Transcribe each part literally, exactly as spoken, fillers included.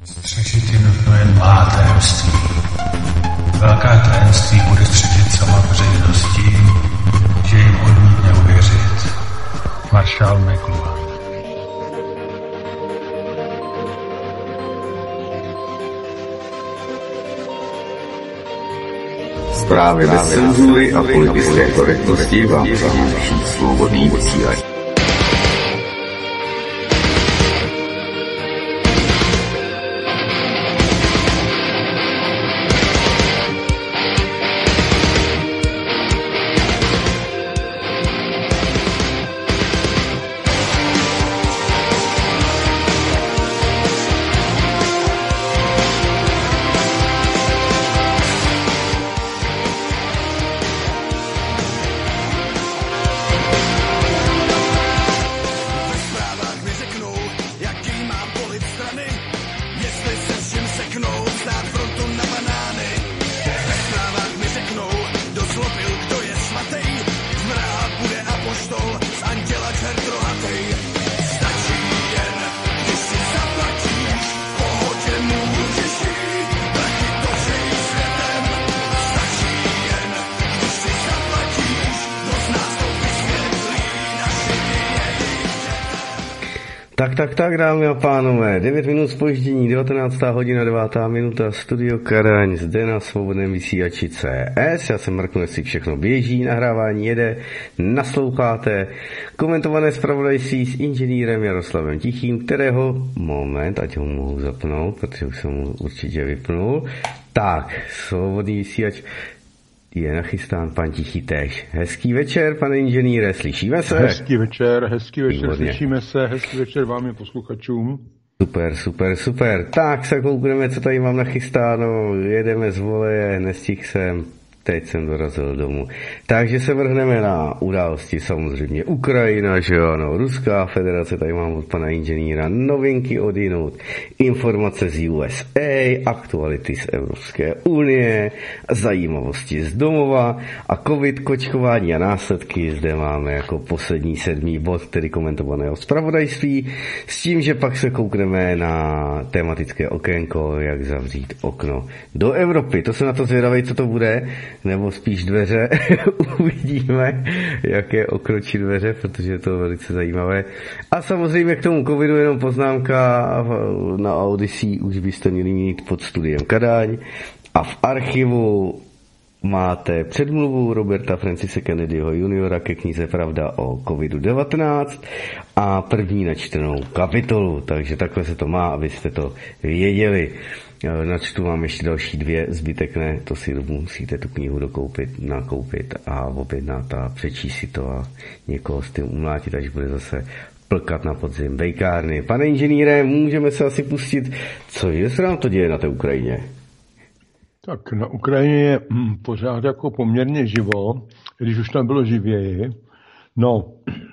Střežit je nutno jen malá tajemství. Velká tajemství bude střežit sama veřejnost tím, že jim odmítne uvěřit. Marshall McLuhan. Zprávy bez cenzury a politické korektnosti vám přináší svobodný vysílač. Tak, tak, tak, dámy a pánové, devět minut zpoždění, devatenáctá hodina, devátá minuta, Studio Kadaň, zde na svobodném vysílači C S. Já jsem mrknu, jestli všechno běží, nahrávání jede, nasloucháte, komentované zpravodajství s inženýrem Jaroslavem Tichým, kterého, moment, ať ho mohu zapnout, protože už jsem mu určitě vypnul. Tak, svobodný vysílač je nachystán, pan Tichý též. Hezký večer, pane inženýre, slyšíme se? Hezký večer, hezký večer, Výborně. Slyšíme se, hezký večer vám je posluchačům. Super, super, super. Tak se koukneme, co tady mám nachystáno, jedeme z voleje, nestihl jsem, teď jsem dorazil domů. Takže se vrhneme na události, samozřejmě Ukrajina, že ano, Ruská federace, tady mám od pana inženýra, novinky odjinud, informace z U S A, aktuality z Evropské unie, zajímavosti z domova a covid, kočkování a následky zde máme jako poslední sedmý bod, tedy komentovaného zpravodajství, s tím, že pak se koukneme na tematické okénko, jak zavřít okno do Evropy. To se na to zvědavej, co to bude, nebo spíš dveře, uvidíme, jaké okno či dveře, protože je to velice zajímavé. A samozřejmě k tomu covidu jenom poznámka, na Odyssey už byste měli mít pod studiem Kadaň a v archivu máte předmluvu Roberta Francise Kennedyho juniora ke knize Pravda o covidu devatenáct a první načtenou kapitolu, takže takhle se to má, abyste to věděli. Načtu vám ještě další dvě, zbytek ne, to si musíte tu knihu dokoupit, nakoupit a objednat a přečíst si to a někoho s tím umlátit, až bude zase plkat na podzim bejkárny. Pane inženýre, můžeme se asi pustit, co je se nám to děje na té Ukrajině? Tak na Ukrajině je pořád jako poměrně živo, když už tam bylo živěji. No,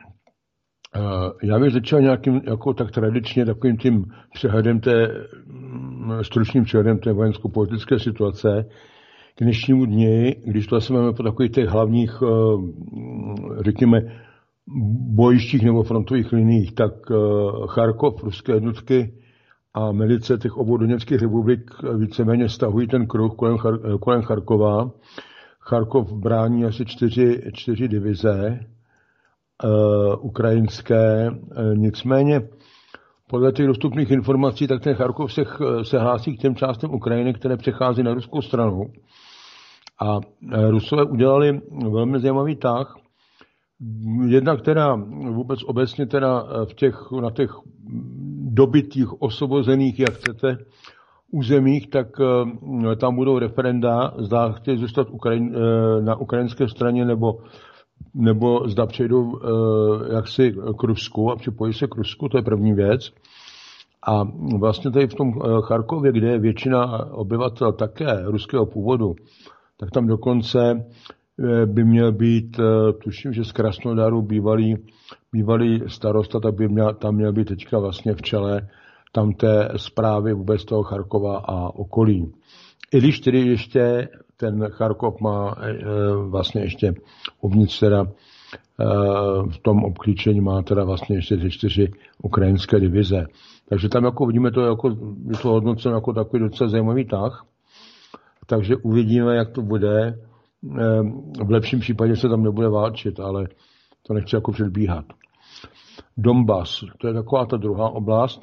já bych začal nějakým, jako tak tradičně, takovým tím přehledem té, stručným přehledem té vojensko-politické situace k dnešnímu dni, když to asi máme po takových těch hlavních, řekněme, bojištích nebo frontových liniích, tak Charkov, ruské jednotky a milice těch obou doněckých republik víceméně stahují ten kruh kolem, Char- kolem Charkova. Charkov brání asi čtyři, čtyři divize uh, ukrajinské. Uh, nicméně podle těch dostupných informací, tak ten Charkov se, se hlásí k těm částem Ukrajiny, které přechází na ruskou stranu. A uh, Rusové udělali velmi zajímavý tah. Jedna, která vůbec obecně teda v těch, na těch dobytých, osvobozených, jak chcete, územích, tak tam budou referenda, zda chtějí zůstat Ukrajin, na ukrajinské straně, nebo, nebo zda přejdou jaksi k Rusku a připojí se k Rusku, to je první věc. A vlastně tady v tom Charkově, kde je většina obyvatel také ruského původu, tak tam dokonce by měl být, tuším, že z Krasnodaru bývalý, bývalý starosta, tak by měl, tam měl být teďka vlastně v čele tam té zprávy vůbec toho Charkova a okolí. I když tedy ještě ten Charkov má vlastně ještě uvnitř teda v tom obklíčení má teda vlastně ještě ty čtyři ukrajinské divize. Takže tam jako vidíme to, jako, je to hodnoceno jako takový docela zajímavý tah. Takže uvidíme, jak to bude. V lepším případě se tam nebude válčit, ale to nechci jako předbíhat. Donbas, to je taková ta druhá oblast.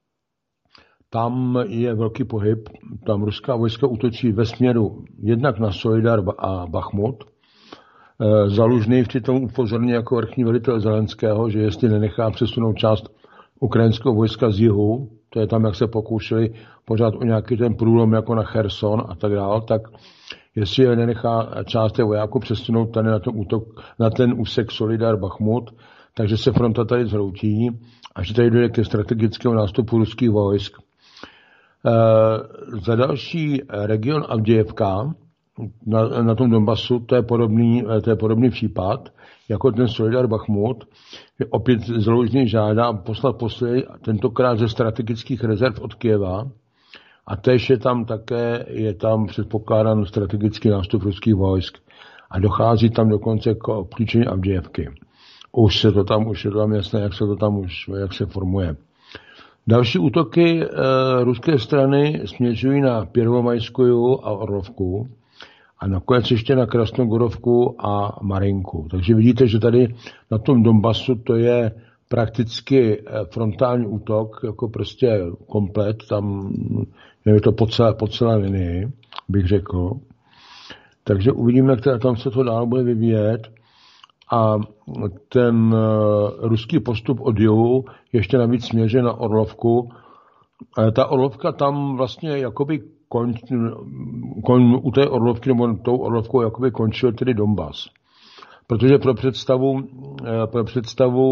Tam je velký pohyb. Tam ruská vojska útočí ve směru jednak na Solidar a Bachmut. Zalužný přitom upozorně jako vrchní velitel Zelenského, že jestli nenechá přesunout část ukrajinského vojska z jihu, to je tam, jak se pokoušeli pořád o nějaký ten průlom jako na Cherson a tak dále, tak jestli je nenechá část té vojáků přesunout tady na ten, útok, na ten úsek Solidar Bachmut, takže se fronta tady zhroutí a že tady dojde ke strategickému nástupu ruských vojsk. E, za další region Avdijevka na, na tom Donbasu, to je podobný, to je podobný případ, jako ten Solidar Bachmut, opět Zalužný žádá poslat posily, tentokrát ze strategických rezerv od Kyjeva, a též je tam také, je tam předpokládán strategický nástup ruských vojsk a dochází tam dokonce k obklíčení Avdijevky. Už se to tam, už je to tam jasné, jak se to tam už, jak se formuje. Další útoky e, ruské strany směřují na Pěrvomajskoju a Orlovku a nakonec ještě na Krasnogorovku a Marinku. Takže vidíte, že tady na tom Donbasu to je prakticky frontální útok, jako prostě komplet, tam je to po celé, po celé linii, bych řekl. Takže uvidíme, jak tam se to dál bude vyvíjet. A ten ruský postup od jihu ještě navíc směřuje na Orlovku. Ta Orlovka tam vlastně jakoby konč, kon, u té Orlovky nebo tou Orlovkou jakoby končil tedy Donbas. Protože pro představu, pro představu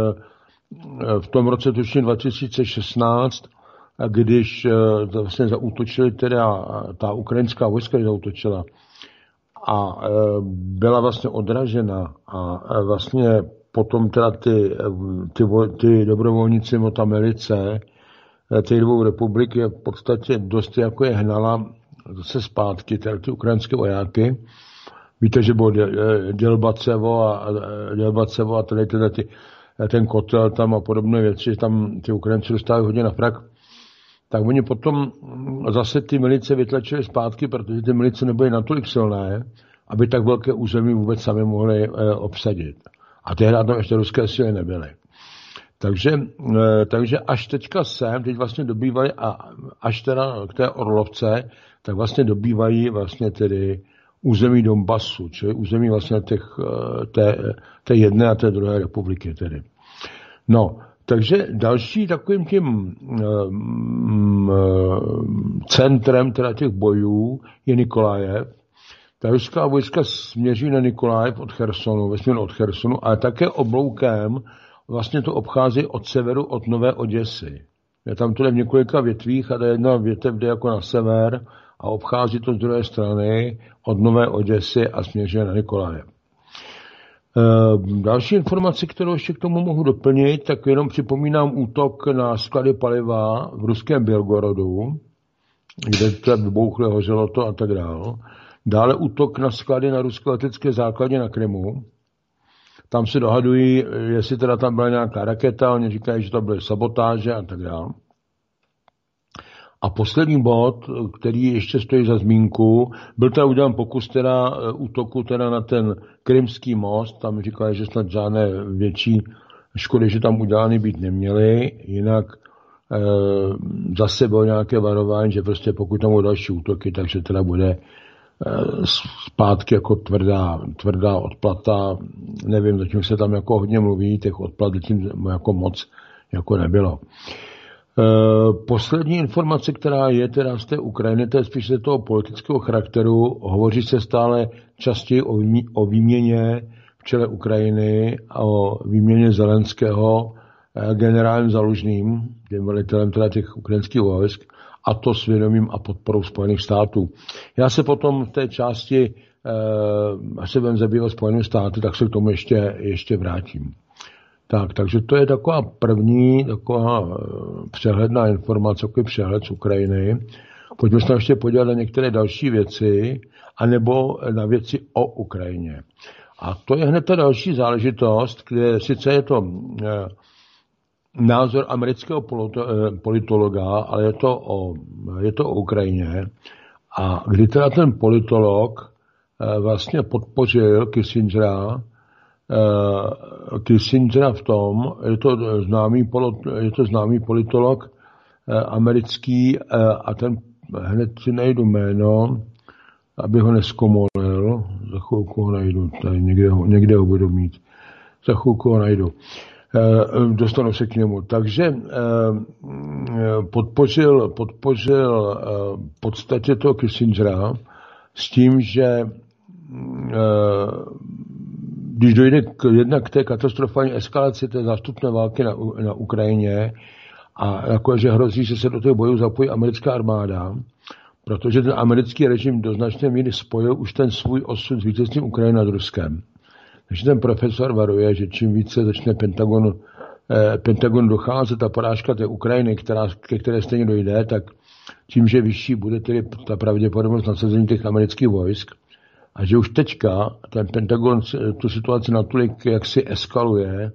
v tom roce tuším dva tisíce šestnáct, když vlastně zaútočili teda ta ukrajinská vojska zaútočila a byla vlastně odražena a vlastně potom teda ty, ty, ty dobrovolníci, ta milice těch dvou republik je v podstatě dost jako je hnala zase zpátky, teda ty ukrajinské vojáky. Víte, že bylo Dělbacevo a, Dělbacevo a tady tyhle ty, ten kotel tam a podobné věci, že tam ty Ukrajinci dostávají hodně na frak. Tak oni potom zase ty milice vytlačili zpátky, protože ty milice nebyly natolik silné, aby tak velké území vůbec sami mohli e, obsadit. A tehdy tam ještě ruské síly nebyly. Takže, e, takže až teďka sem, teď vlastně dobývají, a až teda k té Orlovce, tak vlastně dobývají vlastně tedy území Donbasu, čili území vlastně těch, té, té jedné a té druhé republiky tedy. No, takže další takovým tím um, centrem teda těch bojů je Nikolajev. Ta ruská vojska směří na Nikolajev od Chersonu, ve směru od Chersonu, ale také obloukem vlastně to obchází od severu od Nové Oděsy. Je tam to v několika větvích a ta jedna větev jde jako na sever a obchází to z druhé strany od Nové Oděsy a směřuje na Nikolajev. Další informaci, kterou ještě k tomu mohu doplnit, tak jenom připomínám útok na sklady paliva v ruském Bělgorodu, kde to vybouchlo, hořelo to a tak dále. Dále útok na sklady na ruské letecké základně na Krymu. Tam se dohadují, jestli teda tam byla nějaká raketa, oni říkají, že to byly sabotáže a tak dále. A poslední bod, který ještě stojí za zmínku, byl teda udělán pokus teda útoku teda na ten Krymský most, tam říkali, že snad žádné větší škody, že tam udělány být neměly, jinak e, zase bylo nějaké varování, že prostě pokud tam budou další útoky, takže teda bude e, zpátky jako tvrdá, tvrdá odplata, nevím, zatím se tam jako hodně mluví, těch odplat zatím jako moc jako nebylo. Poslední informace, která je teda z té Ukrajiny, to je spíš z toho politického charakteru. Hovoří se stále častěji o výměně v čele Ukrajiny a o výměně Zelenského generálem Zalužným, tím velitelem teda těch ukrajinských vojsk, a to s vědomím a podporou Spojených států. Já se potom v té části, až se budeme zabývat Spojenými státy, tak se k tomu ještě, ještě vrátím. Tak, takže to je taková první, taková přehledná informace, takový přehled z Ukrajiny. Pojďme se ještě podívat na některé další věci, anebo na věci o Ukrajině. A to je hned ta další záležitost, kde sice je to názor amerického politologa, ale je to o, je to o Ukrajině. A kdy teda ten politolog vlastně podpořil Kissingera, Kissingera v tom, je to známý, je to známý politolog americký a ten hned si najdu jméno, aby ho neskomolil, za chvilku ho najdu, tady někde ho, někde ho budu mít, za chvilku ho najdu. Dostanu se k němu. Takže podpořil, podpořil v podstatě toho Kissingera s tím, že když dojde k, jednak k té katastrofální eskalaci té zástupné války na, na Ukrajině a jakože hrozí, že se do toho bojů zapojí americká armáda, protože ten americký režim do značné míry spojil už ten svůj osud s vítězstvím Ukrajiny nad Ruskem. Takže ten profesor varuje, že čím více začne Pentagon, eh, Pentagon docházet ta porážka té Ukrajiny, která, ke které stejně dojde, tak tím, že vyšší bude tedy ta pravděpodobnost nasazení těch amerických vojsk. A že už teďka ten Pentagon tu situaci natolik jaksi eskaluje,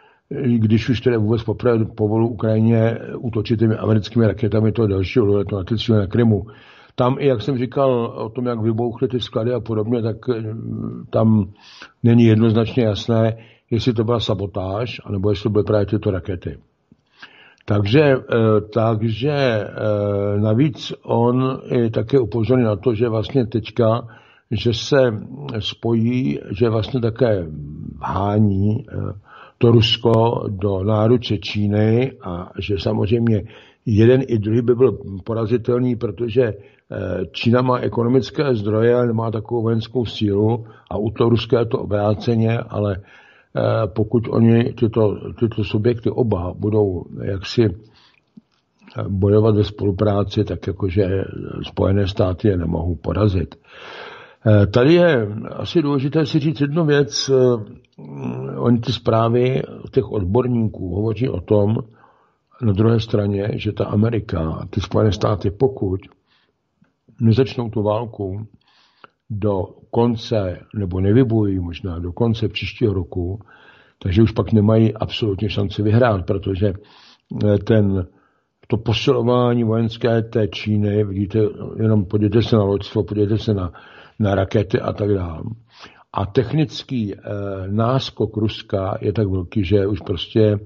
když už tedy vůbec poprvé povolil Ukrajině útočit těmi americkými raketami toho dalšího doletu na ty cíle na Krymu. Tam i, jak jsem říkal o tom, jak vybouchly ty sklady a podobně, tak tam není jednoznačně jasné, jestli to byla sabotáž, anebo jestli to byly právě tyto rakety. Takže, takže navíc on i také upozorní na to, že vlastně teďka, že se spojí, že vlastně také hání to Rusko do náruče Číny a že samozřejmě jeden i druhý by byl porazitelný, protože Čína má ekonomické zdroje, ale nemá takovou vojenskou sílu a u toho Ruska je to obráceně, ale pokud oni tyto, tyto subjekty oba budou jaksi bojovat ve spolupráci, tak jakože Spojené státy je nemohou porazit. Tady je asi důležité si říct jednu věc. Oni ty zprávy těch odborníků hovoří o tom, na druhé straně, že ta Amerika a ty Spojené státy, pokud nezačnou tu válku do konce, nebo nevybojují možná do konce příštího roku, takže už pak nemají absolutně šanci vyhrát, protože ten, to posilování vojenské té Číny, vidíte, jenom podívejte se na loďstvo, podívejte se na, na rakety a tak dále. A technický e, náskok Ruska je tak velký, že už prostě e,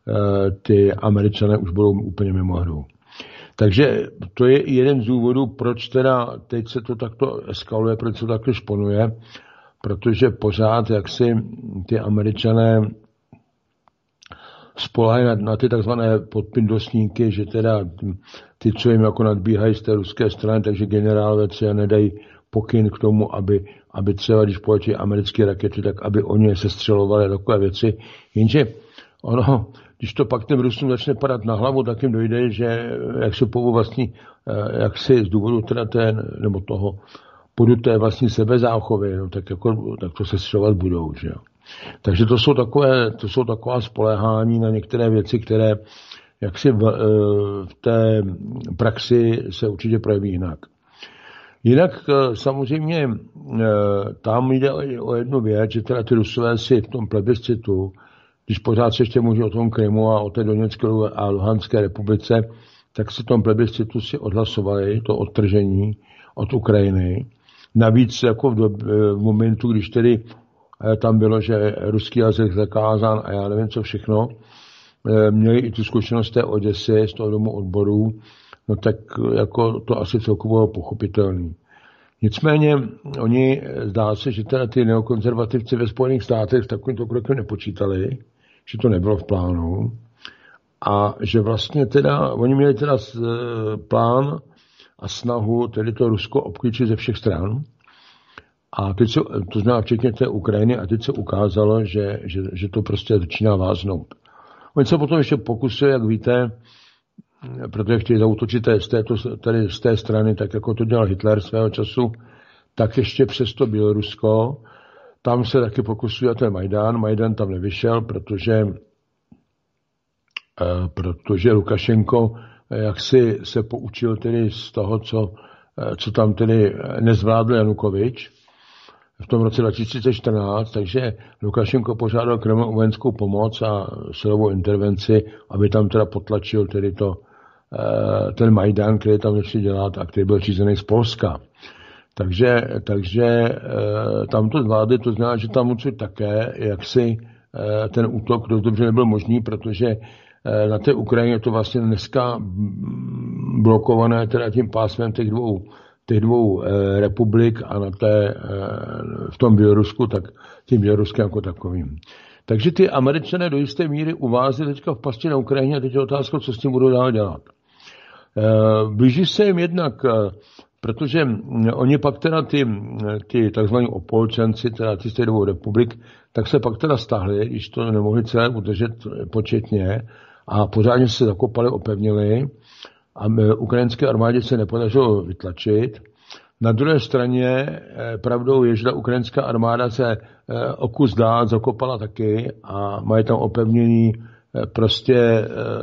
ty Američané už budou úplně mimo hru. Takže to je jeden z důvodů, proč teda teď se to takto eskaluje, proč se to takto šponuje, protože pořád jaksi ty Američané spolehají na, na ty takzvané podpindosníky, že teda ty, co jim jako nadbíhají z té ruské strany, takže generálové třeba nedají pokyn k tomu, aby, aby třeba, když poletí americké rakety, tak aby oni se střelovali takové věci. Jenže ono, když to pak těm Rusům začne padat na hlavu, tak jim dojde, že jak se povou vlastní, jak si z důvodu teda té, nebo toho podu té vlastní sebezáchovy, no, tak, jako, tak to se střelovat budou. Že jo. Takže to jsou, takové, to jsou taková spoléhání na některé věci, které jaksi v, v té praxi se určitě projeví jinak. Jinak samozřejmě tam jde o jednu věc, že teda ty Rusové si v tom plebiscitu, když pořád se ještě mluví o tom Krymu a o té Doněcké a Luhanské republice, tak si v tom plebiscitu si odhlasovali to odtržení od Ukrajiny. Navíc jako v, do, v momentu, když tedy tam bylo, že ruský jazyk zakázán a já nevím co všechno, měli i tu zkušenost té Oděsy z toho domu odborů, no tak jako to asi celkově bylo pochopitelný. Nicméně oni, zdá se, že teda ty neokonzervativci ve Spojených státech s takovýmto krokem nepočítali, že to nebylo v plánu a že vlastně teda, oni měli teda plán a snahu tedy to Rusko obklíčit ze všech stran a teď se, to znamená včetně té Ukrajiny a teď se ukázalo, že, že, že to prostě začíná váznout. Oni se potom ještě pokusili, jak víte, protože chtěli zaútočit z, této, tady z té strany, tak jako to dělal Hitler svého času, tak ještě přesto Bělorusko. Tam se taky pokusuje ten Majdan. Majdan tam nevyšel, protože, protože Lukašenko jaksi se poučil tedy z toho, co, co tam tedy nezvládl Janukovič. v tom roce dva tisíce čtrnáct, takže Lukašenko požádal Kreml o vojenskou pomoc a silovou intervenci, aby tam teda potlačil tedy to, ten Majdan, který tam začal dělat a který byl řízený z Polska. Takže, takže tam to zvládli, to znamená, že tam odsud také, jak si ten útok dost dobře nebyl možný, protože na té Ukrajině je to vlastně dneska blokované teda tím pásmem těch dvou, těch dvou republik a na té, v tom Bělorusku, tak tím Běloruskem jako takovým. Takže ty Američané do jisté míry uvázli teďka v pasti na Ukrajině a teď je otázka, co s tím budou dál dělat. Blíží se jim jednak, protože oni pak teda ty, ty takzvaní opolčenci, teda ty z těch dvou republik, tak se pak teda stáhli, když to nemohli celé udržet početně a pořádně se zakopali, opevnili a ukrajinské armádě se nepodařilo vytlačit. Na druhé straně pravdou je, že ta ukrajinská armáda se o kus dál zakopala taky a mají tam opevnění prostě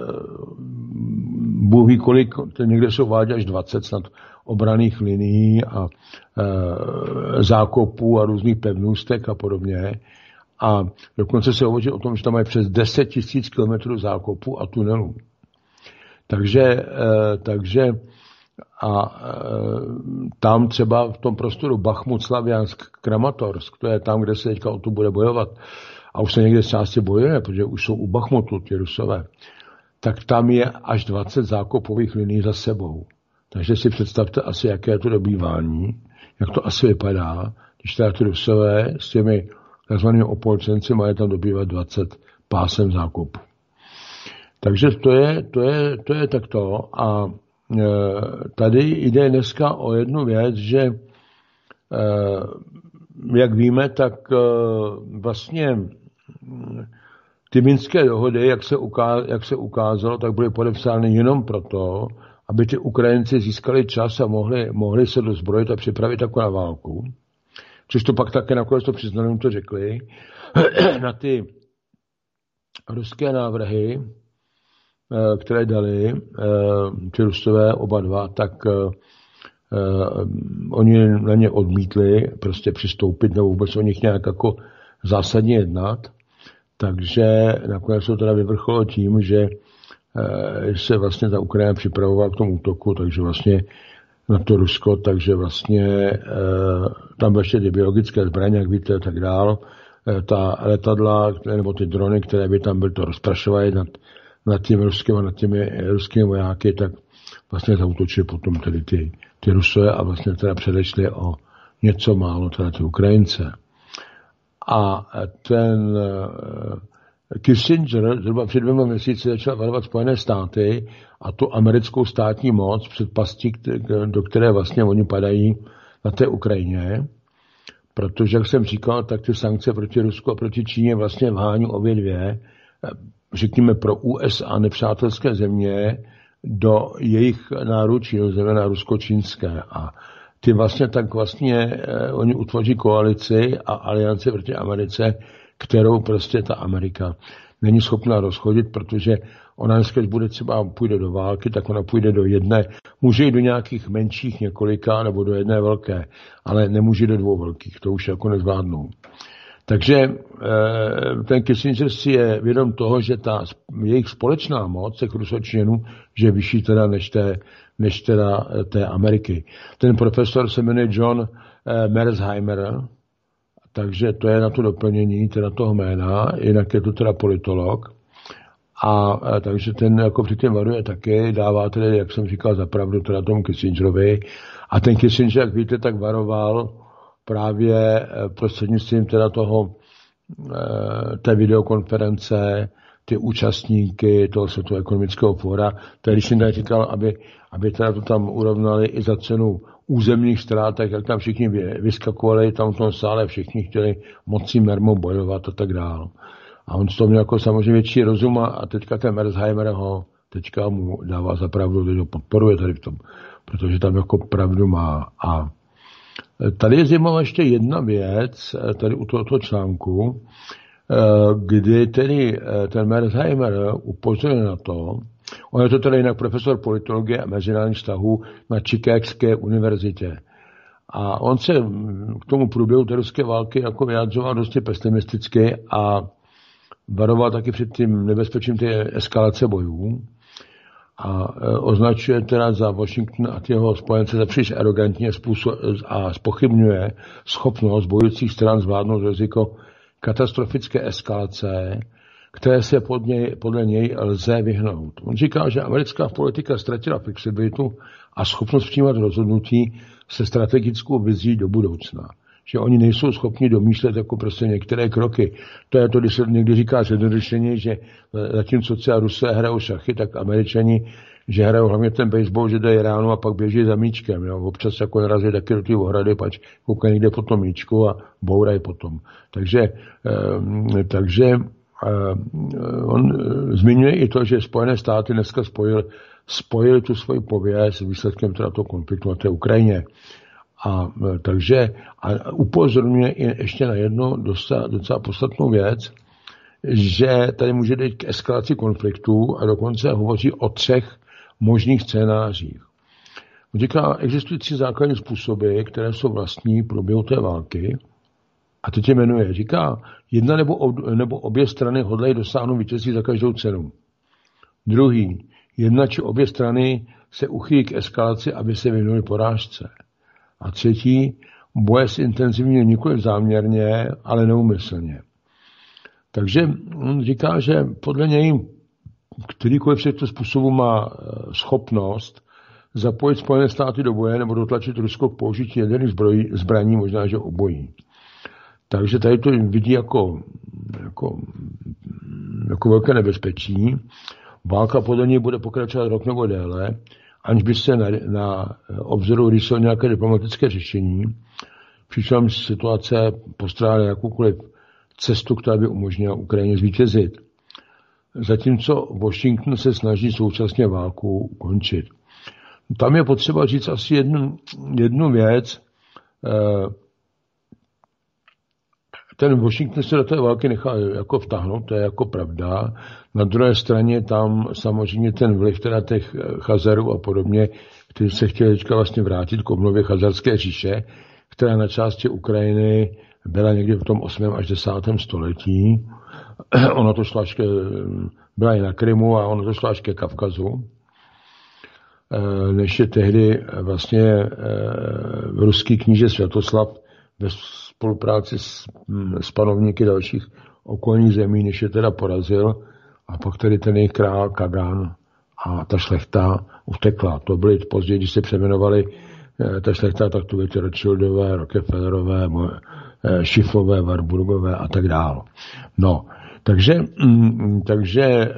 Bůh ví kolik, někde se uvádí až dvacet snad obranných linií a e, zákopů a různých pevnůstek a podobně. A dokonce se hovoří o tom, že tam mají přes deset tisíc kilometrů zákopů a tunelů. Takže, e, takže a e, tam třeba v tom prostoru Bachmut, Slaviansk, Kramatorsk, to je tam, kde se teďka o to bude bojovat. A už se někde z části bojuje, protože už jsou u Bachmutu ty Rusové. Tak tam je až dvacet zákopových linií za sebou. Takže si představte asi, jaké je to dobývání, jak to asi vypadá, když teda ty Rusové s těmi takzvanými opolčenci mají tam dobývat dvacet pásem zákopu. Takže to je, to je, to je takto. A e, tady jde dneska o jednu věc, že e, jak víme, tak e, vlastně ty minské dohody, jak se, ukáz, jak se ukázalo, tak byly podepsány jenom proto, aby ty Ukrajinci získali čas a mohli, mohli se dozbrojit a připravit jako na válku. Což to pak také nakonec to přiznali, to řekli. Na ty ruské návrhy, které dali ty Rusové oba dva, tak oni na ně odmítli prostě přistoupit nebo vůbec o nich nějak jako zásadně jednat. Takže nakonec to teda vyvrcholo tím, že se vlastně ta Ukrajina připravovala k tomu útoku, takže vlastně na to Rusko, takže vlastně tam byly ještě ty biologické zbraně, jak víte, a tak dál. Ta letadla, nebo ty drony, které by tam byly, to rozprašovaly nad, nad tím ruským a nad těmi ruskými vojáky, tak vlastně zaútočili potom tedy ty, ty Rusové a vlastně teda předešli o něco málo teda ty Ukrajince. A ten Kissinger zhruba před dvěma měsíci začal varovat Spojené státy a tu americkou státní moc před pastí, do které vlastně oni padají na té Ukrajině. Protože, jak jsem říkal, tak ty sankce proti Rusku a proti Číně vlastně vhání obě dvě, řekněme pro U S A nepřátelské země, do jejich náručí, do země na rusko-čínské. A ty vlastně tak vlastně eh, oni utvoří koalici a alianci proti Americe, kterou prostě ta Amerika není schopná rozchodit, protože ona dneska, když bude třeba půjde do války, tak ona půjde do jedné, může jít do nějakých menších několika nebo do jedné velké, ale nemůže do dvou velkých, to už jako nezvládnou. Takže ten Kissinger si je vědom toho, že ta jejich společná moc, těch Rusočinů, že je vyšší teda než té, než teda té Ameriky. Ten profesor se jmenuje John Mearsheimer, takže to je na to doplnění teda toho jména, jinak je to teda politolog. A takže ten jako předtím varuje taky, dává tedy, jak jsem říkal, zapravdu teda tomu Kissingerovi. A ten Kissinger, jak víte, tak varoval právě prostřednictvím teda toho, té videokonference, ty účastníky toho Světového ekonomického fóra, tedy když jsem tady říkal, aby, aby teda to tam urovnali i za cenu územních ztrát, jak tam všichni vyskakovali, tam v tom sále všichni chtěli mocí mermou bojovat a tak dál. A on z toho měl jako samozřejmě větší rozum a teďka ten Mearsheimer ho teďka mu dává za pravdu, že ho podporuje tady v tom, protože tam jako pravdu má. A tady je zajímavá ještě jedna věc, tady u tohoto článku, kdy tedy ten Mearsheimer upozorňuje na to, on je to tedy jinak profesor politologie a mezinárodních vztahů na Chicagské univerzitě. A on se k tomu průběhu té ruské války jako vyjadřoval dosti pesimisticky a varoval taky před tím nebezpečím té eskalace bojů. A označuje teda za Washington a jeho spojence za příliš arrogantně a zpochybňuje schopnost bojujících stran zvládnout riziko katastrofické eskalace, které se pod něj, podle něj lze vyhnout. On říká, že americká politika ztratila flexibilitu a schopnost přijímat rozhodnutí se strategickou vizí do budoucna. Že oni nejsou schopni domýšlet jako prostě některé kroky. To je to, když se někdy říká zjednodušeně, že zatímco třeba Rusé hrajou šachy, tak Američani, že hrajou hlavně ten baseball, že dají ráno a pak běží za míčkem. Jo. Občas jako narazí taky do té ohrady, pač koukají někde po tom míčku a bourají potom. Takže, eh, takže eh, on eh, zmiňuje i to, že Spojené státy dneska spojili, spojili tu svoji pověst s výsledkem teda toho konfliktu na té Ukrajině. A takže a upozorňuje i ještě na jednu docela, docela podstatnou věc, že tady může dojít k eskalaci konfliktu a dokonce hovoří o třech možných scénářích. Říká, existující základní způsoby, které jsou vlastní průběhu té války, a teď je jmenuje. Říká, jedna nebo, ob, nebo obě strany hodlají dosáhnout vítězství za každou cenu. Druhý, jedna či obě strany se uchýlí k eskalaci, aby se vyhnuli porážce. A třetí, boje se intenzivně nikoli záměrně, ale neumyslně. Takže on říká, že podle něj kterýkoliv z těchto způsobů má schopnost zapojit Spojené státy do boje nebo dotlačit Rusko k použití jaderných zbraní, možná, že obojí. Takže tady to vidí jako, jako, jako velké nebezpečí. Válka podle něj bude pokračovat rok nebo déle, aniž by se na, na obzoru rýsilo nějaké diplomatické řešení, přičemž situace postrádá jakoukoliv cestu, která by umožnila Ukrajině zvítězit. Zatímco Washington se snaží současně válku ukončit. Tam je potřeba říct asi jednu, jednu věc. Ten Washington se do té války nechá jako vtáhnout, to je jako pravda. Na druhé straně tam samozřejmě ten vliv teda těch Chazarů a podobně, kteří se chtěli teďka vlastně vrátit k obnově Chazarské říše, která na části Ukrajiny byla někdy v tom osmém až desátém století. Ono to šlo až ke, byla i na Krymu a ono to šlo až ke Kavkazu. Než je tehdy vlastně ruský kníže Světoslav ve spolupráci s, s panovníky dalších okolních zemí, než je teda porazil, a pak tedy ten jejich král Kagan a ta šlechta utekla. To byly později, když se přeměnovali ta šlechta, tak to byly ty Rothschildové, Rockefellerové, Schiffové, Warburgové a tak dále. No, takže, takže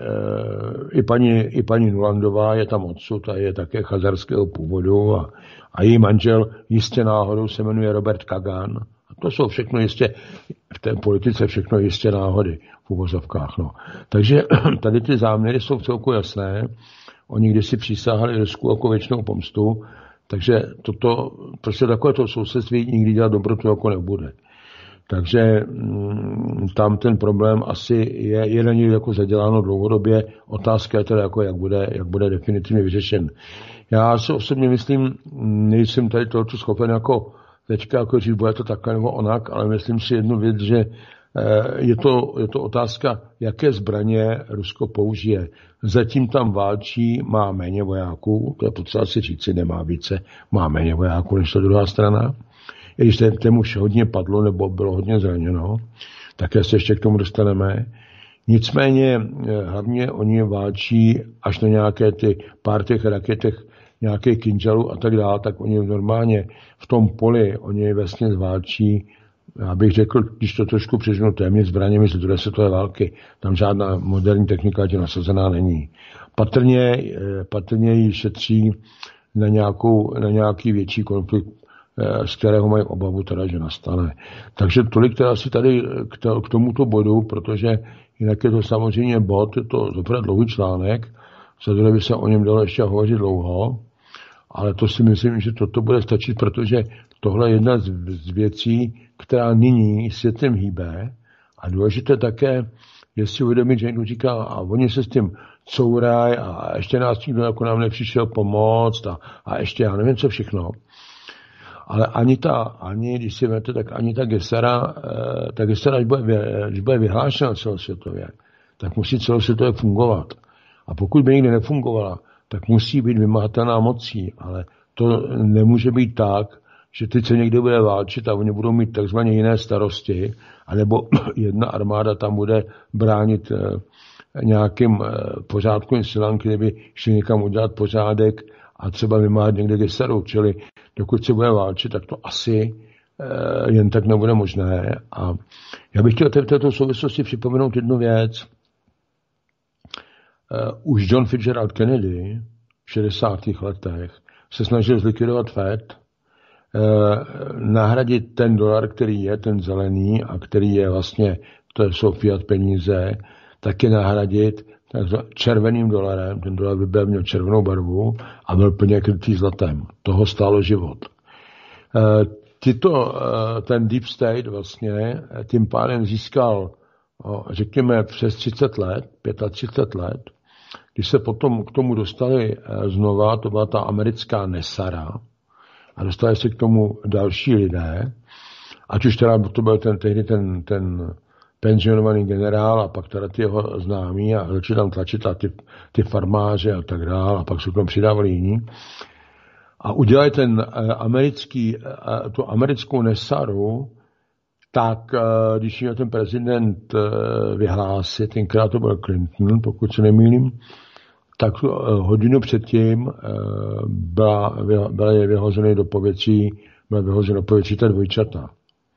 i paní, i paní Nulandová je tam odsud a je také chazarského původu a, a její manžel jistě náhodou se jmenuje Robert Kagan. A to jsou všechno jistě, v té politice všechno jistě náhody v uvozovkách. No. Takže tady ty záměry jsou v celku jasné. Oni kdysi přísahali Rusku jako věčnou pomstu, takže toto, prostě takovéto sousedství nikdy dělat dobrotu jako nebude. Takže m, tam ten problém asi je, je na něj jako zaděláno dlouhodobě. Otázka je teda, jako, jak, bude, jak bude definitivně vyřešen. Já si osobně myslím, nejsem tady tohoto schopen jako teďka jako říct, bude to takhle nebo onak, ale myslím si jednu věc, že je to, je to otázka, jaké zbraně Rusko použije. Zatím tam válčí, má méně vojáků, to je potřeba si říci, nemá více, má méně vojáků než ta druhá strana. I když tému už hodně padlo nebo bylo hodně zraněno, také se ještě k tomu dostaneme. Nicméně hlavně oni válčí až na nějaké ty pár těch raketech, nějaké kinžalů a tak dále, tak oni normálně v tom poli, oni vlastně válčí, já bych řekl, když to trošku přižnu, téměř zbraněmi z druhé světové války. Tam žádná moderní technika tě nasazená není. Patrně, patrně ji šetří na, nějakou, na nějaký větší konflikt, z kterého mají obavu teda, že nastane. Takže tolik teda si tady k tomuto bodu, protože jinak je to samozřejmě bod, je to opravdu dlouhý článek, za by se o něm dalo ještě hovořit dlouho, ale to si myslím, že toto bude stačit, protože tohle je jedna z věcí, která nyní světem hýbe a důležité také je si uvědomit, že někdo říká, a oni se s tím courají a ještě nás nikdo jako nám nepřišel pomoct a, a ještě já nevím co všechno. Ale ani ta, ani, když si vezmete, tak ani ta Gesera, ta Gesera, když bude, když bude vyhlášena celosvětově, tak musí celosvětově fungovat. A pokud by nikdy nefungovala, tak musí být vymahatelná mocí, ale to nemůže být tak, že teď se někdo bude válčit a oni budou mít takzvaně jiné starosti, anebo jedna armáda tam bude bránit nějakým pořádkovým silám, který by šli někam udělat pořádek a třeba vymáhat někde Geseru. Čili dokud se bude válčit, tak to asi jen tak nebude možné. A já bych chtěl v této souvislosti připomenout jednu věc. Už John Fitzgerald Kennedy v šedesátých letech se snažil zlikvidovat Fed, nahradit ten dolar, který je ten zelený a který je vlastně, to jsou fiat peníze, taky nahradit červeným dolarem. Ten dolar by byl měl červenou barvu a byl plně krytý zlatem. Toho stálo život. Tyto, ten Deep State vlastně tím pádem získal, řekněme, přes třicet let, třicet pět let. Když se potom k tomu dostali znova, to byla ta americká Nesara, a dostali se k tomu další lidé, ať už teda to byl ten, tehdy ten, ten penzionovaný generál a pak teda ty jeho známí a začali tam tlačit a ty, ty farmáře a tak dále a pak se k tomu přidávali jiní. A udělali ten americký, tu americkou Nesaru, tak když měl ten prezident vyhlásit, tenkrát to byl Clinton, pokud se nemýlím, tak hodinu předtím byla, byla je vyhozený do povětří, byla vyhozený do povětří ta dvojčata.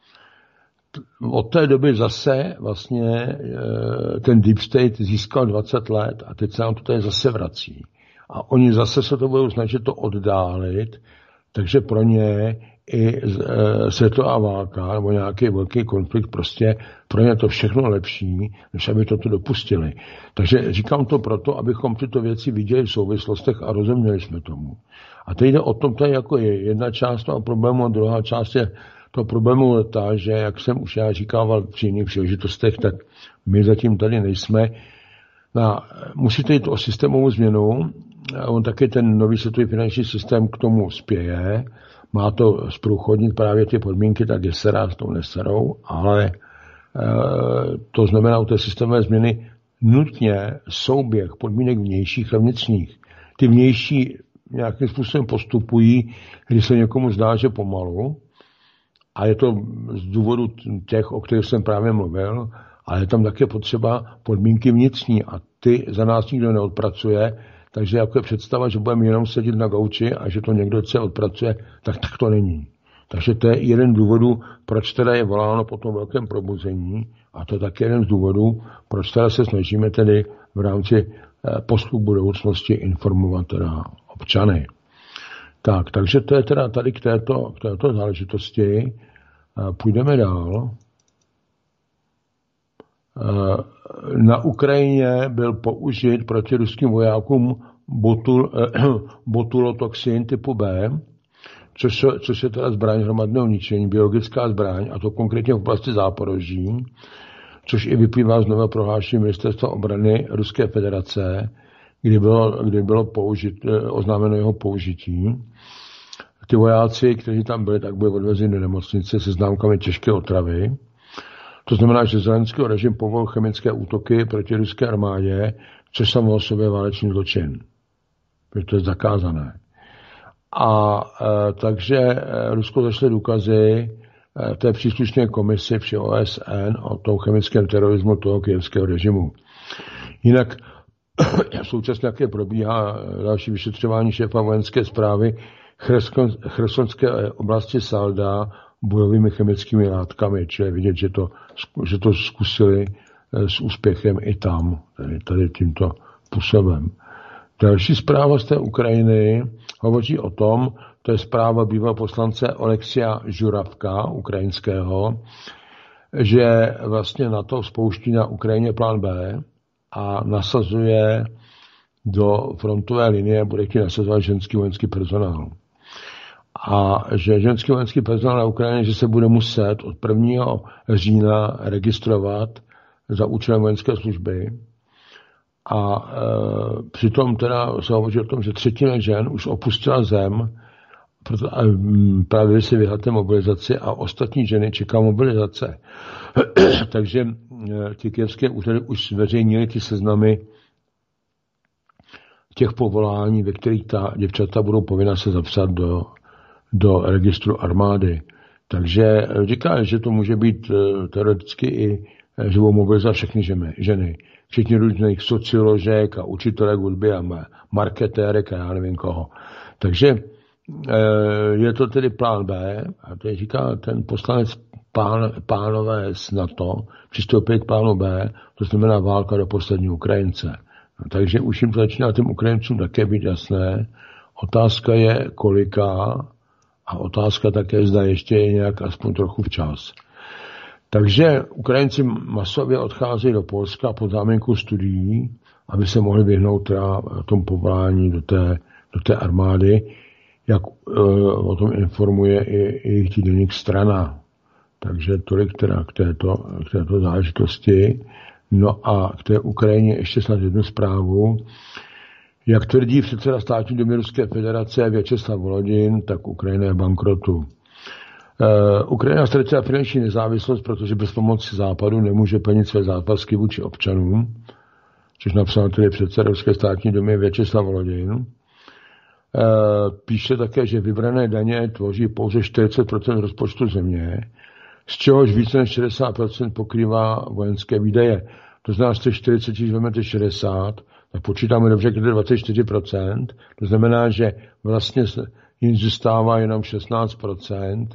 Od té doby zase vlastně ten Deep State získal dvacet let a teď se nám to tady zase vrací. A oni zase se to budou snažit to oddálit, takže pro ně i světová válka nebo nějaký velký konflikt, prostě pro ně to všechno lepší, než aby toto dopustili. Takže říkám to proto, abychom tyto věci viděli v souvislostech a rozuměli jsme tomu. A teď jde o tom, to je jako je jedna část toho problému a druhá část je toho problému ta, že jak jsem už já říkával při jiných příležitostech, tak my zatím tady nejsme. Na, musíte jít o systémovou změnu, on taky ten nový světový finanční systém k tomu spěje, má to zprůchodnit právě ty podmínky, tak Gesera s tou Neserou, ale e, to znamená u té systémové změny nutně souběh podmínek vnějších a vnitřních. Ty vnější nějakým způsobem postupují, když se někomu zdá, že pomalu, a je to z důvodu těch, o kterých jsem právě mluvil, ale je tam také potřeba podmínky vnitřní a ty za nás nikdo neodpracuje, takže jako je představa, že budeme jenom sedět na gauči a že to někdo se odpracuje, tak, tak to není. Takže to je jeden z důvodů, proč teda je voláno po tom velkém probuzení a to je také jeden z důvodů, proč teda se snažíme tedy v rámci postupu budoucnosti informovat teda občany. Tak, takže to je teda tady k této, k této záležitosti. Půjdeme dál. Na Ukrajině byl použit proti ruským vojákům botul, botulotoxin typu B, což, což je teda zbraň hromadného ničení, biologická zbraň, a to konkrétně v oblasti Záporoží, což i vyplývá z nového prohlášení Ministerstva obrany Ruské federace, kdy bylo, kdy bylo použit, oznámeno jeho použití. Ty vojáci, kteří tam byli, tak byli odvezeni do nemocnice se známkami těžké otravy. To znamená, že Zelenského režim povolil chemické útoky proti ruské armádě, což samo o sobě je válečný zločin. Protože to je zakázané. A e, takže e, Rusko zašle důkazy e, té příslušné komisi při O S N o tom chemickém terorismu toho kyjevského režimu. Jinak současně také probíhá další vyšetřování šéfa vojenské správy chersonské oblasti Salda bojovými chemickými látkami, čili vidět, že to, že to zkusili s úspěchem i tam, tady, tady tímto způsobem. Další zpráva z té Ukrajiny hovoří o tom, to je zpráva bývalého poslance Olexia Žuravka, ukrajinského, že vlastně NATO spouští na Ukrajině plán B a nasazuje do frontové linie, bude chtít nasazovat ženský vojenský personál. A že ženský vojenský personál na Ukrajině, že se bude muset od prvního října registrovat za účelem vojenské služby. A e, přitom teda se hovoří o tom, že třetina žen už opustila zem proto, právě si vyhláte mobilizaci a ostatní ženy čeká mobilizace. Takže ty kyjevské úřady už zveřejnily ty seznamy těch povolání, ve kterých ta děvčata budou povinna se zapsat do, do registru armády. Takže říká, že to může být teoreticky i, že budou mobilizovat všechny ženy. Všichni různých socioložek a učitelek hudby a marketérek a já nevím koho. Takže je to tedy plán B a to říká ten poslanec pán, pánové z NATO přistoupit k plánu B, to znamená válka do posledního Ukrajince. No, takže už jim to začíná těm Ukrajincům také být jasné. Otázka je kolika a otázka také zda ještě je nějak aspoň trochu včas. Takže Ukrajinci masově odcházejí do Polska pod záminkou studií, aby se mohli vyhnout teda tomu povolání do té, do té armády, jak uh, o tom informuje i, i jejich týdeník Strana. Takže tolik teda k této, k této záležitosti. No a k té Ukrajině ještě snad jednu zprávu. Jak tvrdí předseda státní dumy Ruské federace Vjačeslav Volodin, tak Ukrajina je bankrotu. Uh, Ukrajina ztratila finanční nezávislost, protože bez pomoci Západu nemůže plnit své závazky vůči občanům, což napsal tedy předseda Ruské státní dumy Vjačeslav Volodin. Píše také, že vybrané daně tvoří pouze čtyřicet procent rozpočtu země, z čehož více než šedesát procent pokrývá vojenské výdaje. To znamená, že čtyřicet, když vezmete šedesát, tak počítáme dobře, kde je dvacet čtyři procent. To znamená, že vlastně jim zůstává jenom šestnáct procent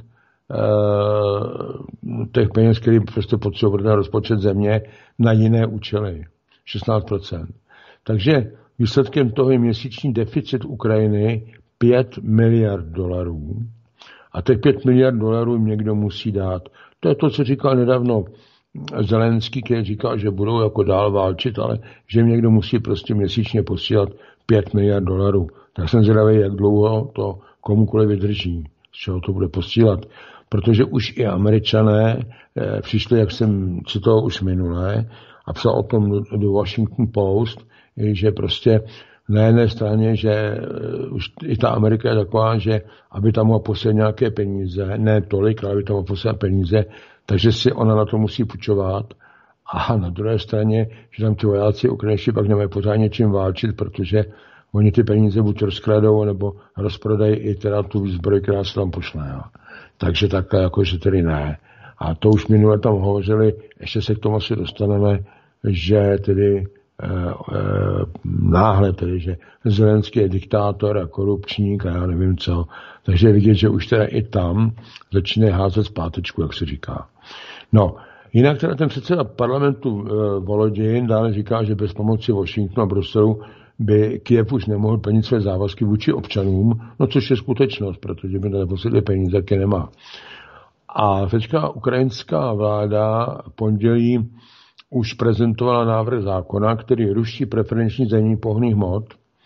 těch peněz, které prostě potřebují na rozpočet země na jiné účely. šestnáct procent. Takže výsledkem toho je měsíční deficit Ukrajiny pět miliard dolarů. A těch pět miliard dolarů jim někdo musí dát. To je to, co říkal nedávno Zelenský, který říkal, že budou jako dál válčit, ale že jim někdo musí prostě měsíčně posílat pět miliard dolarů. Tak jsem zvědavý, jak dlouho to komukoliv vydrží, z čeho to bude posílat. Protože už i Američané eh, přišli, jak jsem citoval už minule, a psal o tom do Washington Post, že prostě na jedné straně, že už i ta Amerika je taková, že aby tam mohla posílat nějaké peníze, ne tolik, ale aby tam mohla posílat peníze, takže si ona na to musí půjčovat. A na druhé straně, že tam ty vojáci ukrajinští pak nemají pořádně čím válčit, protože oni ty peníze buď rozkradou, nebo rozprodají i teda tu výzbroj, která se tam pošle. Jo. Takže takhle jakože tedy ne. A to už minule tam hovořili, ještě se k tomu asi dostaneme, že tedy eh, eh, náhle tedy, že Zelenský je diktátor a korupčník a já nevím co. Takže vidět, že už teda i tam začíná házet zpátečku, jak se říká. No, jinak teda ten předseda parlamentu eh, Volodin dále říká, že bez pomoci Washingtonu a Bruselu by Kyjev už nemohl plnit své závazky vůči občanům, no což je skutečnost, protože by neposledly peníze, které nemá. A teďka ukrajinská vláda pondělí už prezentovala návrh zákona, který ruší preferenční zdanění pohonných hmot.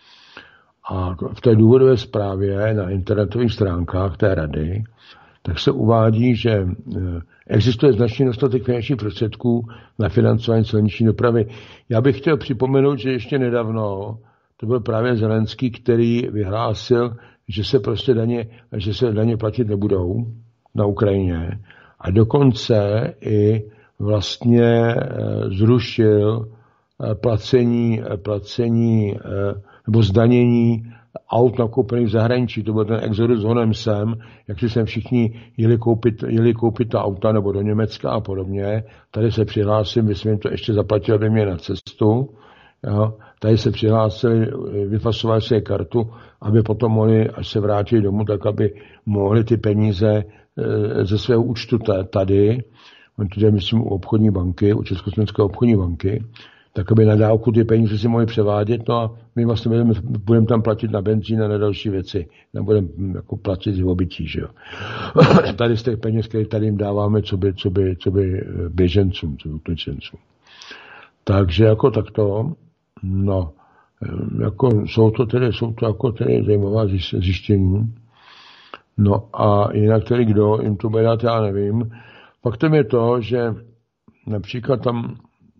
A v té důvodové zprávě na internetových stránkách té rady tak se uvádí, že existuje značný dostatek finančních prostředků na financování silniční dopravy. Já bych chtěl připomenout, že ještě nedávno to byl právě Zelenský, který vyhlásil, že se prostě daně, že se daně platit nebudou na Ukrajině. A dokonce i vlastně zrušil placení, placení nebo zdanění aut nakoupených v zahraničí. To byl ten exodus honem sem, jak si sem všichni jeli koupit, jeli koupit ta auta nebo do Německa a podobně. Tady se přihlásím, my jsme jim to ještě zaplatili ode mě na cestu. Jo. Tady se přihlásili, vyfasovali si kartu, aby potom mohli, až se vrátili domů, tak aby mohli ty peníze ze svého účtu tady, tady myslím u obchodní banky, u Československé obchodní banky, tak aby na dálku ty peníze si mohli převádět, no a my vlastně budeme, budeme tam platit na benzín a na další věci. Nebudeme jako platit z obytí, že jo. Tady z těch peněz, které tady jim dáváme, co by, co by, co by běžencům, co by utečencům. Takže jako takto, no, jako jsou to tedy, jsou to jako tedy zajímavá zjištění. No a jinak tedy kdo jim to bude dát, já nevím. Faktem je to, že například tam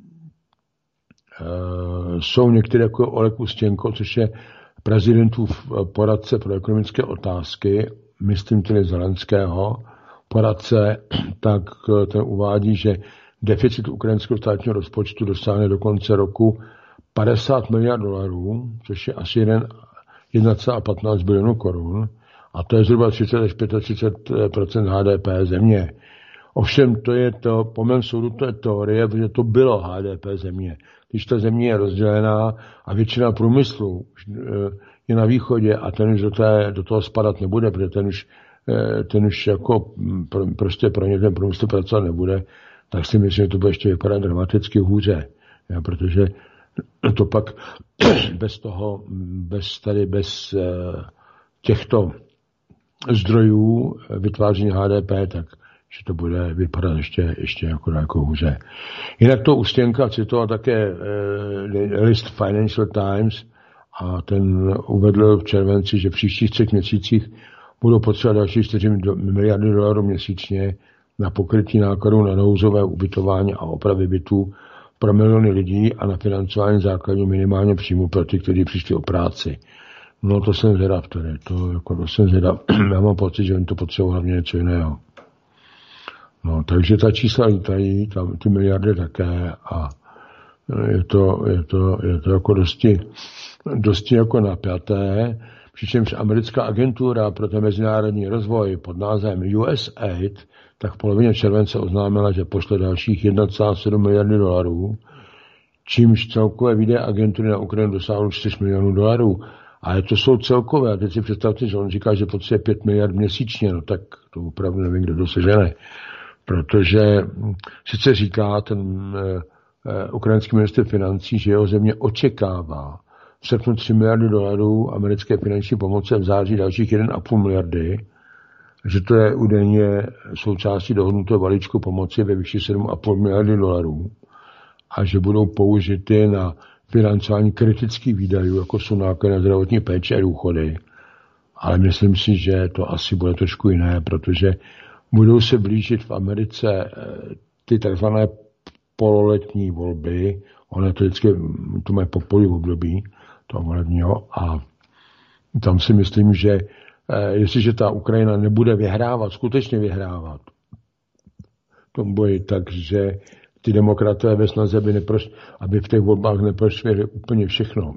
Uh, jsou některé jako Oleg Ustěnko, což je prezidentův poradce pro ekonomické otázky, myslím tedy Zelenského, poradce, tak ten uvádí, že deficit ukrajinského státního rozpočtu dosáhne do konce roku padesát miliard dolarů, což je asi jedna celá patnáct bilionů korun, a to je zhruba třicet až třicet pět procent H D P země. Ovšem to je to, po mém soudu to je teorie, protože to bylo H D P země. Když ta země je rozdělená a většina průmyslu je na východě a ten už do, té, do toho spadat nebude, protože ten už, ten už jako prostě pro ně ten průmysl pracovat nebude, tak si myslím, že to bude ještě vypadat dramaticky hůře. Ja, protože to pak bez toho, bez tady, bez těchto zdrojů vytváření H D P, tak že to bude vypadat ještě, ještě jako, jako hůře. Jinak to Ustěnka citoval také eh, list Financial Times a ten uvedl v červenci, že v příštích třech měsících budou potřebovat další čtyři miliardy dolarů měsíčně na pokrytí nákladů na nouzové ubytování a opravy bytů pro miliony lidí a na financování základního minimálně příjmu pro ty, kteří přišli o práci. No to jsem zvědav tady, to, jako, to jsem zvědav. Já mám pocit, že oni to potřebují hlavně něco jiného. No, takže ta čísla lítají, tam ty miliardy také a je to, je to, je to jako dosti, dosti jako napjaté, přičemž americká agentura pro ten mezinárodní rozvoj pod názvem U S A I D tak v polovině července oznámila, že pošle dalších jedna celá sedm miliardy dolarů, čímž celkové výdaje agentury na Ukrajinu dosáhnou čtyři milionů dolarů. Ale to jsou celkové. A teď si představte, že on říká, že potřebuje pět miliard měsíčně. No tak to opravdu nevím, kdo dosežene. Protože sice říká ten uh, ukrajinský ministr financí, že jeho země očekává v srpnu tři miliardy dolarů americké finanční pomoci a v září dalších jedna celá pět miliardy, že to je údajně součástí dohodnutého balíčku pomoci ve výši sedm celá pět miliardy dolarů a že budou použity na financování kritických výdajů, jako jsou náklady na zdravotní péči a důchody. Ale myslím si, že to asi bude trošku jiné, protože budou se blížit v Americe ty takzvané pololetní volby. Ono to vždycky, to mají popolí v období toho volebního a tam si myslím, že jestliže ta Ukrajina nebude vyhrávat, skutečně vyhrávat v tom boji, takže ty demokraté ve snaze, aby, neproš, aby v těch volbách neprošly úplně všechno.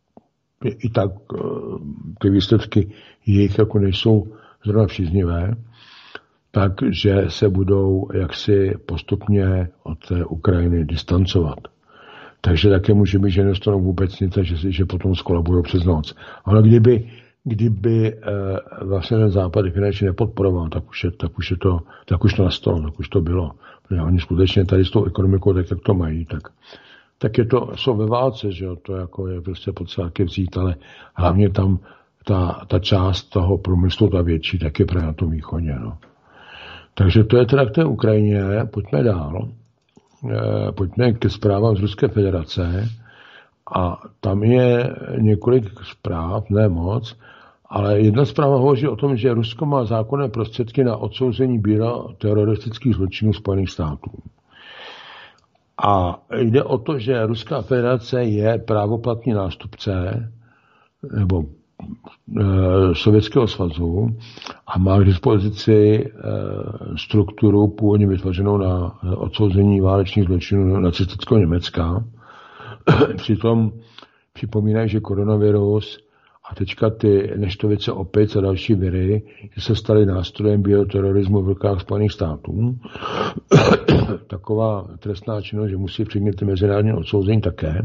I tak ty výsledky jejich jako nejsou zrovna příznivé, takže se budou jaksi postupně od té Ukrajiny distancovat. Takže také může být, že nedostanou vůbec nic, že, že potom skolabují přes noc. Ale kdyby, kdyby e, vlastně ten západ finančně nepodporoval, tak už, je, tak, už je to, tak už to nastalo, tak už to bylo. Protože oni skutečně tady s tou ekonomikou, tak jak to mají, tak, tak je to, jsou ve válce, že jo, to jako je prostě potřeba vzít, ale hlavně tam ta, ta část toho průmyslu, ta větší, tak je právě na tom východě, no. Takže to je teda k té Ukrajině, pojďme dál, e, pojďme ke zprávám z Ruské federace a tam je několik zpráv, ne moc, ale jedna zpráva hovoří o tom, že Rusko má zákonné prostředky na odsouzení bíra teroristických zločinů Spojených států. A jde o to, že Ruská federace je právoplatný nástupce nebo e, Sovětského svazu a má k dispozici e, strukturu původně vytvořenou na odsouzení válečných zločinů nacistického Německa. Přitom připomínají, že koronavirus a teďka ty neštovice opic a další viry, že se staly nástrojem bioterorismu v rukách Spojených států. Taková trestná činnost, že musí přijmout mezinárodní odsouzení také.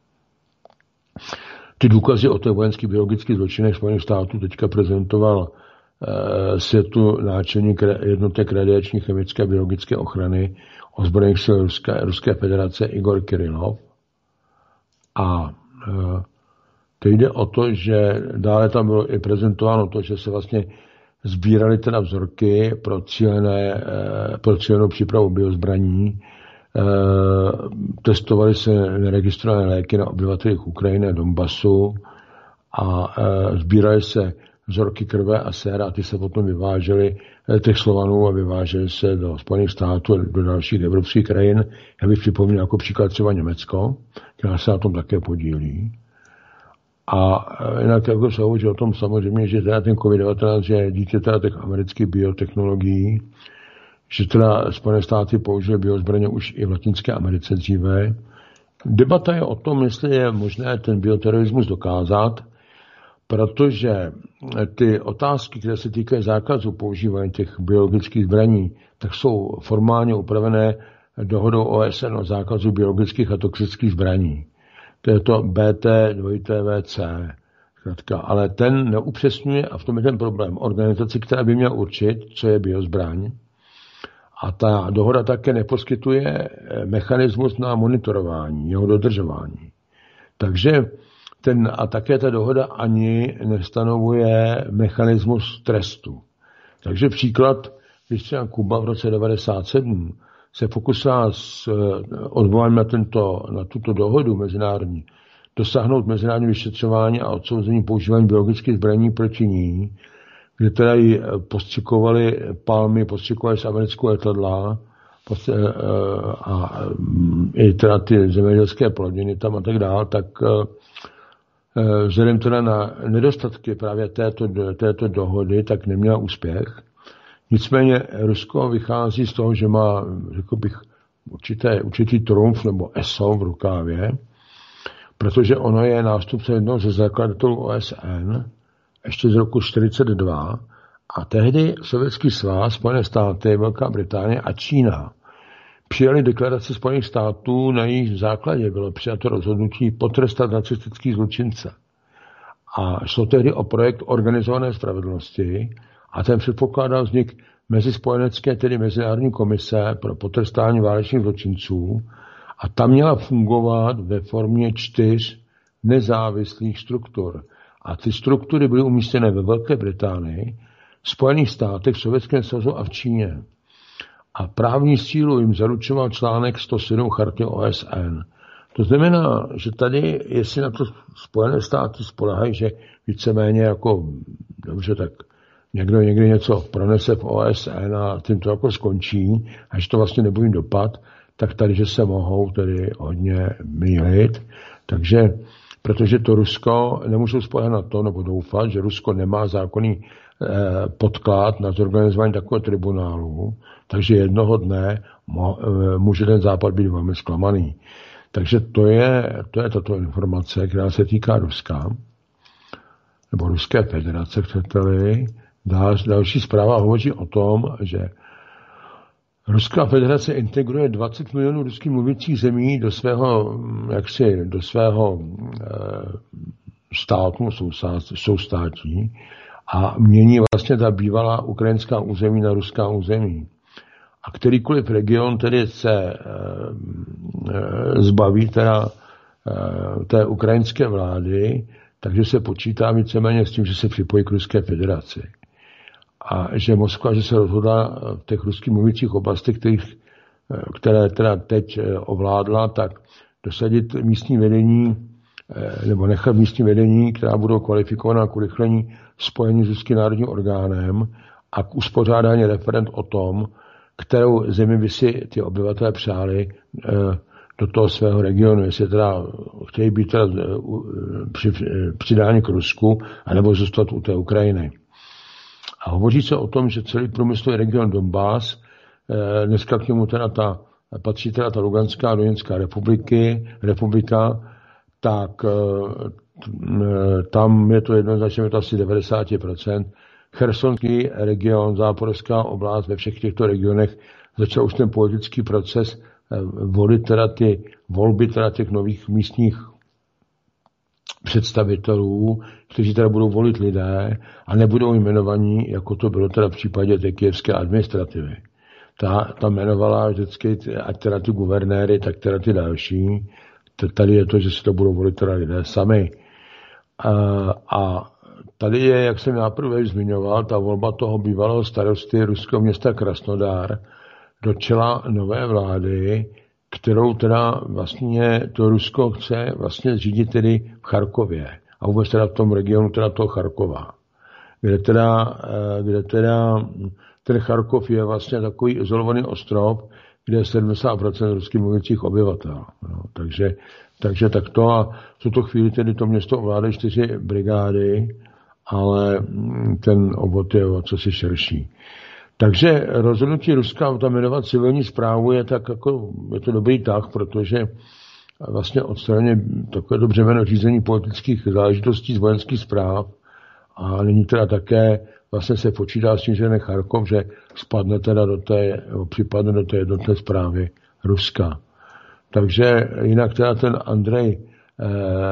Ty důkazy o těch vojenských biologických zločinech Spojených států teďka prezentoval e, světu náčelník jednotek radiační, chemické a biologické ochrany ozbrojených sil Ruské, Ruské federace Igor Kirilov. A e, to jde o to, že dále tam bylo i prezentováno to, že se vlastně sbíraly teda vzorky pro cílené, pro cílenou přípravu biozbraní, testovaly se neregistrované léky na obyvatelích Ukrajiny a Donbasu a sbíraly se vzorky krve a séra a ty se potom vyvážely těch Slovanů a vyvážely se do Spojených států a do dalších evropských krajin. Já bych připomněl jako příklad třeba Německo, která se na tom také podílí. A jinak jako se hovoří o tom samozřejmě, že teda ten covid devatenáct je dítě teda těch amerických biotechnologií, že teda Spojené státy použily biozbraně už i v Latinské Americe dříve. Debata je o tom, jestli je možné ten bioterorismus dokázat, protože ty otázky, které se týkají zákazu používání těch biologických zbraní, tak jsou formálně upravené dohodou O S N o zákazu biologických a toxických zbraní. To je to B T dva V C. Ale ten neupřesňuje, a v tom je ten problém, organizaci, která by měla určit, co je biozbraň. A ta dohoda také neposkytuje mechanismus na monitorování, jeho dodržování. Takže ten, a také ta dohoda ani nestanovuje mechanismus trestu. Takže příklad, když třeba Kuba v roce devadesát sedm se pokusila s odvoláním na, tento, na tuto dohodu mezinárodní dosáhnout mezinárodní vyšetřování a odsouzení používání biologických zbraní proti ní, kde teda ji postřikovali palmy, postřikovali z amerického letadla a i teda ty zemědělské plodiny tam a tak dále, tak vzhledem teda na nedostatky právě této, této dohody, tak neměla úspěch. Nicméně Rusko vychází z toho, že má, řekl bych, určité, určitý trumf nebo eso v rukávě, protože ono je nástupce jednoho ze zakladatelů O S N, ještě z roku čtyřicet dva, a tehdy Sovětský svaz, Spojené státy, Velká Británie a Čína přijali deklaraci Spojených států, na jejich základě bylo přijato rozhodnutí potrestat nacistický zločince. A šlo tehdy o projekt organizované spravedlnosti a ten předpokládal vznik mezispojenecké, tedy Mezinárodní komise pro potrestání válečných zločinců, a ta měla fungovat ve formě čtyř nezávislých struktur. A ty struktury byly umístěné ve Velké Británii, Spojených státech, v Sovětském svazu a v Číně. A právní sílu jim zaručoval článek sto sedm Charty O S N. To znamená, že tady, jestli na to Spojené státy spolehají, že víceméně jako, dobře, tak někdo někdy něco pronese v O S N a tím to jako skončí, a že to vlastně nebude dopad, tak tady, že se mohou tedy hodně mýlit. Takže, protože to Rusko, nemůžou spolehat na to, nebo doufat, že Rusko nemá zákonný eh, podklad na zorganizování takového tribunálu, takže jednoho dne mo, eh, může ten Západ být velmi zklamaný. Takže to je, to je tato informace, která se týká Ruska, nebo Ruské federace, chcete-li. Dal, další zpráva hovoří o tom, že Ruská federace integruje dvacet milionů ruských mluvících zemí do svého, jaksi, do svého e, státu, soustátí, a mění vlastně ta bývalá ukrajinská území na ruská území. A kterýkoliv region tedy se e, e, zbaví teda e, té ukrajinské vlády, takže se počítá víceméně s tím, že se připojí k Ruské federaci. A že Moskva, že se rozhodla v těch ruských mluvících oblastech, kterých, které teda teď ovládla, tak dosadit místní vedení, nebo nechat místní vedení, která budou kvalifikovaná k urychlení spojení s ruským národním orgánem a k uspořádání referend o tom, kterou zemi by si ty obyvatelé přáli do toho svého regionu, jestli teda chtějí být teda přidáni k Rusku, anebo zůstat u té Ukrajiny. A hovoří se o tom, že celý průmyslový region Donbas, dneska k němu teda ta, patří teda ta Luganská a Donetská republiky, republika, tak tam je to jednoznačně to asi devadesát procent. Chersonský region, Záporská oblast, ve všech těchto regionech začal už ten politický proces volit teda ty volby teda těch nových místních představitelů, kteří teda budou volit lidé a nebudou jmenovaní, jako to bylo teda v případě té kyjevské administrativy. Ta, ta jmenovala vždycky, ať teda ty guvernéry, tak teda ty další. Tady je to, že si to budou volit teda lidé sami. A, a tady je, jak jsem já prvé zmiňoval, ta volba toho bývalého starosty ruského města Krasnodar do čela nové vlády, kterou teda vlastně to Rusko chce vlastně zřídit tedy v Charkově. A vůbec teda v tom regionu teda toho Charkova. Kde teda, kde teda ten Charkov je vlastně takový izolovaný ostrov, kde je sedmdesát procent ruských mluvících obyvatel. No, takže Takže takto a v tuto chvíli tedy to město ovládají čtyři brigády, ale ten obvod je o cosi širší. Takže rozhodnutí Ruska tam jmenovat civilní správu je tak jako, je to dobrý tah, protože vlastně odstraně takové to břemeno řízení politických záležitostí z vojenských správ a nyní teda také vlastně se počítá s tím, že Charkov, že spadne teda do té, připadne do té jednotné správy Ruska. Takže jinak teda ten Andrej eh,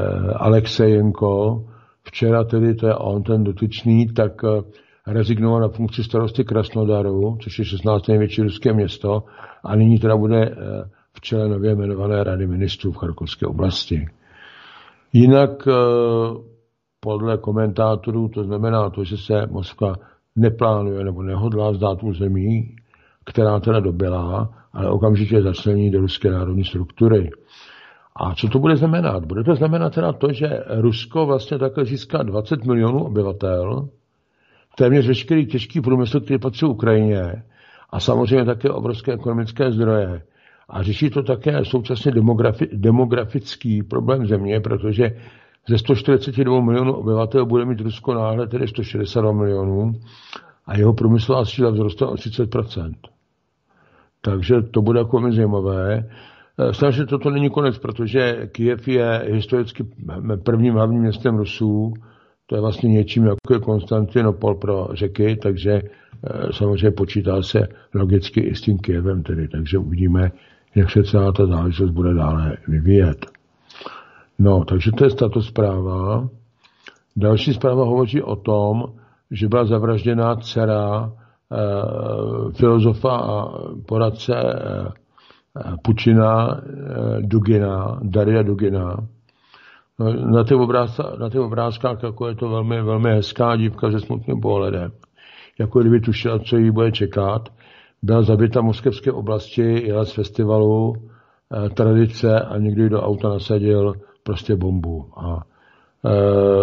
Alexejenko, včera tedy to je on, ten dotyčný, tak eh, rezignoval na funkci starosty Krasnodaru, což je šestnácté největší ruské město, a nyní teda bude eh, v čele nově jmenované rady ministrů v Charkovské oblasti. Jinak eh, podle komentátorů to znamená to, že se Moskva neplánuje nebo nehodlá vzdát území, která teda dobyla, ale okamžitě začlení do ruské národní struktury. A co to bude znamenat? Bude to znamenat teda to, že Rusko vlastně takhle získá dvacet milionů obyvatel, téměř veškerý těžký průmysl, který patří Ukrajině, a samozřejmě také obrovské ekonomické zdroje. A řeší to také současně demografi- demografický problém země, protože ze sto čtyřicet dva milionů obyvatel bude mít Rusko náhle tedy sto šedesát dva milionů a jeho průmyslová síla vzroste o třicet procent. Takže to bude jako velmi zajímavé. Samozřejmě toto není konec, protože Kyjev je historicky prvním hlavním městem Rusů. To je vlastně něčím, jako je Konstantinopol pro Řeky, takže samozřejmě počítá se logicky i s tím Kyjevem tedy. Takže uvidíme, jak se celá ta záležitost bude dále vyvíjet. No, takže to je tato zpráva. Další zpráva hovoří o tom, že byla zavražděná dcera eh, filozofa a poradce eh, Pučina eh, Dugina, Daria Dugina. No, na těch obrázkách, na těch obrázkách jako je to velmi, velmi hezká dívka se smutným pohledem. Jako kdyby tušila, co jí bude čekat. Byla zabita v moskevské oblasti, jela z festivalu eh, tradice a někdo jí do auta nasadil prostě bombu. A e,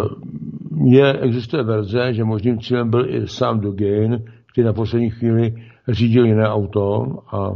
je, existuje verze, že možným cílem byl i sám Dugin, který na poslední chvíli řídil jiné auto a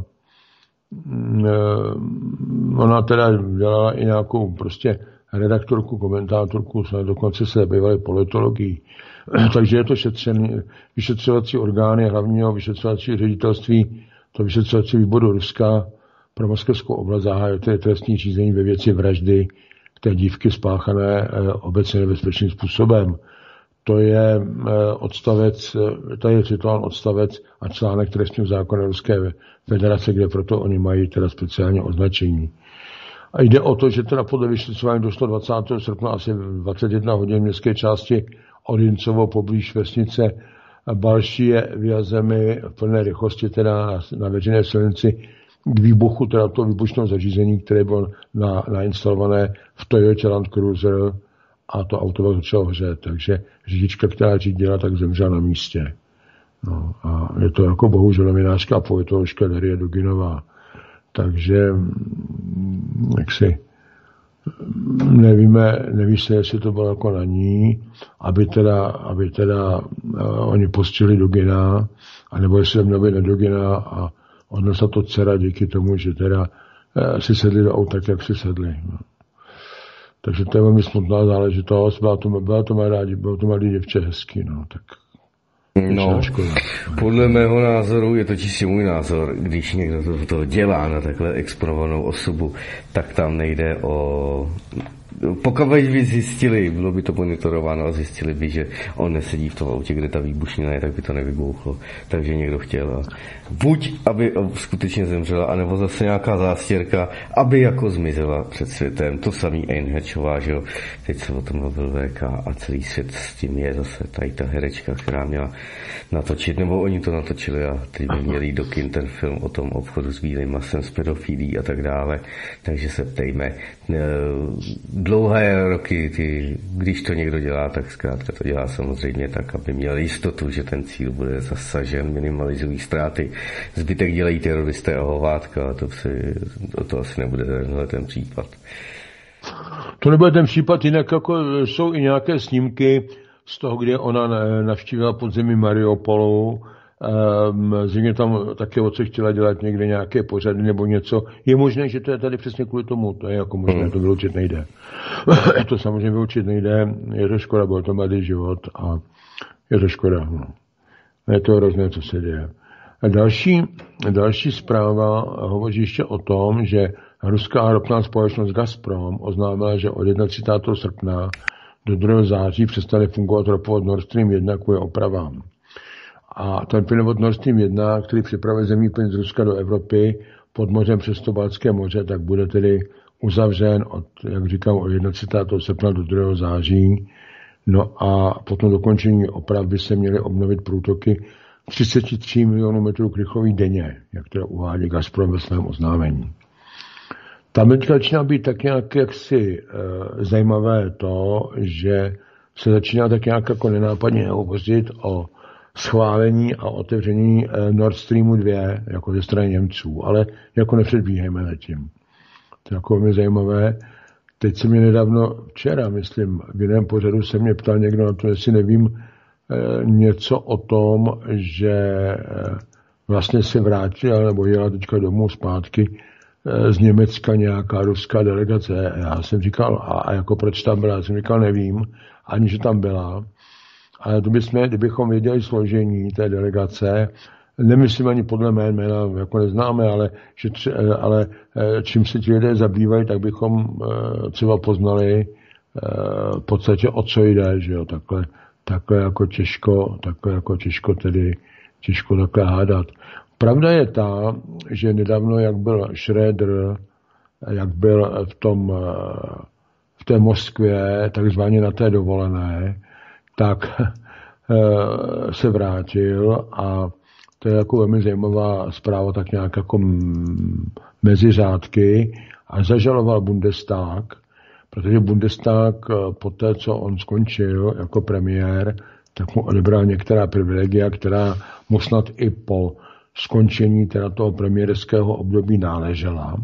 e, ona teda dělala i nějakou prostě redaktorku, komentátorku, dokonce se zabývaly politologií. Takže je to šetřený, vyšetřovací orgány hlavního vyšetřovacího ředitelství, to vyšetřovací výboru Ruska pro moskevskou oblast zahájil trestní řízení ve věci vraždy té dívky spáchané e, obecně nebezpečným způsobem. To je e, odstavec, to je citován odstavec a článek trestního zákona Ruské federace, kde proto oni mají teda speciální označení. A jde o to, že teda podle vyšetřování došlo dvacátého srpna asi dvacet jedna hodin v městské části Odincovo poblíž vesnice Balšije v Jazemi v plné rychlosti teda na, na veřejné silnici k výbuchu teda toho výbušného zařízení, které bylo na, nainstalované v Toyota Land Cruiser a to auto začalo hořet. Takže řidička, která řídila, tak zemřela na místě. No, a je to jako bohužel novinářka a politoložka Daria Duginová. Takže jak si nevíme, neví se, jestli to bylo jako na ní, aby teda, aby teda uh, oni postřili Dugina, anebo jestli tam měli na Dugina a odnesla to dcera díky tomu, že teda uh, si sedli do auta, jak si sedli. No. Takže to je velmi smutná záležitost, byla to, byla to malé, bylo to malé děvče hezky, no, tak. No, podle mého názoru, je to čistě můj názor, když někdo to, to dělá na takhle exponovanou osobu, tak tam nejde o... Pokud by zjistili, bylo by to monitorováno a zjistili by, že on nesedí v tom autě, kde ta výbušnina je, tak by to nevybouchlo. Takže někdo chtěl. Buď, aby skutečně zemřela, anebo zase nějaká zástěrka, aby jako zmizela před světem. To samý Einherčová, že jo. Teď se o tom mluvil V K a celý svět s tím je zase tady ta herečka, která měla natočit, nebo oni to natočili a teď by měli do kin ten film o tom obchodu s bílým masem, s pedofilí a tak dále. Takže se ptejme. Dlouhé roky, ty, když to někdo dělá, tak zkrátka to dělá samozřejmě tak, aby měl jistotu, že ten cíl bude zasažen, minimalizují ztráty. Zbytek dělají teroristé a hovátka a to, si, to, to asi nebude tenhle ten případ. To nebude ten případ, jinak jako jsou i nějaké snímky z toho, kde ona navštívila podzemí Mariupolu, Zřejmě tam také o co chtěla dělat někde nějaké pořady nebo něco. Je možné, že to je tady přesně kvůli tomu. To je jako možné, to vyloučit nejde. To samozřejmě vyloučit nejde. Je to škoda, byl to mladý život a je to škoda. No. Je to hrozné, co se děje. A další, další zpráva hovoří ještě o tom, že ruská ropná společnost Gazprom oznámila, že od třicátého prvního srpna do druhého září přestane fungovat ropovod Nord Stream jedna kvůli opravám. A ten plynovod Nord Stream jedna, který připravuje zemní plyn z Ruska do Evropy pod mořem přes to Baltské moře, tak bude tedy uzavřen od, jak říkám, od třicátého prvního srpna do druhého září. No a po tom dokončení oprav by se měly obnovit průtoky třicet tři milionů metrů krychlových denně, jak to uvádí Gazprom ve svém oznámení. Tam začíná být tak nějak jaksi e, zajímavé to, že se začíná tak nějak jako nenápadně hovořit o schválení a otevření Nord Streamu dva jako ze strany Němců, ale jako nepředbíhejme nad tím. To je jako velmi zajímavé. Teď se mě nedávno, včera, myslím, v jiném pořadu se mě ptal někdo na to, jestli nevím něco o tom, že vlastně se vrátila nebo jela teďka domů zpátky z Německa nějaká ruská delegace. Já jsem říkal, a, a jako proč tam byla? Já jsem říkal, nevím, ani že tam byla. Ale to bychom, kdybychom věděli složení té delegace, nemyslím ani podle mé jména, jako neznáme, ale, že tři, ale čím se ti lidé zabývají, tak bychom třeba poznali v podstatě o co jde, že jo, takhle, takhle jako těžko, takhle jako těžko tedy, těžko takhle hádat. Pravda je ta, že nedávno, jak byl Schröder, jak byl v tom, v té Moskvě, takzvaně na té dovolené, tak se vrátil a to je jako velmi zajímavá zpráva, tak nějak jako mezi řádky a zažaloval Bundestag, protože Bundestag po té, co on skončil jako premiér, tak mu odebral některá privilegia, která mu snad i po skončení teda toho premiérského období náležela.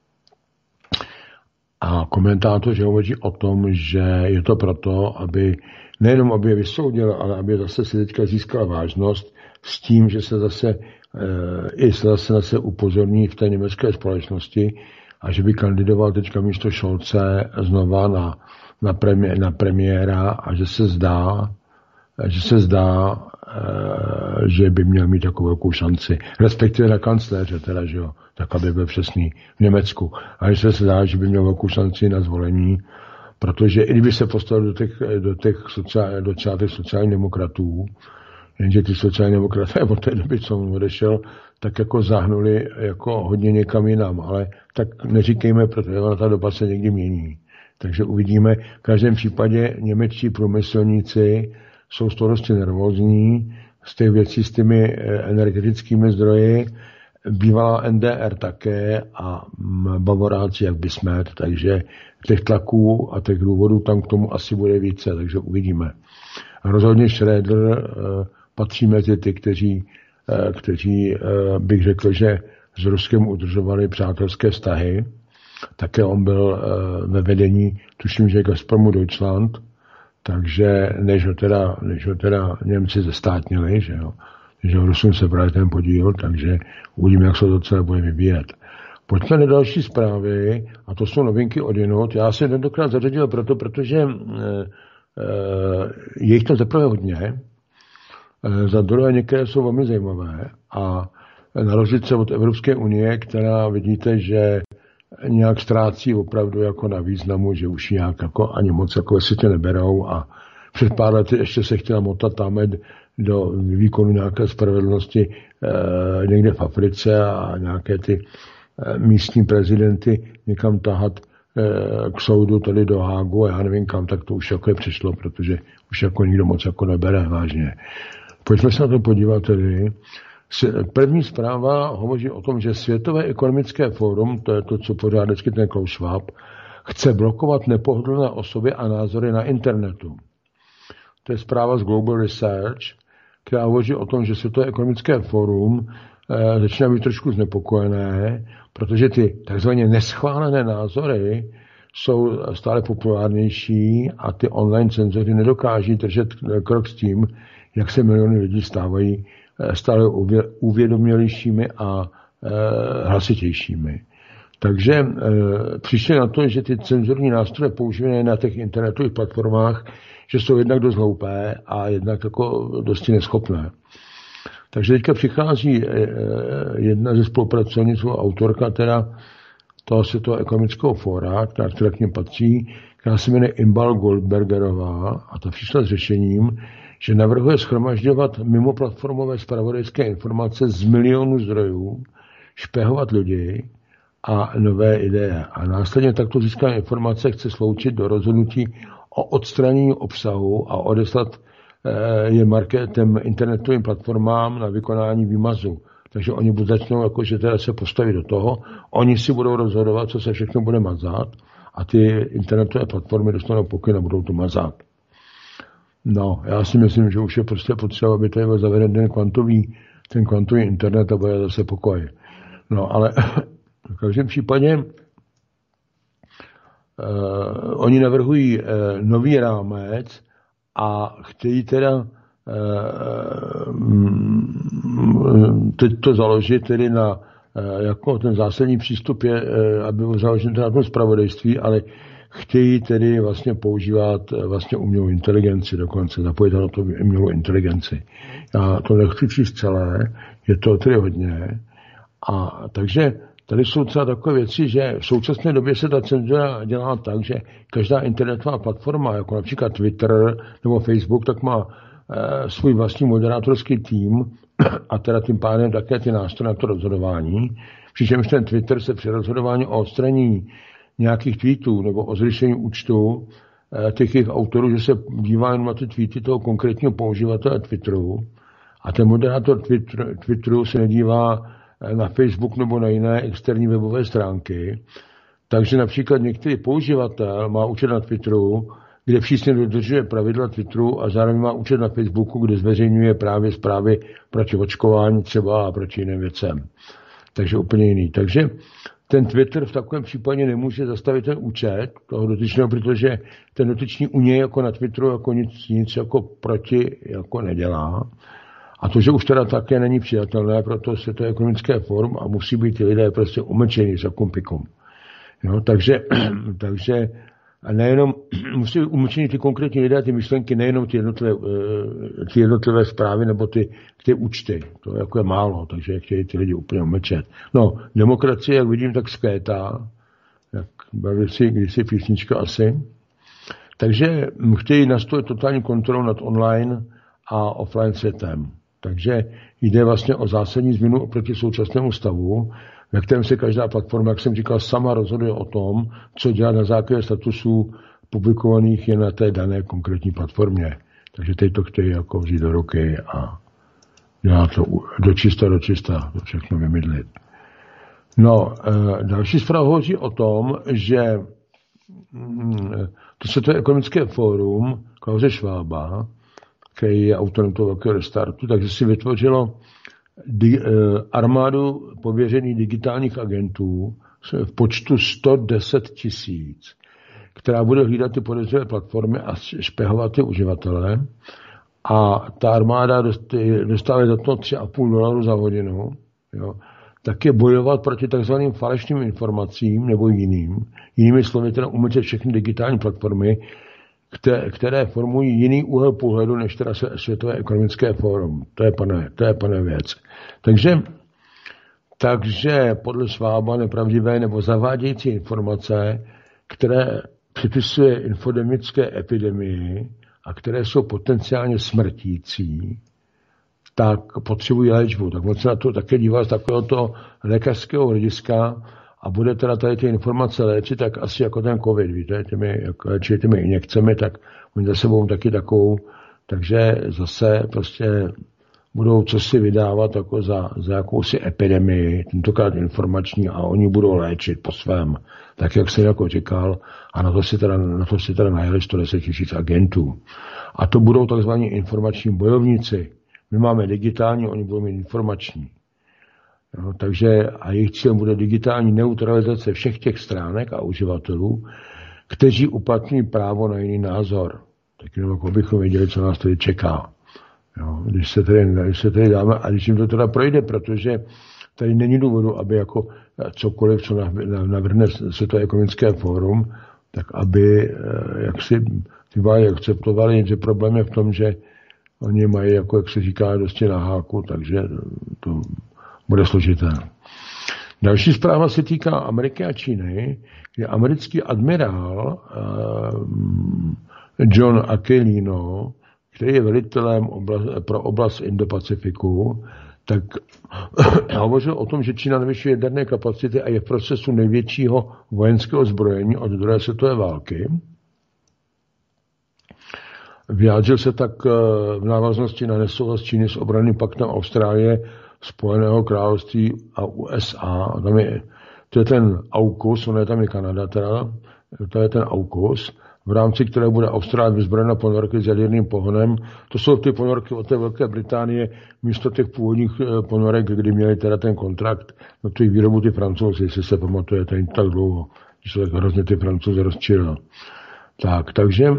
A komentátoři hovoří o tom, že je to proto, aby nejenom aby je vysoudil, ale aby zase si teďka získala vážnost s tím, že se zase e, i se zase, zase upozorní v té německé společnosti a že by kandidoval teďka místo Scholze znova na, na, premiér, na premiéra a že se zdá, že se zdá, e, že by měl mít takovou velkou šanci. Respektive na kancléře, teda, že jo, tak aby byl přesný v Německu. A že se zdá, že by měl velkou šanci na zvolení, protože i kdyby se postavil do těch, do těch sociál, do těch sociálních demokratů, jenže ty sociální demokraté od té doby, co on odešel, tak jako zahnuli jako hodně někam jinam, ale tak neříkejme, protože ta doba se někdy mění. Takže uvidíme. V každém případě němečtí průmyslníci jsou z toho dosti nervózní, z těch věcí s těmi energetickými zdroji, bývalá N D R také a Bavoráci jak Bismarck, takže těch tlaků a těch důvodů tam k tomu asi bude více, takže uvidíme. Rozhodně Schröder patří mezi ty, kteří, kteří bych řekl, že s Ruskem udržovali přátelské vztahy. Také on byl ve vedení, tuším, že Gazpromu Deutschland, takže než ho teda, než ho teda Němci zestátnili, že jo, že Rusům se právě ten podíl, takže uvidíme, jak se to celé bude vyvíjet. Pojďme na další zprávy, a to jsou novinky od jinot. Já jsem tentokrát zařadil proto, protože e, e, je jich to teprve hodně, e, za druhé některé jsou velmi zajímavé a na rozdíl se od Evropské unie, která vidíte, že nějak ztrácí opravdu jako na významu, že už nějak jako ani moc jako ve světě neberou a před pár lety ještě se chtěla motat tam do výkonu nějaké spravedlnosti e, někde v Africe a nějaké ty e, místní prezidenty někam tahat e, k soudu tady do Hágu a já nevím kam, tak to už jako je přišlo, protože už jako nikdo moc jako nebere vážně. Pojďme se na to podívat tedy. První zpráva hovoří o tom, že Světové ekonomické fórum, to je to, co pořádá vždycky ten Klaus Schwab, chce blokovat nepohodlné osoby a názory na internetu. To je zpráva z Global Research, která hovoří o tom, že Světové ekonomické fórum e, začíná být trošku znepokojené, protože ty takzvaně neschválené názory jsou stále populárnější a ty online cenzory nedokáží držet krok s tím, jak se miliony lidí stávají stále uvědomělejšími a hlasitějšími. Takže e, přišli na to, že ty cenzurní nástroje používané na těch internetových platformách, že jsou jednak dost hloupé a jednak jako dosti neschopné. Takže teďka přichází e, jedna ze spolupracovniců, autorka teda toho Světového ekonomického fóra, která, která k něm patří, která se jmenuje Imbal Goldbergerová, a ta přišla s řešením, že navrhuje shromažďovat mimo platformové zpravodajské informace z milionů zdrojů, špehovat lidi a nové ideje. A následně takto získané informace chce sloučit do rozhodnutí o odstranění obsahu a odeslat je marketem internetovým platformám na vykonání výmazu. Takže oni budou začnou jakože teda se postavit do toho, oni si budou rozhodovat, co se všechno bude mazat a ty internetové platformy dostanou pokyn a budou to mazat. No, já si myslím, že už je prostě potřeba, aby tady byl zaveden ten kvantový, ten kvantový internet a bude zase pokoj. No, ale v každém případě uh, oni navrhují uh, nový rámec a chtějí teda uh, teď to založit tedy na uh, jako ten zásadní přístup je, uh, aby byl založen na tom zpravodajství, ale chtějí tedy vlastně používat uh, vlastně umělou inteligenci dokonce, zapojit na to umělou inteligenci. Já to nechci číst celé, je to tedy hodně. A takže tady jsou třeba takové věci, že v současné době se ta cenzura dělá tak, že každá internetová platforma, jako například Twitter nebo Facebook, tak má e, svůj vlastní moderátorský tým a teda tím pádem také ty nástroje na to rozhodování. Přičemž ten Twitter se při rozhodování o odstranění nějakých tweetů nebo o zrušení účtu e, těch jejich autorů, že se dívá jen na ty tweety toho konkrétního použivatele Twitteru a ten moderátor Twitter, Twitteru se nedívá na Facebook nebo na jiné externí webové stránky. Takže například některý použivatel má účet na Twitteru, kde přísně dodržuje pravidla Twitteru a zároveň má účet na Facebooku, kde zveřejňuje právě zprávy proti očkování třeba a proti jiným věcem. Takže úplně jiný. Takže ten Twitter v takovém případě nemůže zastavit ten účet toho dotyčného, protože ten dotyčný u něj jako na Twitteru jako nic, nic jako proti jako nedělá. A to, že už teda také není přijatelné, proto Světové ekonomické fórum a musí být ty lidé prostě umlčení za kumpikum. Jo, takže, takže nejenom musí být umlčení ty konkrétní lidé, ty myšlenky, nejenom ty jednotlivé, ty jednotlivé zprávy nebo ty, ty účty. To jako je málo, takže chtějí ty lidi úplně umlčet. No, demokracie, jak vidím, tak zkétá, jak bavil si kdysi písnička asi. Takže chtějí nastolit totální kontrolu nad online a offline světem. Takže jde vlastně o zásadní změnu oproti současnému stavu, ve kterém se každá platforma, jak jsem říkal, sama rozhoduje o tom, co dělat na základě statusů publikovaných je na té dané konkrétní platformě. Takže teď to chtějí jako vzít do ruky a dělat to do čista, do čista, to všechno vymydlit. No, další zpráva hovoří o tom, že to Světové ekonomické fórum Klause Schwaba, který je autorem toho velkého restartu, takže si vytvořilo di, armádu pověřených digitálních agentů v počtu sto deset tisíc, která bude hlídat ty podezřelé platformy a špehovat ty uživatele. A ta armáda dostává za to tři a půl dolaru za hodinu. Jo. Tak je bojovat proti takzvaným falešným informacím nebo jiným. Jinými slovy, teda umlčet všechny digitální platformy, které formují jiný úhel pohledu než teda Světové ekonomické fórum. To je pane, to je pane věc. Takže, takže podle Schwaba nepravdivé nebo zavádějící informace, které připisuje infodemické epidemii a které jsou potenciálně smrtící, tak potřebují léčbu. Tak moc se na to také dívá z takovéhoto lékařského hlediska a bude teda tady ty informace léčit, tak asi jako ten covid, víte, těmi, jak léčí těmi injekcemi, tak oni za sebou taky takovou, takže zase prostě budou co si vydávat jako za, za jakousi epidemii, tentokrát informační, a oni budou léčit po svém, tak jak jsem jako říkal, a na to si teda, na to si teda najeli sto deset tisíc agentů. A to budou takzvaní informační bojovníci. My máme digitální, oni budou mít informační. No, takže a jejich cílem bude digitální neutralizace všech těch stránek a uživatelů, kteří uplatňují právo na jiný názor. Tak jenom jako bychom věděli, co nás tady čeká. Jo, když se tady, když se tady dáme, a když jim to teda projde, protože tady není důvodu, aby jako cokoliv, co navrhne Světové ekonomické fórum, tak aby jak si ty vlády akceptovali, že problém je v tom, že oni mají, jako jak se říká, dosti na háku, takže to bude složité. Další zpráva se týká Ameriky a Číny, kde americký admirál John Aquilino, který je velitelem oblast, pro oblast Indo-Pacifiku, tak hovořil o tom, že Čína navyšuje jaderné kapacity a je v procesu největšího vojenského zbrojení od druhé světové války. Vyjádřil se tak v návaznosti na nesouhlas Číny s obranným paktem Austrálie, Spojeného království a U S A. Tam je, to je ten AUKUS, ono je tam i Kanada teda, to je ten AUKUS, v rámci které bude Austrálie vyzbrojena ponorky s jaderným pohonem. To jsou ty ponorky od té Velké Británie, místo těch původních ponorek, kdy měli teda ten kontrakt na tu výrobu ty Francouzi, jestli se pamatujete, není tak dlouho, když se tak hrozně ty Francouzi rozčilil. Tak, takže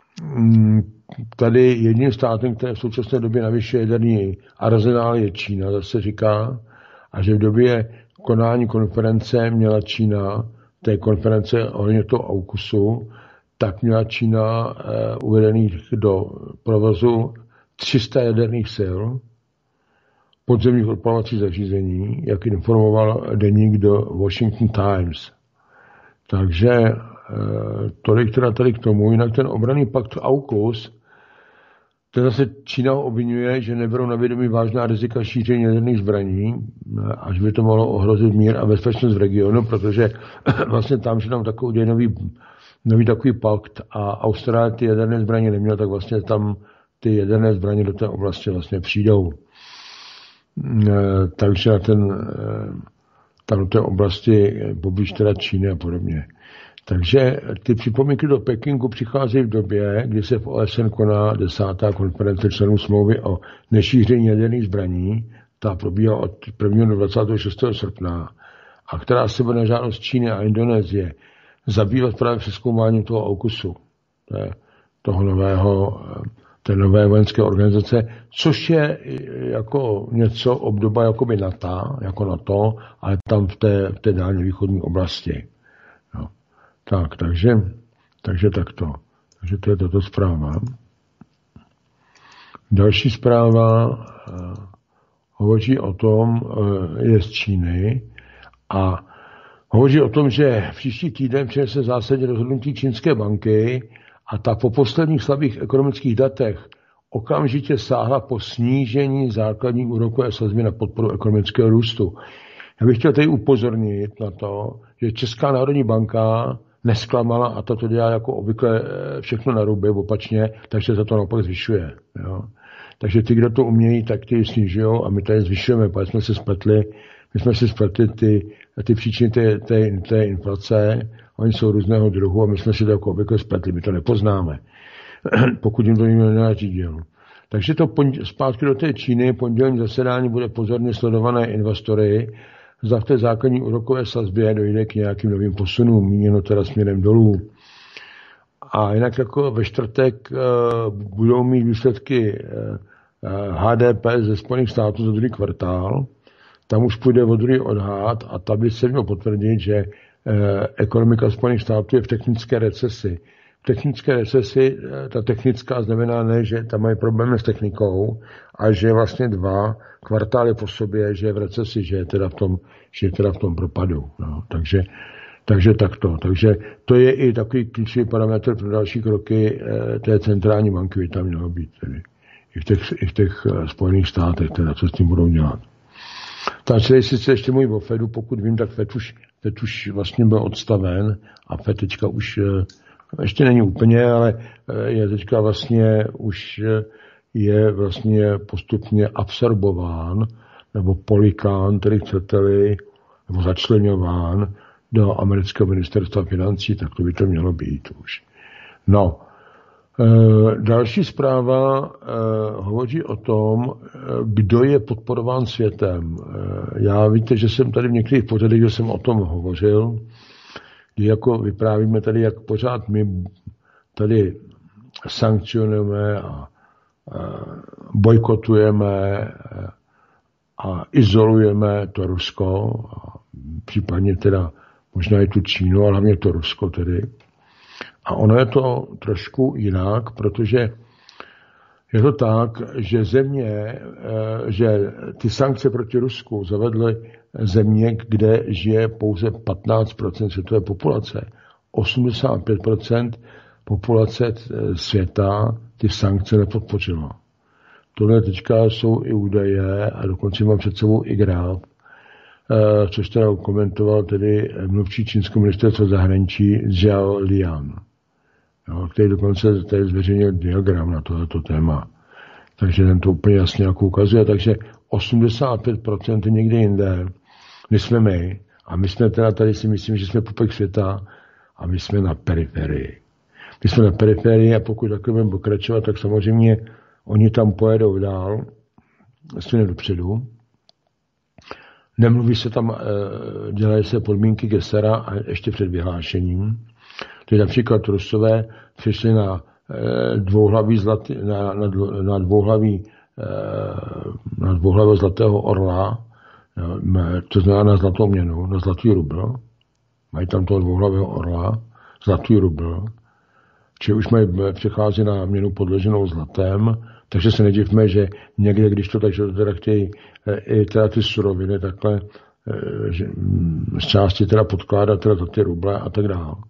tady jedním státem, který v současné době navyšuje jaderný arzenál, je Čína, zase říká, a že v době konání konference měla Čína, té konference ohledně toho AUKUSu, tak měla Čína eh, uvedených do provozu tři sta jaderných sil, podzemních odpalovacích zařízení, jak informoval deník do Washington Times. Takže eh, tolik teda tady k tomu. Jinak ten obranný pakt AUKUS, ten zase Čína obvinuje, že neberou na vědomí vážná rizika šíření jaderných zbraní, až by to mohlo ohrozit mír a bezpečnost v regionu, protože vlastně tam, že tam takový dějnový nový takový pakt a Austrálie ty jaderné zbraně neměla, tak vlastně tam ty jaderné zbraně do té oblasti vlastně přijdou. Takže na ten, tam do té oblasti poblíž teda Číny a podobně. Takže ty připomínky do Pekingu přicházejí v době, kdy se v O S N koná desátá konference členů smlouvy o nešíření jaderných zbraní. Ta probíhá od prvního do dvacátého šestého srpna a která se bude na žádost Číny a Indonésie zabývat právě přezkoumáním toho AUKUSu, toho nového, té nové vojenské organizace, což je jako něco obdoba jakoby NATO, jako NATO, ale tam v té, v té dálně východní oblasti. No. Tak, takže, takže takto. Takže to je tato zpráva. Další zpráva uh, hovoří o tom, uh, je z Číny a hovoří o tom, že příští týden přinese zásadně rozhodnutí čínské banky a ta po posledních slabých ekonomických datech okamžitě sáhla po snížení základní úrokové sazby na podporu ekonomického růstu. Já bych chtěl tady upozornit na to, že Česká národní banka nesklamala a to dělá jako obvykle všechno na ruby, opačně, takže za to naopak zvyšuje. Jo. Takže ty, kdo to umějí, tak ty snižují a my tady zvyšujeme, protože jsme se spletli, my jsme si spletli ty, ty příčiny té, té, té inflace, oni jsou různého druhu a my jsme si to jako obvykle spletli, my to nepoznáme, pokud jim to nikdo nenařídil. Takže to pond- zpátky do té Číny, pondělní zasedání bude pozorně sledované investory, zda v té základní úrokové sazbě dojde k nějakým novým posunům, míněno teda směrem dolů. A jinak jako ve čtvrtek uh, budou mít výsledky uh, H D P ze Spojených států za druhý kvartál. Tam už půjde o druhý odhad a tam by se mělo potvrdit, že uh, ekonomika Spojených států je v technické recesi. V technické recesi, ta technická znamená ne, že tam mají problémy s technikou, a že vlastně dva kvartály po sobě, že je v recesi, že je teda v tom, že je teda v tom propadu. No. Takže, takže takto. Takže to je i takový klíčový parametr pro další kroky eh, té centrální banky, by tam mělo být. Tedy. I v těch, i v těch Spojených státech, teda, co s tím budou dělat. Takže sice ještě mluví o Fedu, pokud vím, tak Fed už, Fed už vlastně byl odstaven a Fed teďka už ještě není úplně, ale je teďka vlastně už je vlastně postupně absorbován, nebo polikán, tedy chcete-li, nebo začleňován do amerického ministerstva financí, tak to by to mělo být už. No, další zpráva hovoří o tom, kdo je podporován světem. Já víte, že jsem tady v některých pořadech, že jsem o tom hovořil, kdy jako vyprávíme tady, jak pořád my tady sankcionujeme a, bojkotujeme a izolujeme to Rusko, případně teda možná i tu Čínu, ale hlavně to Rusko tedy. A ono je to trošku jinak, protože je to tak, že země, že ty sankce proti Rusku zavedly země, kde žije pouze patnáct procent světové populace. osmdesát pět procent populace světa ty sankce nepodpořilo. Tohle teďka jsou i údaje a dokonce mám před sebou i graf, což teda komentoval tedy mluvčí čínského ministerstva zahraničí Zhao Liang, který dokonce tady zveřejnil diagram na tohleto téma. Takže ten to úplně jasně jako ukazuje. Takže osmdesát pět procent někde jinde, my jsme my, a my jsme teda tady si myslím, že jsme pupek světa a my jsme na periferii. My jsme na periferii a pokud takhle budeme pokračovat, tak samozřejmě oni tam pojedou dál, směrem dopředu. Nemluví se tam, dělají se podmínky Gesera a ještě před vyhlášením. Tedy například Rusové přišli na dvouhlavý zlatý, na, na, na dvouhlavý na dvouhlavého zlatého orla, to znamená na zlatou měnu, na zlatý rubl. Mají tam toho dvouhlavého orla, zlatý rubl. Či už mají přechází na měnu podloženou zlatem, takže se nedivme, že někde, když to takže to teda chtějí i teda ty suroviny takhle že, z části teda podkládat teda ty ruble a tak dále.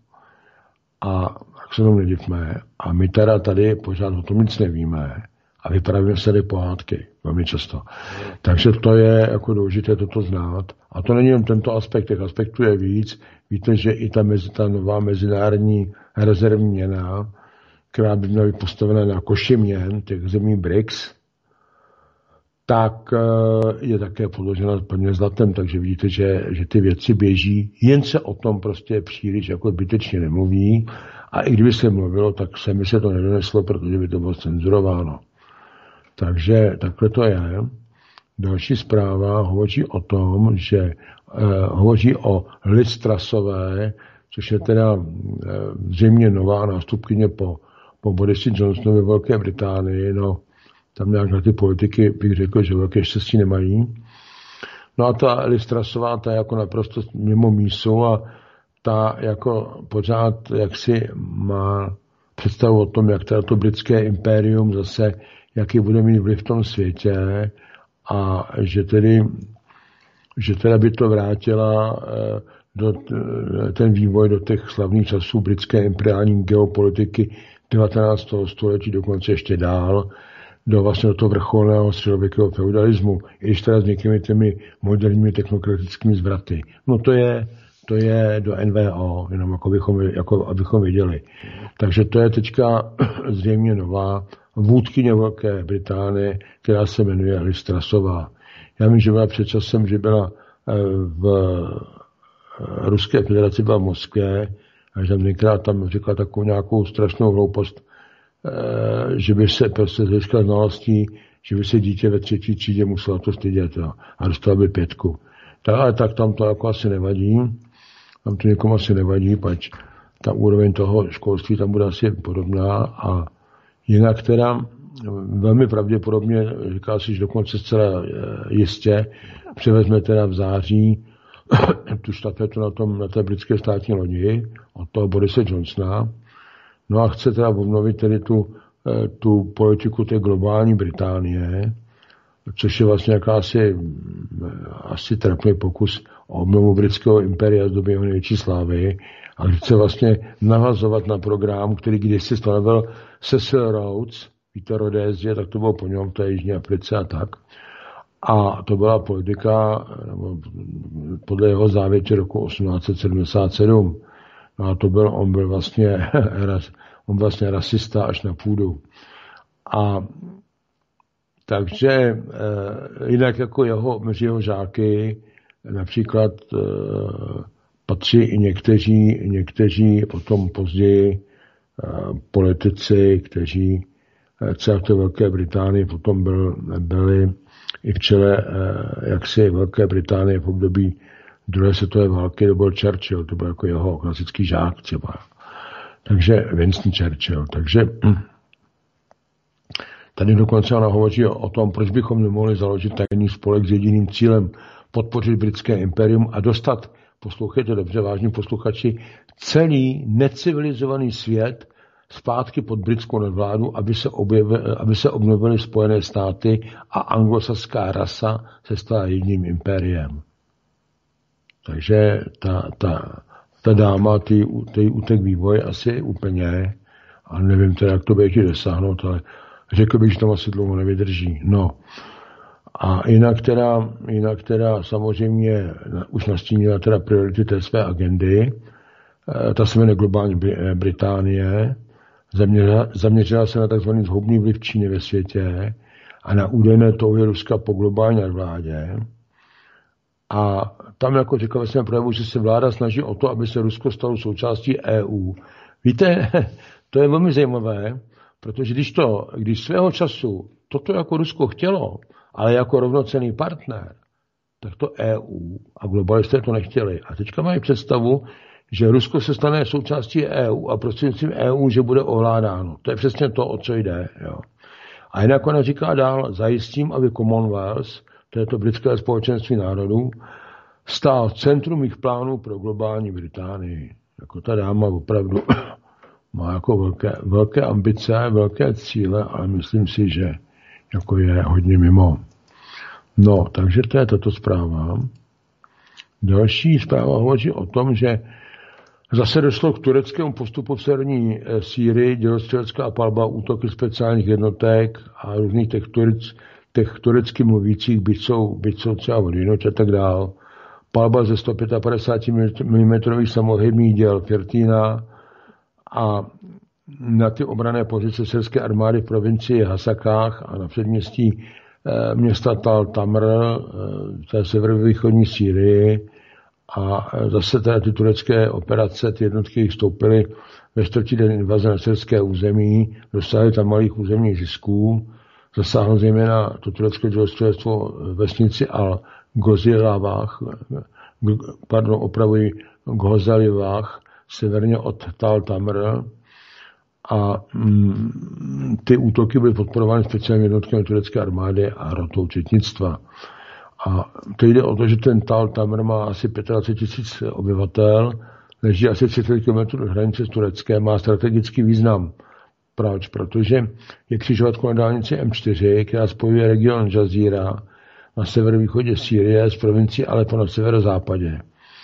A tak se tomu nedivme. A my teda tady pořád o tom nic nevíme. A vypravíme se tady pohádky velmi často. Takže to je jako důležité toto znát. A to není jen tento aspekt, těch aspektů je víc. Víte, že i ta, mezi, ta nová mezinárodní rezervní měna, která by měla být postavena na koši měn, těch zemí B R I C S, tak je také podložena plně zlatem. Takže vidíte, že, že ty věci běží. Jen se o tom prostě příliš jako zbytečně nemluví. A i kdyby se mluvilo, tak se mi se to nedoneslo, protože by to bylo cenzurováno. Takže takhle to je. Další zpráva hovoří o tom, že eh, hovoří o Liz Trussové, což je teda eh, zřejmě nová nástupkyně po, po Borisi Johnsonovi ve Velké Británii. No, tam nějak na ty politiky bych řekl, že velké štěstí nemají. No a ta Liz Trussová, ta je jako naprosto mimo mísu a ta jako pořád jaksi má představu o tom, jak teda to britské impérium zase, jaký bude mít vliv v tom světě a že tedy, že teda by to vrátila do, ten vývoj do těch slavných časů britské imperiální geopolitiky devatenáctého století, dokonce ještě dál, do vlastně do toho vrcholného středověkého feudalismu, i když teda s někými těmi moderními technokratickými zvraty. No to je To je do N V O, jenom jako bychom, jako abychom viděli. Takže to je teďka zřejmě nová vůdkyně Velké Británie, která se jmenuje Liz Trussová. Já vím, že byla před časem, že byla v Ruské federaci, byla v Moskvě, a že tam některá tam řekla takovou nějakou strašnou hloupost, že by se prostě z hlediska znalostí, že by se dítě ve třetí třídě muselo to stydět, jo, a dostala by pětku. Tak, ale tak tam to jako asi nevadí. Tam to někomu asi nevadí, pač ta úroveň toho školství tam bude asi podobná a jinak teda velmi pravděpodobně, říká si, že dokonce zcela jistě převezme teda v září tu štafetu na, tom, na té britské státní lodi od toho Borise Johnsona. No a chce teda obnovit tedy tu, tu politiku té globální Británie, což je vlastně jakási asi trapný pokus o obnovu britského impéria z doby jeho největší slávy a chce vlastně navazovat na program, který kdysi stanovil Cecil Rhodes, víte, Rhodézie, tak to bylo po něm, to je Jižní Africe a tak. A to byla politika podle jeho závěti roku osmnáct set sedmdesát sedm. No a to byl, on byl vlastně, on vlastně rasista až na půdu. A takže eh, jinak jako jeho, mezi jeho žáky například eh, patří i někteří, někteří potom později eh, politici, kteří eh, třeba v té Velké Británii potom byl, byli i v čele eh, jaksi Velké Británie v období druhé světové války, to byl Churchill, to byl jako jeho klasický žák třeba. Takže Winston Churchill. Takže Tady dokonce ona hovoří o tom, proč bychom nemohli založit tajný spolek s jediným cílem podpořit britské impérium a dostat, poslouchejte dobře, vážní posluchači, celý necivilizovaný svět zpátky pod britskou nadvládu, aby se, objevili, aby se obnovily Spojené státy a anglosaská rasa se stala jedním impériem. Takže ta, ta, ta dáma, ty, ty útek vývoj asi úplně, ale nevím teda, jak to bude dosáhnout, ale řekl bych, že tam asi dlouho nevydrží. No. A jinak teda, jinak teda samozřejmě už nastínila teda priority té své agendy. Ta se jmenuje Globální Británie. Zaměřila, zaměřila se na tzv. Zhoubný vliv Číny ve světě a na údajné touhy Ruska po globální nadvládě. A tam, jako říkal ve svém projevu, že se vláda snaží o to, aby se Rusko stalo součástí E U. Víte, to je velmi zajímavé, protože když to, když svého času toto jako Rusko chtělo, ale jako rovnocenný partner, tak to E U a globalisté to nechtěli. A teďka mají představu, že Rusko se stane součástí E U a prostřednictvím E U, že bude ovládáno. To je přesně to, o co jde. Jo. A jinak ona říká dál, zajistím, aby Commonwealth, to je to britské společenství národů, stál v centru mých plánů pro globální Británii. Jako ta dáma opravdu má jako velké, velké ambice, velké cíle, ale myslím si, že jako je hodně mimo. No, takže to je tato zpráva. Další zpráva hovoří o tom, že zase došlo k tureckému postupu v severní Sýrii, dělostřelecká palba, útoky speciálních jednotek a různých těch, turec, těch turecky mluvících, byť jsou, byť jsou třeba odjinuť a tak dál. Palba ze sto padesát pět milimetrů samohybných děl Firtina a na ty obrané pozice syrské armády v provincii Hasakách a na předměstí e, města Tal Tamr, e, to je severovýchodní Sýrii. A zase teda ty turecké operace, ty jednotky jich vstoupily ve čtvrtý den invaze na syrské území, dosáhly tam malých územních zisků, zasáhlo zejména to turecké dělostřelectvo vesnici Al-Gozilávách, pardon, opravuji Gozalivách, severně od Tal Tamr, a mm, ty útoky byly podporovány speciálními jednotkami turecké armády a rotou četnictva. A to jde o to, že ten Tal Tamr má asi dvacet pět tisíc obyvatel, leží asi třicet kilometrů od hranice s Tureckem, má strategický význam. Proč? Protože je křižovatkou na dálnici M čtyři, která spojuje region Jazíra na severovýchodě Sýrie s provincií Alepo na severozápadě.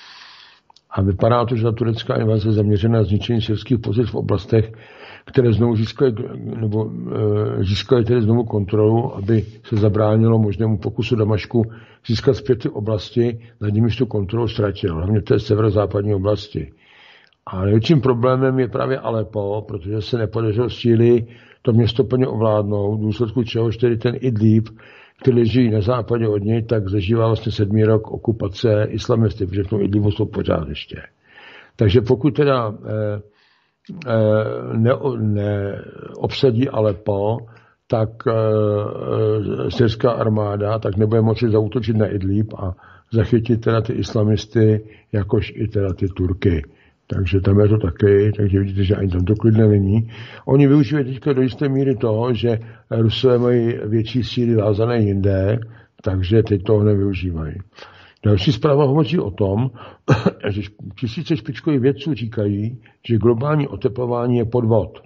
A vypadá to, že ta turecká invaze je zaměřena na zničení syrských pozic v oblastech, které znovu získaly, nebo e, získaly tedy znovu kontrolu, aby se zabránilo možnému pokusu Damašku získat zpět ty oblasti, nad nimiž tu kontrolu ztratil, hlavně té severozápadní oblasti. A největším problémem je právě Alepo, protože se nepodařilo síly to město plně ovládnout, v důsledku čehož tedy ten Idlib, který leží na západě od něj, tak zažívá vlastně sedmý rok okupace islamisty, protože v tom Idlibu jsou pořád ještě. Takže pokud teda eh, neobsadí ne, Alepo, tak e, syrská armáda tak nebude moci zaútočit na Idlib a zachytit teda ty islamisty, jakož i teda ty Turky. Takže tam je to taky, takže vidíte, že ani tam to klidné není. Oni využívají teďka do jisté míry toho, že Rusové mají větší síly vázané jinde, takže teď toho nevyužívají. Další zpráva hovoří o tom, že tisíce špičkových vědců říkají, že globální oteplování je podvod.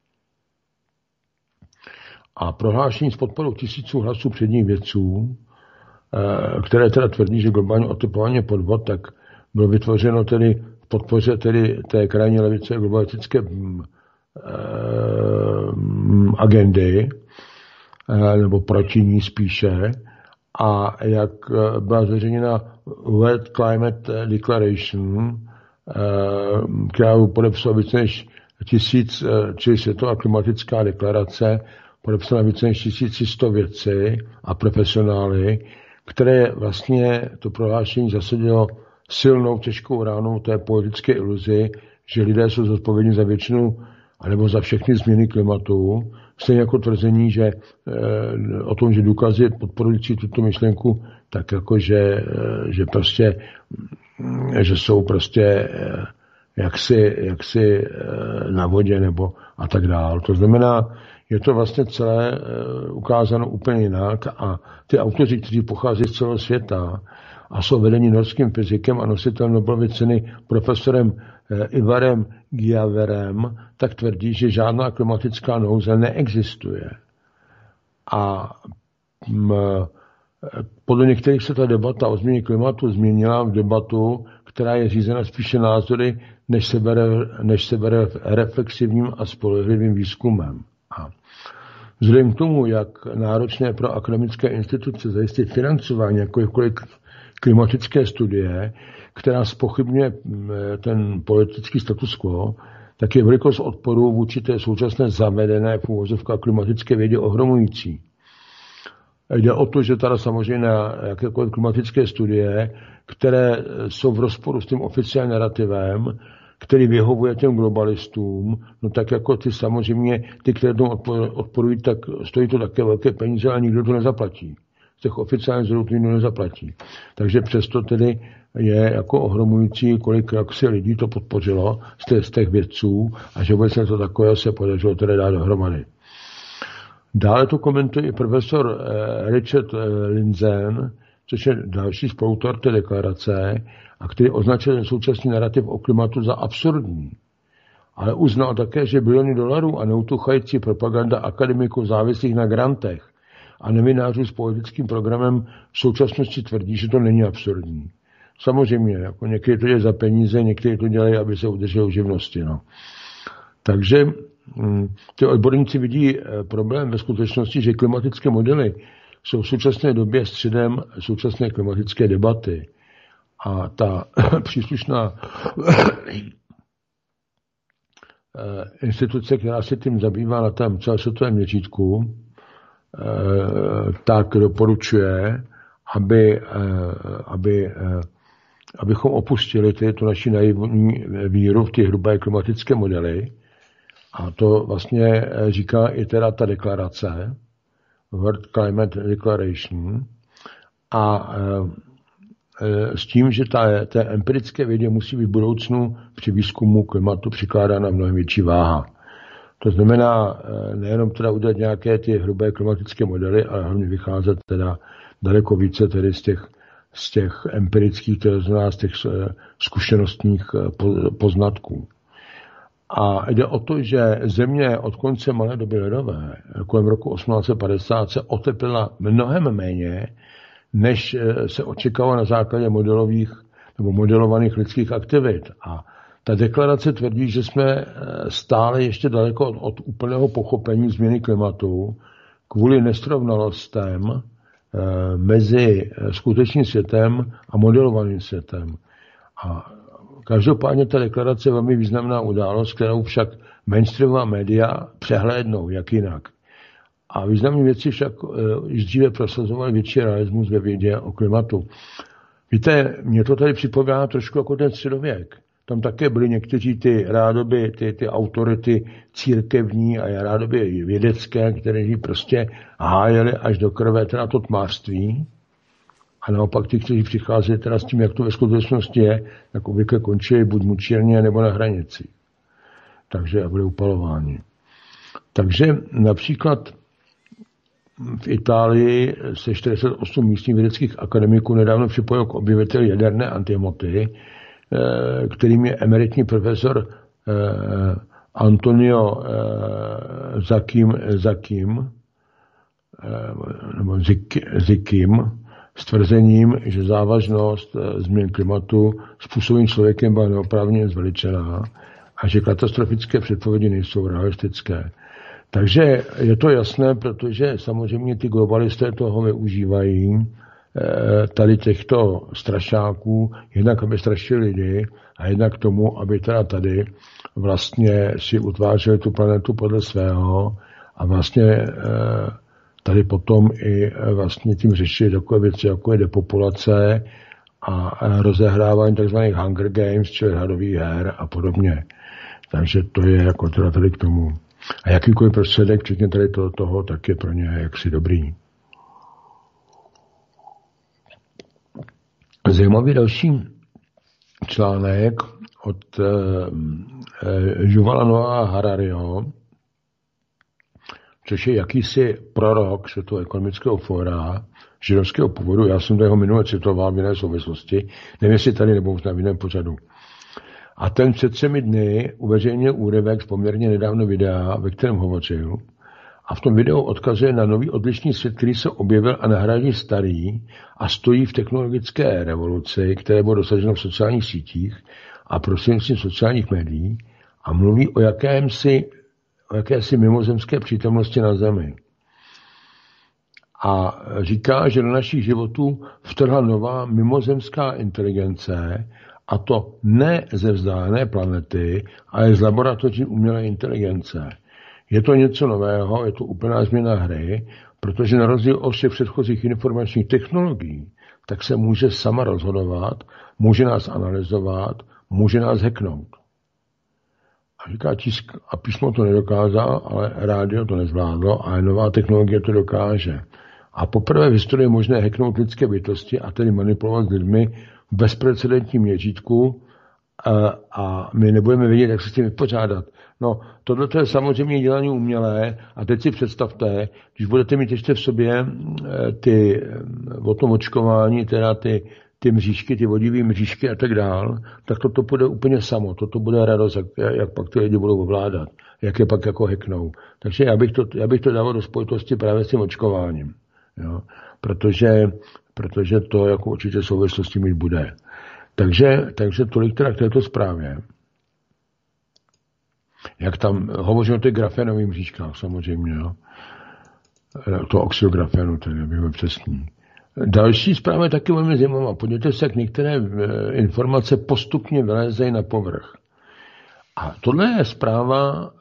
A prohlášení s podporou tisíců hlasů předních vědců, které teda tvrdí, že globální oteplování je podvod, tak bylo vytvořeno tedy v podpoře tedy té krajní levice globalistické agendy, nebo proti ní spíše. A jak byla zveřejněna World Climate Declaration, která podepsala více než tisíc, čili světová klimatická deklarace, podepsala více než tisíc sto vědci a profesionály, které vlastně to prohlášení zasadilo silnou těžkou ránou té politické iluzi, že lidé jsou zodpovědní za většinu anebo za všechny změny klimatu, stejně jako tvrzení, že e, o tom, že důkazy podporující tuto myšlenku, tak jako, že, že prostě, že jsou prostě e, jaksi, jaksi e, na vodě nebo a tak dál. To znamená, je to vlastně celé ukázáno úplně jinak a ty autoři, kteří pochází z celého světa a jsou vedeni norským fyzikem a nositelem Nobelovy ceny profesorem Ivarem Giaverem, tak tvrdí, že žádná klimatická nouze neexistuje. A m, podle některých se ta debata o změně klimatu změnila v debatu, která je řízena spíše názory, než sebere, než sebere reflexivním a spolehlivým výzkumem. A vzhledem k tomu, jak náročné pro akademické instituce zajistit financování jakékoliv klimatické studie, která zpochybňuje ten politický status quo, tak je velikost odporu vůči té současné zavedené v uvozovkách klimatické vědě ohromující. Jde o to, že tady samozřejmě na jakékoliv klimatické studie, které jsou v rozporu s tím oficiálním narrativem, který vyhovuje těm globalistům, no tak jako ty samozřejmě, ty, které tomu odporují, tak stojí to také velké peníze, ale nikdo to nezaplatí. Z těch oficiálních zdrojů to nikdo nezaplatí. Takže přesto tedy je jako ohromující, kolik jaksi lidí to podpořilo z těch, z těch vědců a že vůbec to takové se podařilo tedy dát dohromady. Dále to komentuje i profesor Richard Lindzen, což je další spoluautor té deklarace, a který označil ten současný narrativ o klimatu za absurdní. Ale uznal také, že biliony dolarů a neutuchající propaganda akademiků závislých na grantech a novinářů s politickým programem v současnosti tvrdí, že to není absurdní. Samozřejmě, jako někteří to dělají za peníze, někteří to dělají, aby se udrželi v živnosti. No. Takže ty odborníci vidí problém ve skutečnosti, že klimatické modely jsou v současné době středem současné klimatické debaty. A ta příslušná instituce, která se tím zabývá na tom celosvětovém měřítku, tak doporučuje, aby, aby, abychom opustili ty, tu naši naivní víru v ty hrubé klimatické modely. A to vlastně říká i teda ta deklarace, World Climate Declaration, a s tím, že ta, té empirické vědě musí být v budoucnu při výzkumu klimatu přikládána mnohem větší váha. To znamená nejenom teda udělat nějaké ty hrubé klimatické modely, ale hlavně vycházet teda daleko více tedy z těch, z těch empirických, to znamená z těch zkušenostních poznatků. A jde o to, že země od konce malé doby ledové, kolem roku osmnáct set padesát, se oteplila mnohem méně, než se očekávalo na základě modelových nebo modelovaných lidských aktivit. A ta deklarace tvrdí, že jsme stále ještě daleko od, od úplného pochopení změny klimatu kvůli nesrovnalostem e, mezi skutečným světem a modelovaným světem. A každopádně ta deklarace je velmi významná událost, kterou však mainstreamová média přehlédnou, jak jinak. A významní věci však již dříve prosazovali větší realismus ve vědě o klimatu. Víte, mě to tady připomíná trošku jako ten středověk. Tam také byly někteří ty rádoby, ty, ty autority církevní a rádoby vědecké, které prostě hájeli až do krve teda to tmářství. A naopak ty, kteří přicházeli teda s tím, jak to ve skutečnosti je, tak obvykle končili buď mučírně, nebo na hranici. Takže byli upalováni. Takže například v Itálii se čtyřicet osm místních vědeckých akademiků nedávno připojil k objeviteli jaderné antimoty, kterým je emeritní profesor Antonio Zakim, Zakim nebo Zikim, s tvrzením, že závažnost změn klimatu způsobeným člověkem byla neoprávněně zveličená a že katastrofické předpovědi nejsou realistické. Takže je to jasné, protože samozřejmě ty globalisté toho využívají, tady těchto strašáků, jednak aby strašili lidi a jednak k tomu, aby teda tady vlastně si utvářeli tu planetu podle svého a vlastně tady potom i vlastně tím řešili takové věci, jako je depopulace a rozehrávání tzv. Hunger Games, čili hadových her a podobně. Takže to je jako teda tady k tomu. A jakýkoliv prostředek, včetně tady toho, toho, tak je pro ně jaksi dobrý. Zajímavý další článek od uh, Yuvala Noah Harariho, což je jakýsi prorok Světového ekonomického fóra židovského původu. Já jsem to jeho minule citoval v jiné souvislosti, nevím, jestli tady nebo v jiném pořadu. A ten před třemi dny uveřejnil úryvek z poměrně nedávno videa, ve kterém hovořil. A v tom videu odkazuje na nový odlišný svět, který se objevil a nahradí starý a stojí v technologické revoluci, které bylo dosaženo v sociálních sítích a prostřednictvím sociálních médií a mluví o jakémsi, o jakési mimozemské přítomnosti na Zemi. A říká, že do našich životů vtrhla nová mimozemská inteligence, a to ne ze vzdálené planety, ale z laboratoří umělé inteligence. Je to něco nového, je to úplná změna hry, protože na rozdíl od všech předchozích informačních technologií, tak se může sama rozhodovat, může nás analyzovat, může nás hacknout. A říká tisk, a písmo to nedokázal, ale rádio to nezvládlo, ale nová technologie to dokáže. A poprvé v historii je možné hacknout lidské bytosti a tedy manipulovat s lidmi v bezprecedentním měřítku a, a my nebudeme vědět, jak se s tím vypořádat. No, tohle je samozřejmě dělání umělé a teď si představte, když budete mít ještě v sobě ty o tom očkování, teda ty, ty mřížky, ty vodivý mřížky a tak dál, tak toto bude úplně samo, toto bude radost, jak, jak pak ty lidi budou ovládat, jak je pak jako hacknou. Takže já bych to, já bych to dával do spojitosti právě s tím očkováním, jo? Protože, protože to jako určitě souvislosti mít bude. Takže, takže tolik teda k této zprávě. Jak tam hovoří o těch grafenových mřížkách, samozřejmě, jo. To oxidografenu, tedy, aby byl přesný. Další zpráva je taky velmi zajímavá. Podívejte se, jak některé informace postupně vylézají na povrch. A tohle je zpráva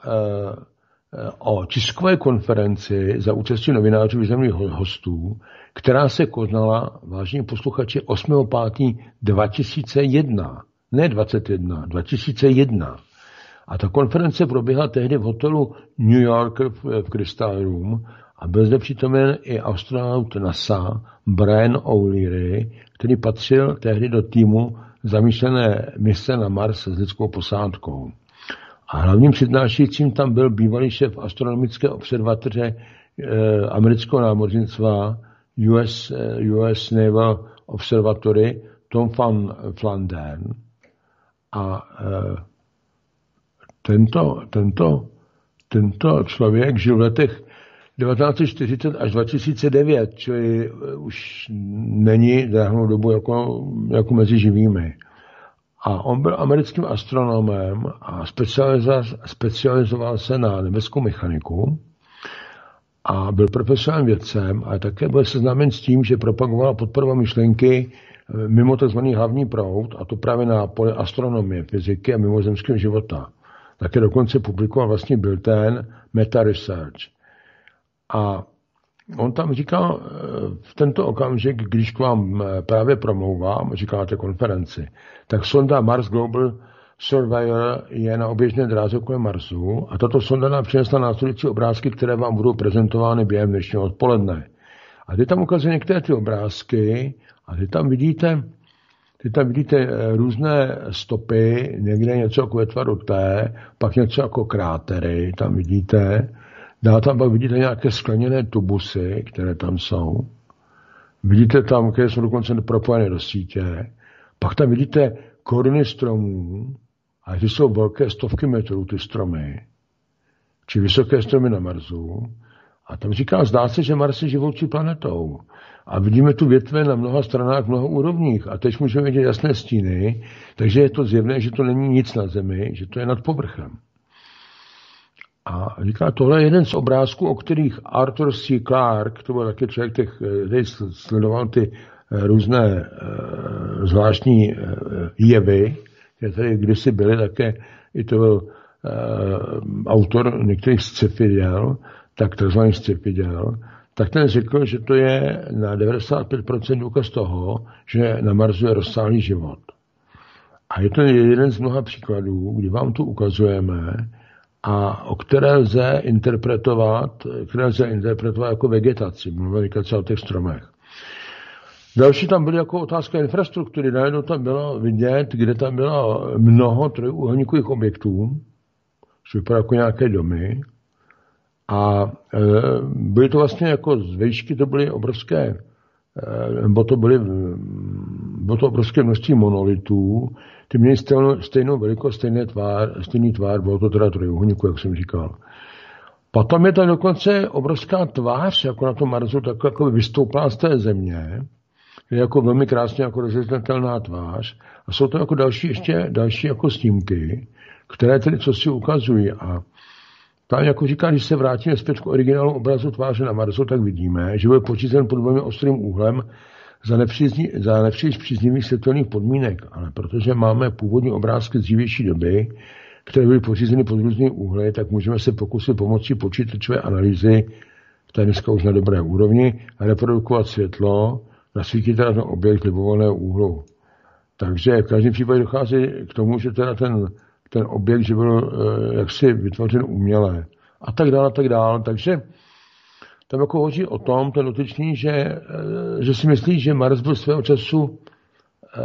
o tiskové konferenci za účastí novinářů významných hostů, která se konala, vážení posluchači, osmého pátého dva tisíce jedna. Ne dvacet jedna, dva tisíce jedna. A ta konference proběhla tehdy v hotelu New Yorker v Crystal Room a byl zde přítomen i astronaut NASA Brian O'Leary, který patřil tehdy do týmu zamýšlené mise na Mars s lidskou posádkou. A hlavním přednášejícím tam byl bývalý šéf astronomické observatoře eh, amerického námořnictva U S, eh, U S Naval Observatory Tom van Flandern. A eh, Tento, tento, tento člověk žil v letech devatenáct set čtyřicet až dva tisíce devět, čili už není dávnou dobu jako, jako mezi živými. A on byl americkým astronomem a specializoval, specializoval se na nebeskou mechaniku a byl profesionálním vědcem a také byl seznámen s tím, že propagoval a podporoval myšlenky mimo tzv. Hlavní proud, a to právě na poli astronomie, fyziky a mimozemského života. Také dokonce publikoval vlastně bulletin Meta Research. A on tam říkal v tento okamžik, když k vám právě promlouvám, říkal na té konferenci, tak sonda Mars Global Surveyor je na oběžné dráze kolem Marsu a tato sonda nám přinesla následující obrázky, které vám budou prezentovány během dnešního odpoledne. A ty tam ukazuje některé ty obrázky a ty tam vidíte Ty tam vidíte různé stopy, někde něco jako ve tvaru T, pak něco jako krátery, tam vidíte. Dál tam pak vidíte nějaké skleněné tubusy, které tam jsou. Vidíte tam, které jsou dokonce propojené do sítě. Pak tam vidíte koruny stromů, a ty jsou velké stovky metrů, ty stromy. Či vysoké stromy na Marsu. A tam říká, zdá se, že Mars je živoucí planetou. A vidíme tu větve na mnoha stranách, mnoha úrovních. A teď můžeme vidět jasné stíny, takže je to zjevné, že to není nic na Zemi, že to je nad povrchem. A říká, tohle je jeden z obrázků, o kterých Arthur C. Clarke, to byl taky člověk, který sledoval ty různé zvláštní jevy, které tady kdysi byly, také i to byl autor některých sci-fi děl, tak takzvaný sci-fi děl, tak ten řekl, že to je na devadesát pět procent důkaz toho, že na Marsu je rozsáhlý život. A je to jeden z mnoha příkladů, kdy vám tu ukazujeme a o které lze interpretovat, které lze interpretovat jako vegetaci, mluvíme o těch stromech. Další tam byly jako otázka infrastruktury, najednou tam bylo vidět, kde tam bylo mnoho trojúhelníkových objektů, což vypadá jako nějaké domy, A e, byly to vlastně jako z výšky, to byly obrovské, e, nebo to byly, bylo to obrovské množství monolitů, ty měly stejnou, stejnou velikost, stejný tvár, stejný tvár, bylo to teda trojúhelníku, jak jsem říkal. Potom je to dokonce obrovská tvář, jako na tom Marsu, tak jako vystoupá z té země, je jako velmi krásně jako rozlišitelná tvář. A jsou to jako další ještě další jako snímky, které tedy co si ukazují. A tam, jako říká, když se vrátíme zpět k originálu obrazu tváře na Marsu, tak vidíme, že byl pořízen pod velmi ostrým úhlem za, nepřízní, za nepříliš příznivých světelných podmínek. Ale protože máme původní obrázky z dřívější doby, které byly pořízeny pod různými úhly, tak můžeme se pokusit pomocí počítačové analýzy, která je dneska už na dobré úrovni, reprodukovat světlo, nasvítit teda ten objekt libovolného úhlu. Takže v každém případě dochází k tomu, že teda ten, ten objekt, že byl e, jaksi vytvořen uměle. A tak dále, a tak dále. Takže tam jako hovoří o tom, ten dotyčný, že, e, že si myslí, že Mars byl svého času e,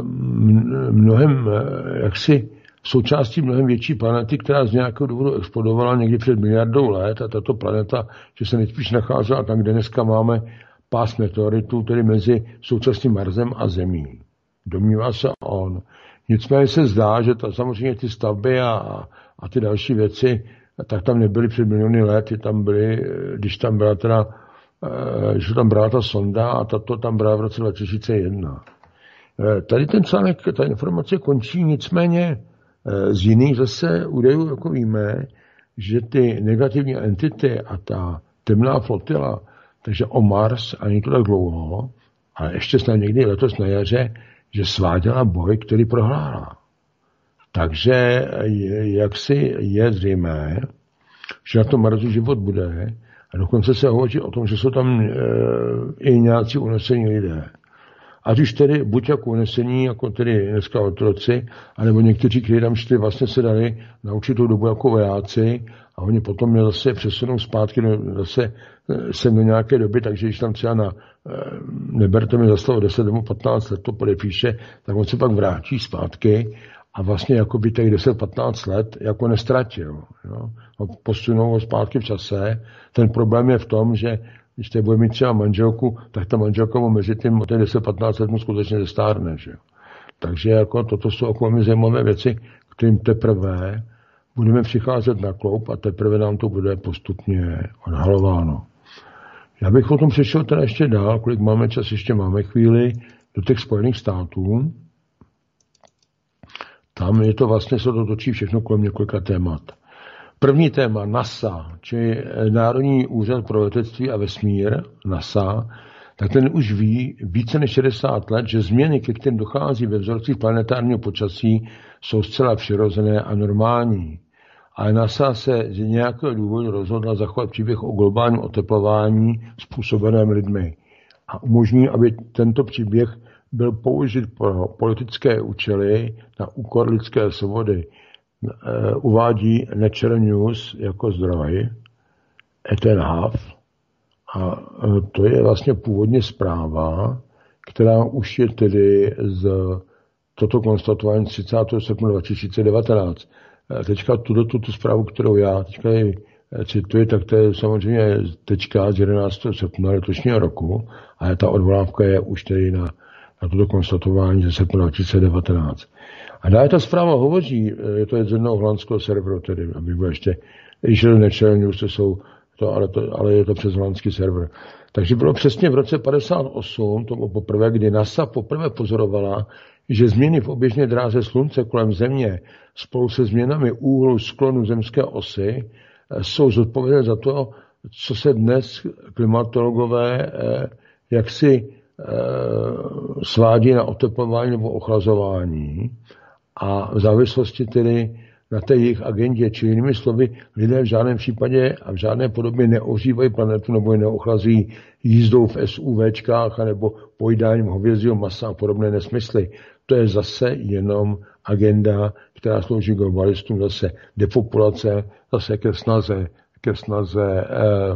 mnohem e, jaksi součástí mnohem větší planety, která z nějakého důvodu explodovala někdy před miliardou let a tato planeta, že se nejspíš nacházela tam, kde dneska máme pás meteoritů, tedy mezi současným Marsem a Zemí. Domnívá se on. Nicméně se zdá, že ta, samozřejmě ty stavby a, a ty další věci, tak tam nebyly před miliony let, ty tam byly, když tam byla teda, když tam byla ta sonda a tato tam byla v roce dva tisíce jedna. Tady ten článek, ta informace končí, nicméně z jiných zase údajů jako víme, že ty negativní entity a ta temná flotila, takže o Mars ani to tak dlouho, ale ještě snad někdy letos na jaře, že sváděla boj, který prohrála. Takže jaksi je zřejmé, že na tom Marsu život bude a dokonce se hovoří o tom, že jsou tam e, i nějací unesení lidé. Ať už tedy buď jako unesení, jako tedy dneska otroci, anebo někteří, kteří tam šli, vlastně se dali na určitou dobu jako vojáci a oni potom mě zase přesunou zpátky do, zase sem do nějaké doby, takže když tam třeba na, neberte mi za slovo deset nebo patnáct let to podepíše, tak on se pak vrátí zpátky a vlastně jako by těch deset patnáct let jako nestratil. Jo? Posunou ho zpátky v čase. Ten problém je v tom, že když te bude mít třeba manželku, tak ta manželka mu mezi tím o těch deset patnáct let mu skutečně zestárne. Že? Takže jako toto jsou jako velmi zajímavé věci, kterým teprve budeme přicházet na kloup a teprve nám to bude postupně odhalováno. Já bych o tom přešel teda ještě dál, kolik máme čas, ještě máme chvíli, do těch Spojených států. Tam je to vlastně, se to točí všechno kolem několika témat. První téma NASA, čili Národní úřad pro letectví a vesmír, NASA, tak ten už ví více než šedesát let, že změny, ke kterým dochází ve vzorcích planetárního počasí, jsou zcela přirozené a normální. Ale NASA se z nějakého důvodu rozhodla zachovat příběh o globálním oteplování způsobeném lidmi a umožní, aby tento příběh byl použit pro politické účely na úkor lidské svobody. Uvádí Nature News jako zdroj, Ethan Huff, a to je vlastně původně zpráva, která už je tedy z toto konstatování třicátého srpna dva tisíce devatenáct. Teďka tuto tuto zprávu, kterou já teďka cituji, tak to je samozřejmě teďka z jedenáctého srpna letošního roku, ale ta odvolávka je už tedy na, na toto konstatování ze srpna dva tisíce devatenáct. A dále ta zpráva hovoří, je to z jednoho holandského serveru, tedy, aby bylo ještě, když je Nature News, to jsou to, ale, to, ale je to přes holandský server. Takže bylo přesně v roce padesát osm, to bylo poprvé, kdy NASA poprvé pozorovala, že změny v oběžné dráze Slunce kolem Země spolu se změnami úhlu sklonu zemské osy jsou zodpovědné za to, co se dnes klimatologové jaksi svádí na oteplování nebo ochlazování a v závislosti tedy na té jejich agendě, či jinými slovy, lidé v žádném případě a v žádné podobě neohřívají planetu nebo je neochlazí jízdou v SUVčkách nebo pojídáním hovězího masa a podobné nesmysly. To je zase jenom agenda, která slouží globalistům, zase depopulace, zase ke snaze, ke snaze eh,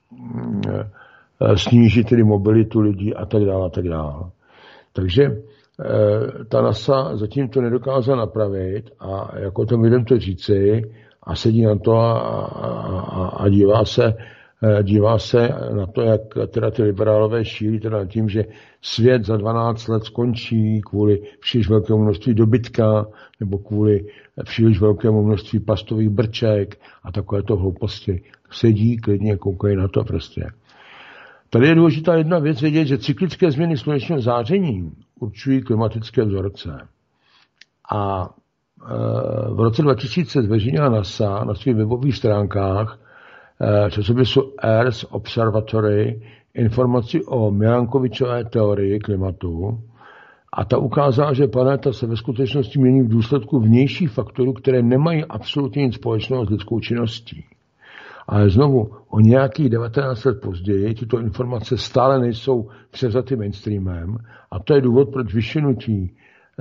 eh, snížit tedy mobilitu lidí a tak dále a tak dále. Takže eh, ta NASA zatím to nedokázala napravit a jako to lidem to říci a sedí na to a, a, a dívá se, dívá se na to, jak teda ty liberálové šíří teda tím, že svět za dvanáct let skončí kvůli příliš velkému množství dobytka nebo kvůli příliš velkému množství plastových brček a takovéto hlouposti. Sedí, klidně koukají na to prostě. Tady je důležitá jedna věc vědět, že cyklické změny slunečního záření určují klimatické vzorce. A v roce dva tisíce zveřejnila NASA na svých webových stránkách časopisu Earth Observatory informaci o Milankovičové teorii klimatu a ta ukázala, že planeta se ve skutečnosti mění v důsledku vnějších faktorů, které nemají absolutně nic společného s lidskou činností. Ale znovu, o nějakých devatenáct let později tyto informace stále nejsou převzaty mainstreamem a to je důvod, proč vyšinutí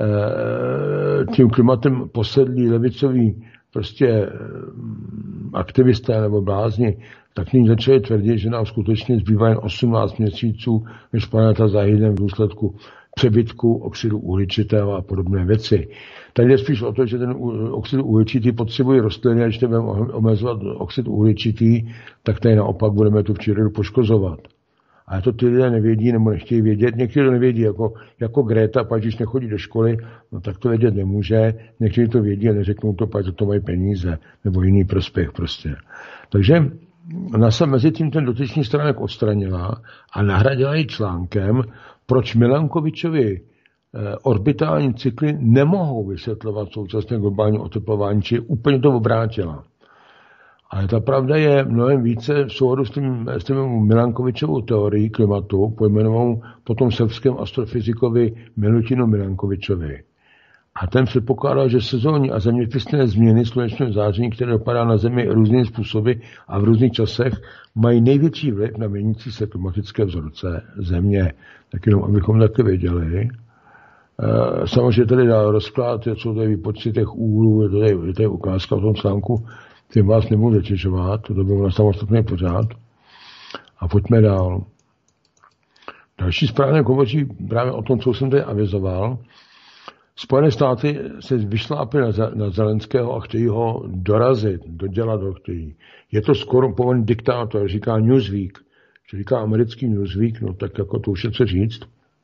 tím klimatem posedlí levicoví prostě aktivisté nebo blázni, tak nyní začali tvrdit, že nám skutečně zbývá jen osmnáct měsíců, než planeta zahyne v důsledku přebytku oxidu uhličitého a podobné věci. Tady je spíš o to, že ten oxid uhličitý potřebuje rostliny a když budeme omezovat oxid uhličitý, tak tady naopak budeme tu přírodu poškozovat. Ale to ty lidé nevědí nebo nechtějí vědět. Někteří to nevědí, jako, jako Greta, pak když nechodí do školy, no tak to vědět nemůže. Někteří to vědí a neřeknou to, pak za to mají peníze nebo jiný prospěch prostě. Takže NASA mezi tím ten dotyčný stránek odstranila a nahradila ji článkem, proč Milankovičovi orbitální cykly nemohou vysvětlovat současné globální oteplování, či úplně to obrátila. Ale ta pravda je mnohem více v souhodu s tím, s tím Milankovičovou teorií klimatu, pojmenovanou potom srbském astrofyzikovi Milutinu Milankovičovi. A ten předpokládal, že sezónní a zeměpisné změny slunečného záření, které dopadá na Zemi různými způsoby a v různých časech, mají největší vliv na měnící se klimatické vzorce Země. Tak jenom, abychom taky věděli. Samozřejmě tady dá rozklad, jsou tady výpočty těch úhlů, je tady, je tady ukázka o tom článku, tím vás nebudu zatěžovat, to bylo na samostatný pořád. A pojďme dál. Další zpráva hovoří právě o tom, co jsem tady avizoval. Spojené státy se vyšláply na, na Zelenského a chtějí ho dorazit, dodělat ho chtějí. Je to skorumpovaný diktátor, říká Newsweek. Říká americký Newsweek, no tak jako to už je co říct.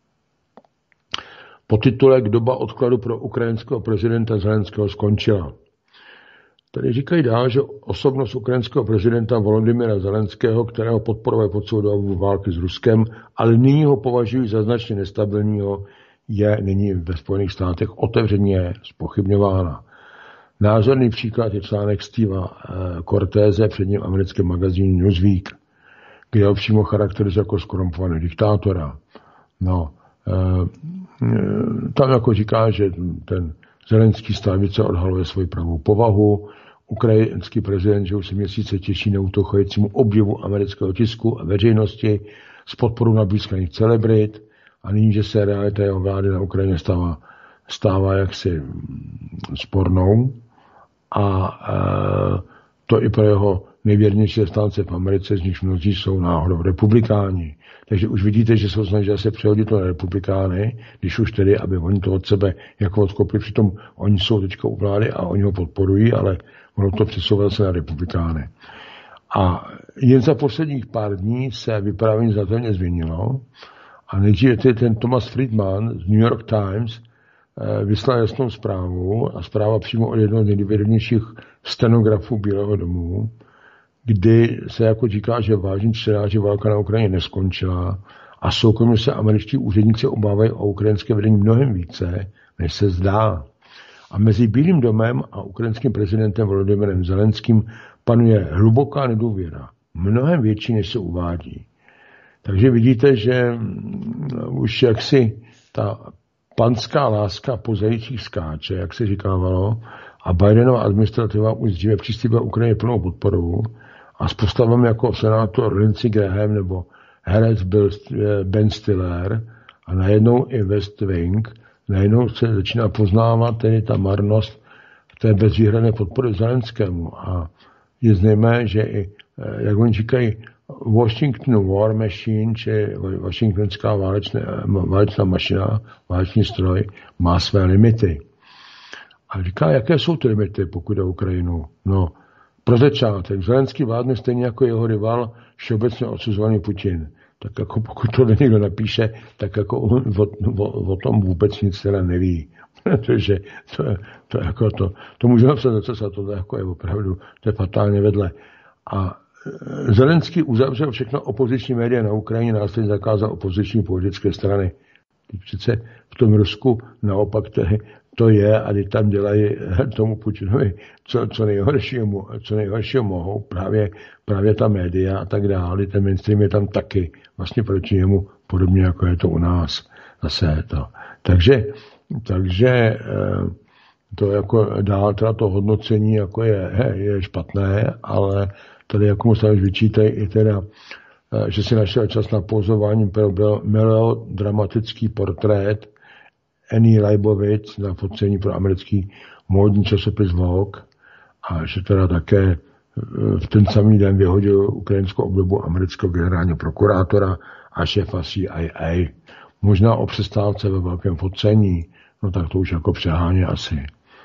Podtitulek Doba odkladu pro ukrajinského prezidenta Zelenského skončila. Tady říkají dál, že osobnost ukrajinského prezidenta Volodymyra Zelenského, kterého podporuje pod celou dobu války s Ruskem, ale nyní ho považují za značně nestabilního, je nyní ve Spojených státech otevřeně zpochybňována. Názorný příklad je článek Steva Cortéze v předním americkém magazínu Newsweek, kde ho přímo charakterizuje jako skorumpovaný diktátora. No, tam jako říká, že ten Zelenský stále více odhaluje svoji pravou povahu. Ukrajinský prezident, že už se měsíce těší neutouchajícímu objevu amerického tisku a veřejnosti s podporou nabízkaných celebrit a nyní, že se realita jeho vlády na Ukrajině stává, stává jaksi spornou a e, to i pro jeho nejvěrnější stánce v Americe, z nichž mnozí jsou náhodou republikáni. Takže už vidíte, že se snaží se přehodit to na republikány, když už tedy, aby oni to od sebe jako odkopli, přitom oni jsou teďka u vlády a oni ho podporují, ale ono to přesouvá se na republikány. A jen za posledních pár dní se vyprávění znatelně změnilo a nejdříve ten Thomas Friedman z New York Times vyslal jasnou zprávu a zpráva přímo od jednoho z nejvýraznějších stenografů Bílého domu, kdy se jako říká, že vážní čtenáři válka na Ukrajině neskončila a soukromně se američtí úředníci obávají o ukrajinské vedení mnohem více, než se zdá. A mezi Bílým domem a ukrajinským prezidentem Volodymyrem Zelenským panuje hluboká nedůvěra, mnohem větší, než se uvádí. Takže vidíte, že už jaksi ta panská láska po zajících skáče, jak se říkávalo, a Bidenova administrativa už dříve přislíbila Ukrajině plnou podporu a s postavami jako senátor Lindsey Graham nebo herec Ben Stiller a najednou i West Wing, najednou se začíná poznávat tedy ta marnost té bezvýhradné podpory Zelenskému. A je zřejmé, že i, jak oni říkají, Washington War Machine, či washingtonská válečná, válečná mašina, válečný stroj, má své limity. A říká, jaké jsou ty limity, pokud jde o Ukrajinu? No, Pro začátek, Zelenský vládne stejně jako jeho rival, všeobecně odsuzovaný Putin. Tak jako pokud to někdo napíše, tak jako on o, o, o tom vůbec nic teda neví. Protože to, to, jako to, to může napsat za co, to jako je opravdu, to je fatálně vedle. A Zelenský uzavřel všechno opoziční média na Ukrajině, následně zakázal opoziční politické strany. Přece v tom Rusku naopak to, to je, a když tam dělají tomu Putinovi co, co, nejhoršího, co nejhoršího mohou, právě, právě ta média a tak dále, ten mainstream je tam taky vlastně proti němu, podobně jako je to u nás. Zase to. Takže, takže to jako dál teda to hodnocení jako je, je špatné, ale tady jako mu se už vyčítají i teda, že si našel čas na pozování pro melodramatický portrét Annie Leibovitz na focení pro americký módní časopis Vogue a že teda také v ten samý den vyhodil ukrajinskou obdobu amerického generálního prokurátora a šéfa C I A. Možná o přestávce ve velkém focení, no tak to už jako přehání asi.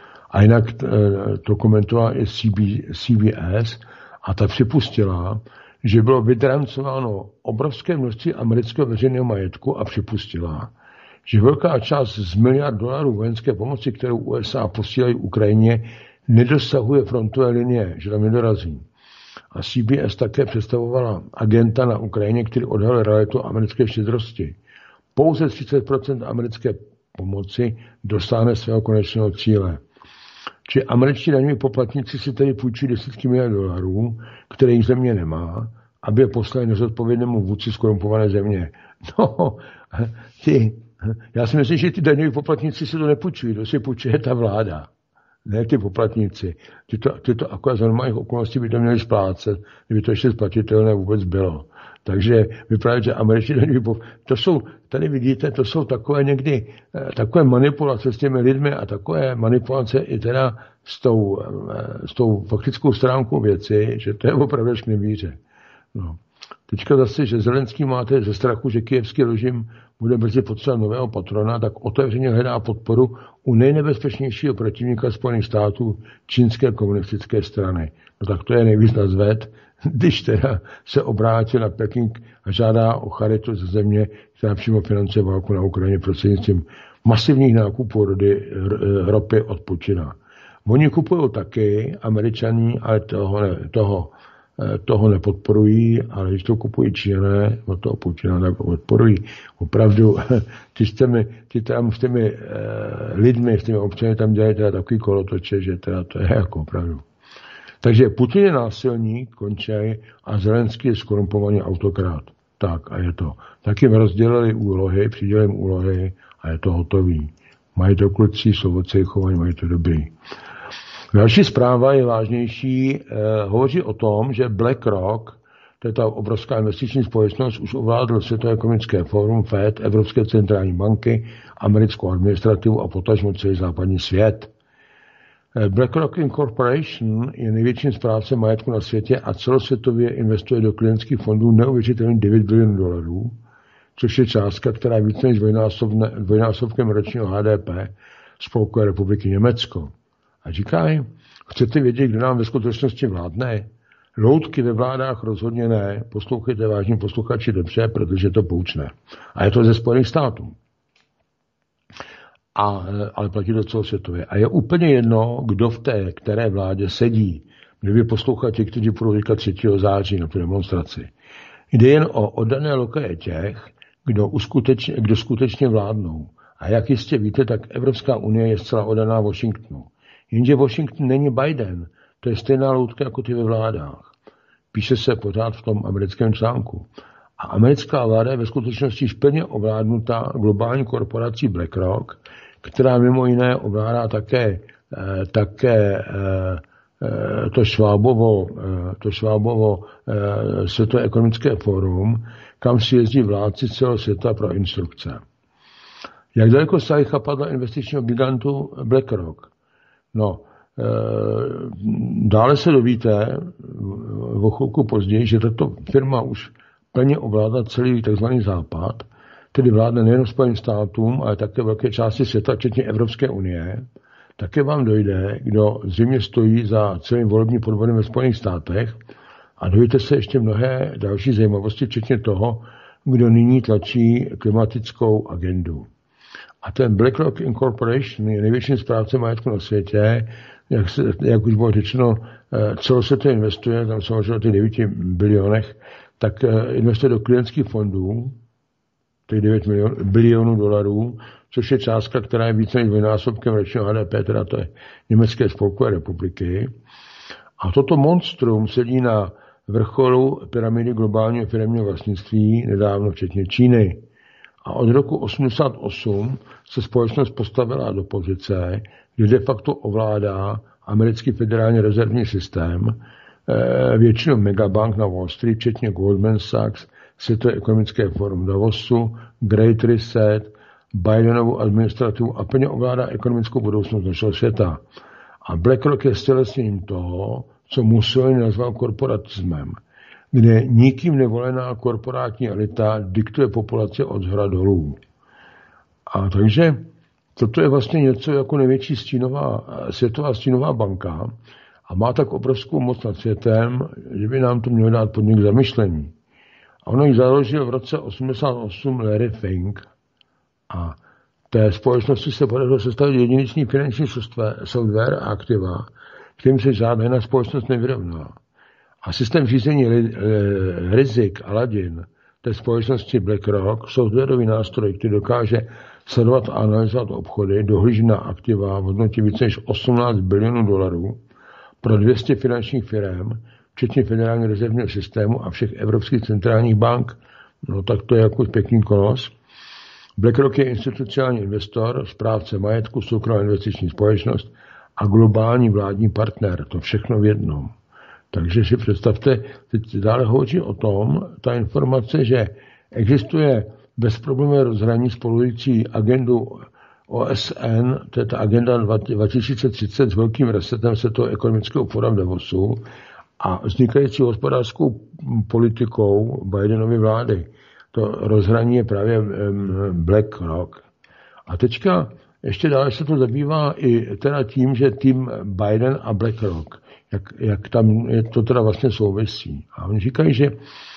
A jinak to komentovala i C B S a ta připustila, že bylo vydrancováno obrovské množství amerického veřejného majetku a připustila, že velká část z miliard dolarů vojenské pomoci, kterou U S A posílají Ukrajině, nedosahuje frontové linie, že tam nedorazí. A C B S také představovala agenta na Ukrajině, který odhalil realitu americké štědrosti. Pouze třicet procent americké pomoci dosáhne svého konečného cíle. Či američtí daňoví poplatníci si tedy půjčí desítky miliard dolarů, které jich země nemá, aby je poslali nezodpovědnému vůdci skorumpované země. No, ty, já si myslím, že ty daňoví poplatníci si to nepůjčují, to si půjčuje ta vláda. Ne ty poplatníci. Ty to, ty to akorát za normálních okolností by to měli splácet, kdyby to ještě splatitelné vůbec bylo. Takže vypadá, že američtí daňoví poplatníci, to jsou, tady vidíte, to jsou takové někdy, takové manipulace s těmi lidmi a takové manipulace i teda s tou, s tou faktickou stránkou věci, že to je opravdu k nevíře. No. Teďka zase, že Zelenský máte ze strachu, že kyjevský režim bude brzy potřebovat nového patrona, tak otevřeně hledá podporu u nejnebezpečnějšího protivníka Spojených států, čínské komunistické strany. No tak to je nejvíc nazvet, když teda se obrátil na Peking a žádá o charitu ze země, která přímo financuje válku na Ukrajině prostřednictvím masivních nákupů rody, ropy od Putina. Oni kupují taky, Američaní, ale toho, ne, toho, toho nepodporují, ale když to kupují Číňané, od toho Putina tak podporují. Opravdu, ty s těmi, ty tam s těmi uh, lidmi, s těmi občany tam dělají teda takový kolotoče, že teda to je jako opravdu. Takže Putin je násilník, končej, a Zelenský je skorumpovaný autokrát. Tak a je to. Tak jim rozdělili úlohy, přidělili jim úlohy a je to hotový. Mají to kluci, jsou odcejchovaní, mají to dobrý. Další zpráva je vážnější. Eh, hovoří o tom, že BlackRock, to je ta obrovská investiční společnost, už ovládl Světové ekonomické fórum, Fed, Evropské centrální banky, americkou administrativu a potažmo celý západní svět. BlackRock Incorporation je největším správcem majetku na světě a celosvětově investuje do klientských fondů neuvěřitelných devět bilionů dolarů, což je částka, která je více než dvojnásobkem ročního H D P Spolkové republiky Německo. A říkají, chcete vědět, kdo nám ve skutečnosti vládne? Loutky ve vládách rozhodně ne. Poslouchejte, vážní posluchači, dobře, protože to poučné. A je to ze Spojených států. A, ale platí to celosvětově. A je úplně jedno, kdo v té které vládě sedí. Kdyby poslouchat ti, kteří budou říkat třetího září na tu demonstraci. Jde jen o oddané lokaje těch, kdo, uskutečně, kdo skutečně vládnou. A jak jistě víte, tak Evropská unie je zcela oddaná Washingtonu. Jenže Washington není Biden. To je stejná loutka jako ty ve vládách. Píše se pořád v tom americkém článku. A americká vláda je ve skutečnosti plně ovládnutá globální korporací BlackRock, která mimo jiné ovládá také, eh, také eh, to Švábovo, eh, to Švábovo eh, Světové ekonomické fórum, kam si jezdí vládci celého světa pro instrukce. Jak daleko sahají chapadla investičního gigantu BlackRock? No, e, dále se dovíte o chvilku později, že tato firma už plně ovládá celý tzv. Západ, tedy vládne nejen Spojeným státům, ale také velké části světa, včetně Evropské unie. také vám dojde, kdo zřejmě stojí za celým volebním podvodem ve Spojených státech a dojde se ještě mnohé další zajímavosti, včetně toho, kdo nyní tlačí klimatickou agendu. A ten BlackRock Incorporation je největším správcem majetku na světě, jak, se, jak už bylo řečeno, celosvětově investuje, tam se hovoří o těch devíti bilionech, tak investuje do klientských fondů, těch devět milion, bilionů dolarů, což je částka, která je více než dvojnásobkem ročního H D P, teda to je Německé spolkové republiky. A toto monstrum sedí na vrcholu pyramidy globálního firemního vlastnictví, nedávno včetně Číny. A od roku osmdesát osm se společnost postavila do pozice, kdy de facto ovládá americký federální rezervní systém, většinou megabank na Wall Street, včetně Goldman Sachs, Světové ekonomické fórum Davosu, Great Reset, Bidenovu administrativu a plně ovládá ekonomickou budoucnost našeho světa. A BlackRock je stělesněním toho, co Mussolini nazval korporatismem, kde nikým nevolená korporátní elita diktuje populaci od zhora dolů. A takže toto je vlastně něco jako největší stínová, světová stínová banka a má tak obrovskou moc nad světem, že by nám to mělo dát podnik k zamyšlení. A ono ji založil v roce osmdesát osm Larry Fink a té společnosti se podařilo sestavit jedinečný finanční software a aktiva, kterým se žádná jiná společnost nevyrovná. A systém řízení rizik Aladdin té společnosti BlackRock, softwarový nástroj, který dokáže sledovat a analyzovat obchody, dohlíží na aktiva v hodnotě více než osmnáct bilionů dolarů pro dvě stě finančních firm, včetně Federálního rezervního systému a všech evropských centrálních bank. No tak to je jako pěkný kolos. BlackRock je institucionální investor, správce majetku, soukromá investiční společnost a globální vládní partner. To všechno v jednom. Takže si představte, teď dále hovoří o tom, ta informace, že existuje bezproblémové rozhraní spolující agendu O S N, to je ta agenda dva tisíce třicet s velkým resetem Světového ekonomického fóra v Davosu a vznikající hospodářskou politikou Bidenovy vlády. To rozhraní je právě BlackRock. A teďka ještě dále se to zabývá i teda tím, že tým Biden a BlackRock, jak, jak tam je to teda vlastně souvisí. A oni říkají, že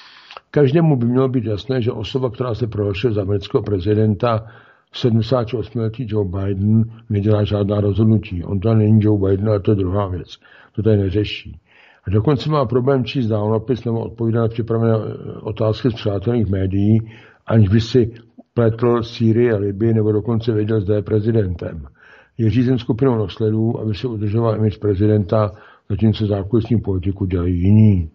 každému by mělo být jasné, že osoba, která se prohlašuje za amerického prezidenta, sedmdesátiosemletý Joe Biden, nedělá žádná rozhodnutí. On to není Joe Biden, ale to je druhá věc. To tady neřeší. A dokonce má problém číst dálnopis nebo odpovídat na připravené otázky z přátelných médií, aniž by si pletl Sýrii a Libii nebo dokonce věděl, zda je prezidentem. Je řízen skupinou nosledů, aby se udržoval image prezidenta, zatímco zákulisní politiku dělají jiní.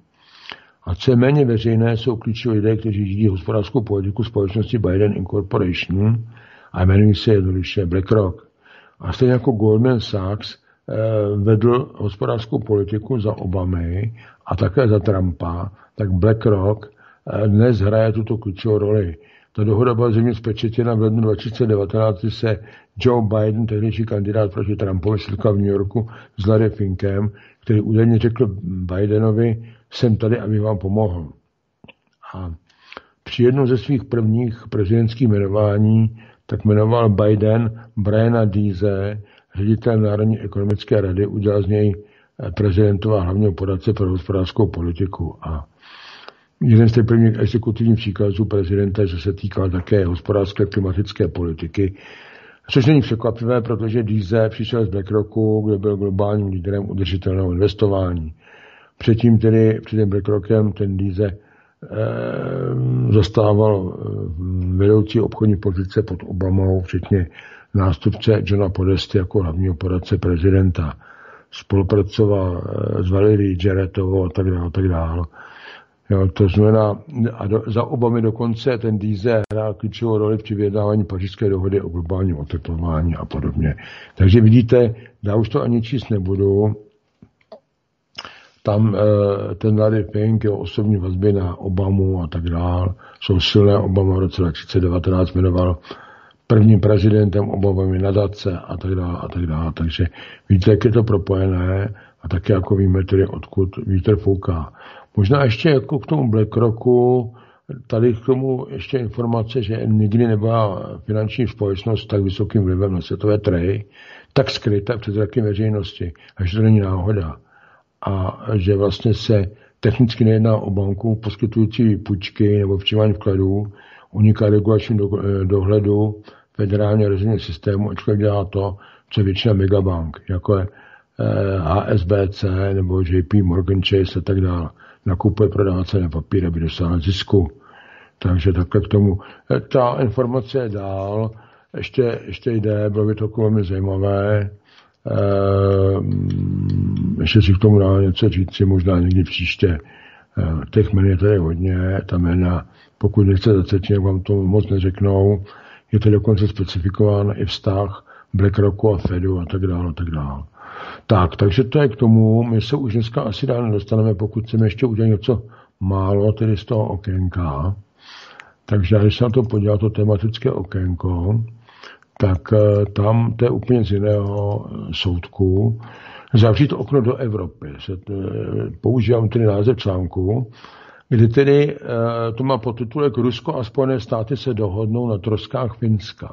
A co je méně veřejné, jsou klíčoví lidé, kteří řídí hospodářskou politiku společnosti Biden Incorporation a jmenují se jednoduše BlackRock. A stejně jako Goldman Sachs eh, vedl hospodářskou politiku za Obamy a také za Trumpa, tak BlackRock eh, dnes hraje tuto klíčovou roli. Ta dohoda byla zřejmě zpečetěna v lednu dva tisíce devatenáct, kdy se Joe Biden, tehdejší kandidát proti Trumpovi, setkal v New Yorku s Larry Finkem, který údajně řekl Bidenovi, jsem tady, aby vám pomohl. A při jednom ze svých prvních prezidentských jmenování tak jmenoval Biden Briana Deese, ředitel Národní ekonomické rady, udělal z něj prezidentova hlavního poradce pro hospodářskou politiku. A jeden z těch prvních exekutivních příkazů prezidenta, že se týkal také hospodářské klimatické politiky, což není překvapivé, protože Deese přišel z BlackRocku, kde byl globálním lídrem udržitelného investování. Předtím tedy, před tím BlackRockem, ten Deese eh, zastával vedoucí obchodní pozice pod Obamou, včetně nástupce Johna Podesty jako hlavního poradce prezidenta. Spolupracoval eh, s Valerie Jarrettovou a tak dále, a tak dále. Jo, to znamená, a do, za Obamy dokonce ten Deese hrál klíčovou roli při vyjednávání Pařížské dohody o globálním oteplování a podobně. Takže vidíte, já už to ani číst nebudu. Tam e, ten Larry Fink, jeho osobní vazby na Obamu a tak dál, jsou silné. Obama v roce dva tisíce devatenáct jmenoval prvním prezidentem Obamovy nadace a tak dále a tak dále. Takže vidíte, jak je to propojené a také jako víme tedy, odkud vítr fouká. Možná ještě jako k tomu BlackRocku tady k tomu ještě informace, že nikdy nebyla finanční společnost s tak vysokým vlivem na světové trhy, tak skryta před zrakem veřejnosti, a že to není náhoda. A že vlastně se technicky nejedná o banku poskytující půjčky nebo včívání vkladů, uniká regulačním dohledu federálně rozhodného systému, ačkoliv dělá to, co je většina megabank, jako je H S B C nebo J P Morgan Chase a tak dále. Nakupuje, prodává cenné papíry, aby dosáhl zisku. Takže takhle k tomu. Ta informace je dál, ještě, ještě jde, bylo by to velmi zajímavé. Ještě si k tomu dá něco říct, možná někdy příště. Těch jmen je tady hodně, ta jména, pokud nechce zacet, jak vám to moc neřeknou, je to dokonce specifikován i vztah BlackRocku a Fedu a tak dále a tak dále. Tak, takže to je k tomu. My se už dneska asi dál nedostaneme, pokud chceme ještě udělat něco málo, tedy z toho okénka. Takže když se na to podívá, to tematické okénko, tak tam to je úplně z jiného soudku. Zavřít okno do Evropy. Používám tedy název článku, kdy tedy to má podtitulek Rusko a Spojené státy se dohodnou na troskách Finska.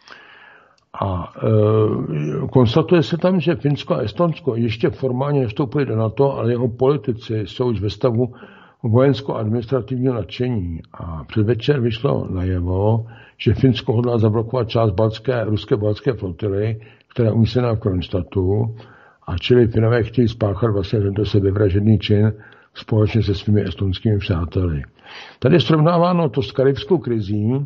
A e, konstatuje se tam, že Finsko a Estonsko ještě formálně nevstoupili do NATO, ale jeho politici jsou už ve stavu vojensko-administrativního nadšení. A předvečer vyšlo najevo, že Finsko hodlá zablokovat část baltské, ruské baltské flotily, která je umístěná v Kronstadtu, a čili Finové chtějí spáchat vlastně tento sebevražedný čin společně se svými estonskými přáteli. Tady je srovnáváno to s karibskou krizí,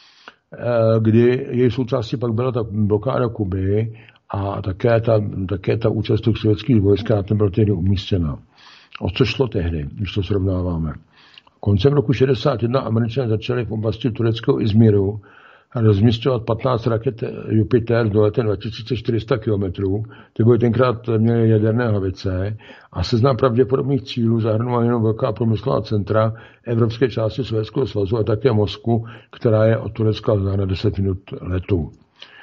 kdy její součástí pak byla ta blokáda Kuby a také ta, také ta účast těch sovětských vojsk, která tam byla tehdy umístěna. O co šlo tehdy, když to srovnáváme? Koncem roku šedesát jedna Američané začali v oblasti tureckého Izmiru rozmisťovat patnáct raket Jupiter s doletem dva tisíce čtyři sta kilometrů. Ty byly tenkrát měly jaderné hlavice a seznam pravděpodobných cílů zahrnoval jenom velká průmyslová centra evropské části Sovětského svazu a také Moskvu, která je od Turecka vzdálená deset minut letu.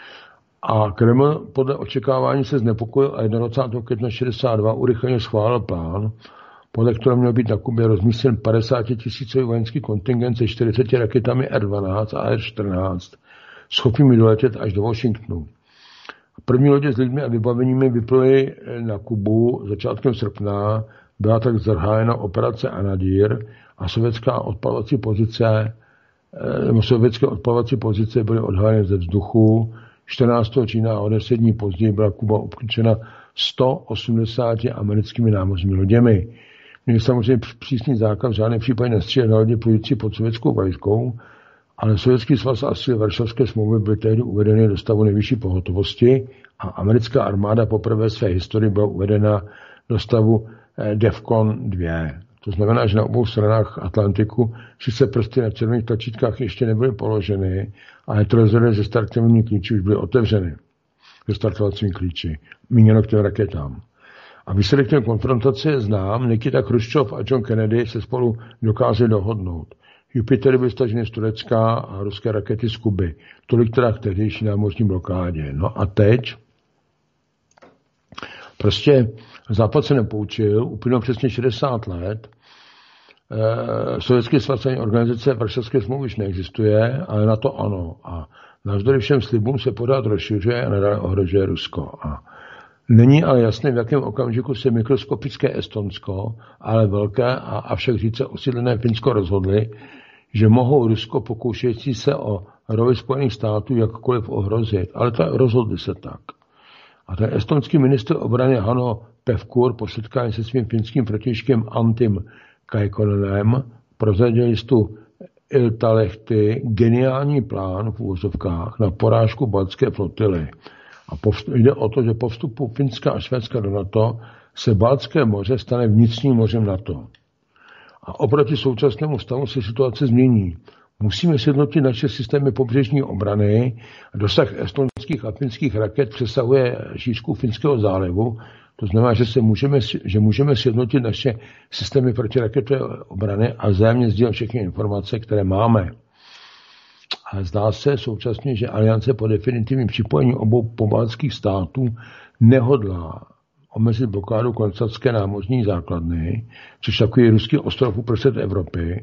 A Kreml podle očekávání se znepokojil a dvacátého prvního května šedesát dva urychleně schválil plán, podle kterého měl být na Kubě rozmístěn padesátitisícový vojenský kontingent se čtyřiceti raketami R dvanáct a R čtrnáct, schopnými doletět až do Washingtonu. První lodě s lidmi a vybaveními vypluly na Kubu začátkem srpna, byla tak zahájena operace Anadir a sovětská odpalovací pozice, nebo sovětské odpalovací pozice byly odhaleny ze vzduchu. čtrnáctého října a o deset dní později byla Kuba obklíčena sto osmdesáti americkými námořními loděmi. Měli samozřejmě přísný zákaz v žádném případě nestřílet na lodi plující pod sovětskou vlajkou, ale Sovětský svaz a síly Varšavské smlouvy byly tehdy uvedeny do stavu nejvyšší pohotovosti a americká armáda poprvé své historii byla uvedena do stavu DEFCON dva. To znamená, že na obou stranách Atlantiku sice prsty na červených tlačítkách ještě nebyly položeny, ale trozory ze startovými klíči už byly otevřeny. Ze startovacími klíči. Míněno k těm raketám. A výsledek té konfrontace je znám. Nikita Chruščov a John Kennedy se spolu dokázali dohodnout. Jupiter byl stažen z Turecka a ruské rakety z Kuby. Tolik teda k tehdejší námořní blokádě. No a teď prostě Západ se nepoučil, uplynulo přesně šedesát let. E, Sovětský svaz ani organizace Varšavské smlouvy už neexistuje, ale na to ano. A navzdory všem slibům se pořád rozšiřuje a nadále ohrožuje Rusko. A není ale jasné, v jakém okamžiku se mikroskopické Estonsko, ale velké a avšak říce osídlené Finsko rozhodli, že mohou Rusko pokoušející se o roli Spojených států jakkoliv ohrozit. Ale to rozhodli se tak. A ten estonský ministr obrany Hanno Pevkur po setkání se svým finským protějškem Antim Kaikkonenem prozradil listu Iltalehti geniální plán v úvozovkách na porážku baltské flotily. A povst- jde o to, že po vstupu Finska a Švédska do NATO se Baltské moře stane vnitřním mořem NATO. A oproti současnému stavu se situace změní. Musíme sjednotit naše systémy pobřežní obrany. Dosah estonských a finských raket přesahuje šířku Finského zálivu. To znamená, že, se můžeme, že můžeme sjednotit naše systémy protiraketové obrany a vzájemně sdílet všechny informace, které máme. A zdá se současně, že aliance po definitivním připojení obou pobaltských států nehodlá omezit blokádu Kronstadtské námořní základny, což takový ruský ostrov uprostřed Evropy,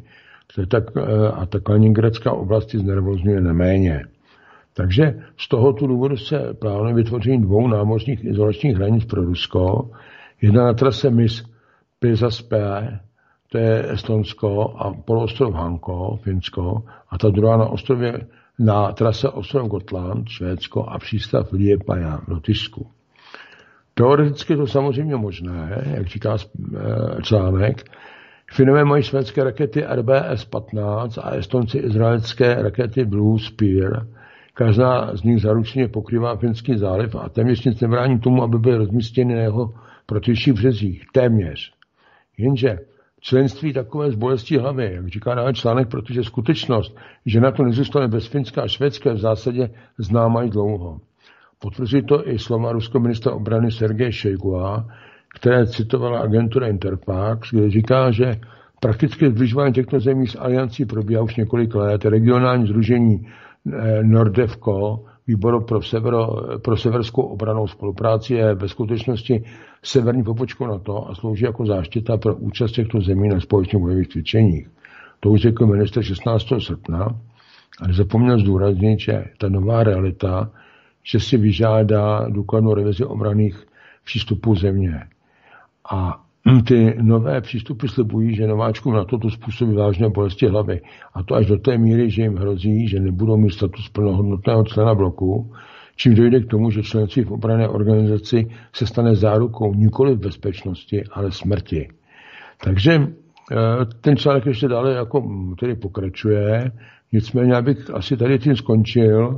tak, a ta Kaliningradská oblast znervozňuje neméně. Takže z tohoto důvodu se plánuje vytvoření dvou námořních izolačních hranic pro Rusko. Jedna na trase mys Pizaspé, to je Estonsko, a poloostrov Hanko, Finsko, a ta druhá na ostrově, na trase ostrov Gotland, Švédsko, a přístav Liepaja, Lotyšsku. Teoreticky je to samozřejmě možné, jak říká článek. Finové mají švédské rakety R B S patnáct a Estonci izraelské rakety Blue Spear. Každá z nich zaručeně pokrývá Finský záliv a téměř nic nebrání tomu, aby byly rozmístěny na jeho protějších březích. Téměř. Jenže členství takové z bolestí hlavy, jak říká dále článek, protože skutečnost, že na to nezůstane bez Finska a Švédska, v zásadě známa i dlouho. Potvrzuje to i slova ruského ministra obrany Sergeje Šojgua, které citovala agentura Interfax, kde říká, že praktické zbližování těchto zemí s aliancí probíhá už několik let. Regionální sdružení Nordevko, výboru pro, severo, pro severskou obranou spolupráci, je ve skutečnosti severní pobočkou NATO a slouží jako záštita pro účast těchto zemí na společných bojových cvičeních. To už řekl ministr šestnáctého srpna, ale zapomněl zdůraznit, že ta nová realita, že si vyžádá důkladnou revizi obranných přístupů země. A ty nové přístupy slibují, že nováčkům na toto způsobí vážné bolesti hlavy. A to až do té míry, že jim hrozí, že nebudou mít status plnohodnotného člena bloku, čím dojde k tomu, že členství v obranné organizaci se stane zárukou nikoli bezpečnosti, ale smrti. Takže ten článek ještě dále jako tedy pokračuje. Nicméně, abych asi tady tím skončil,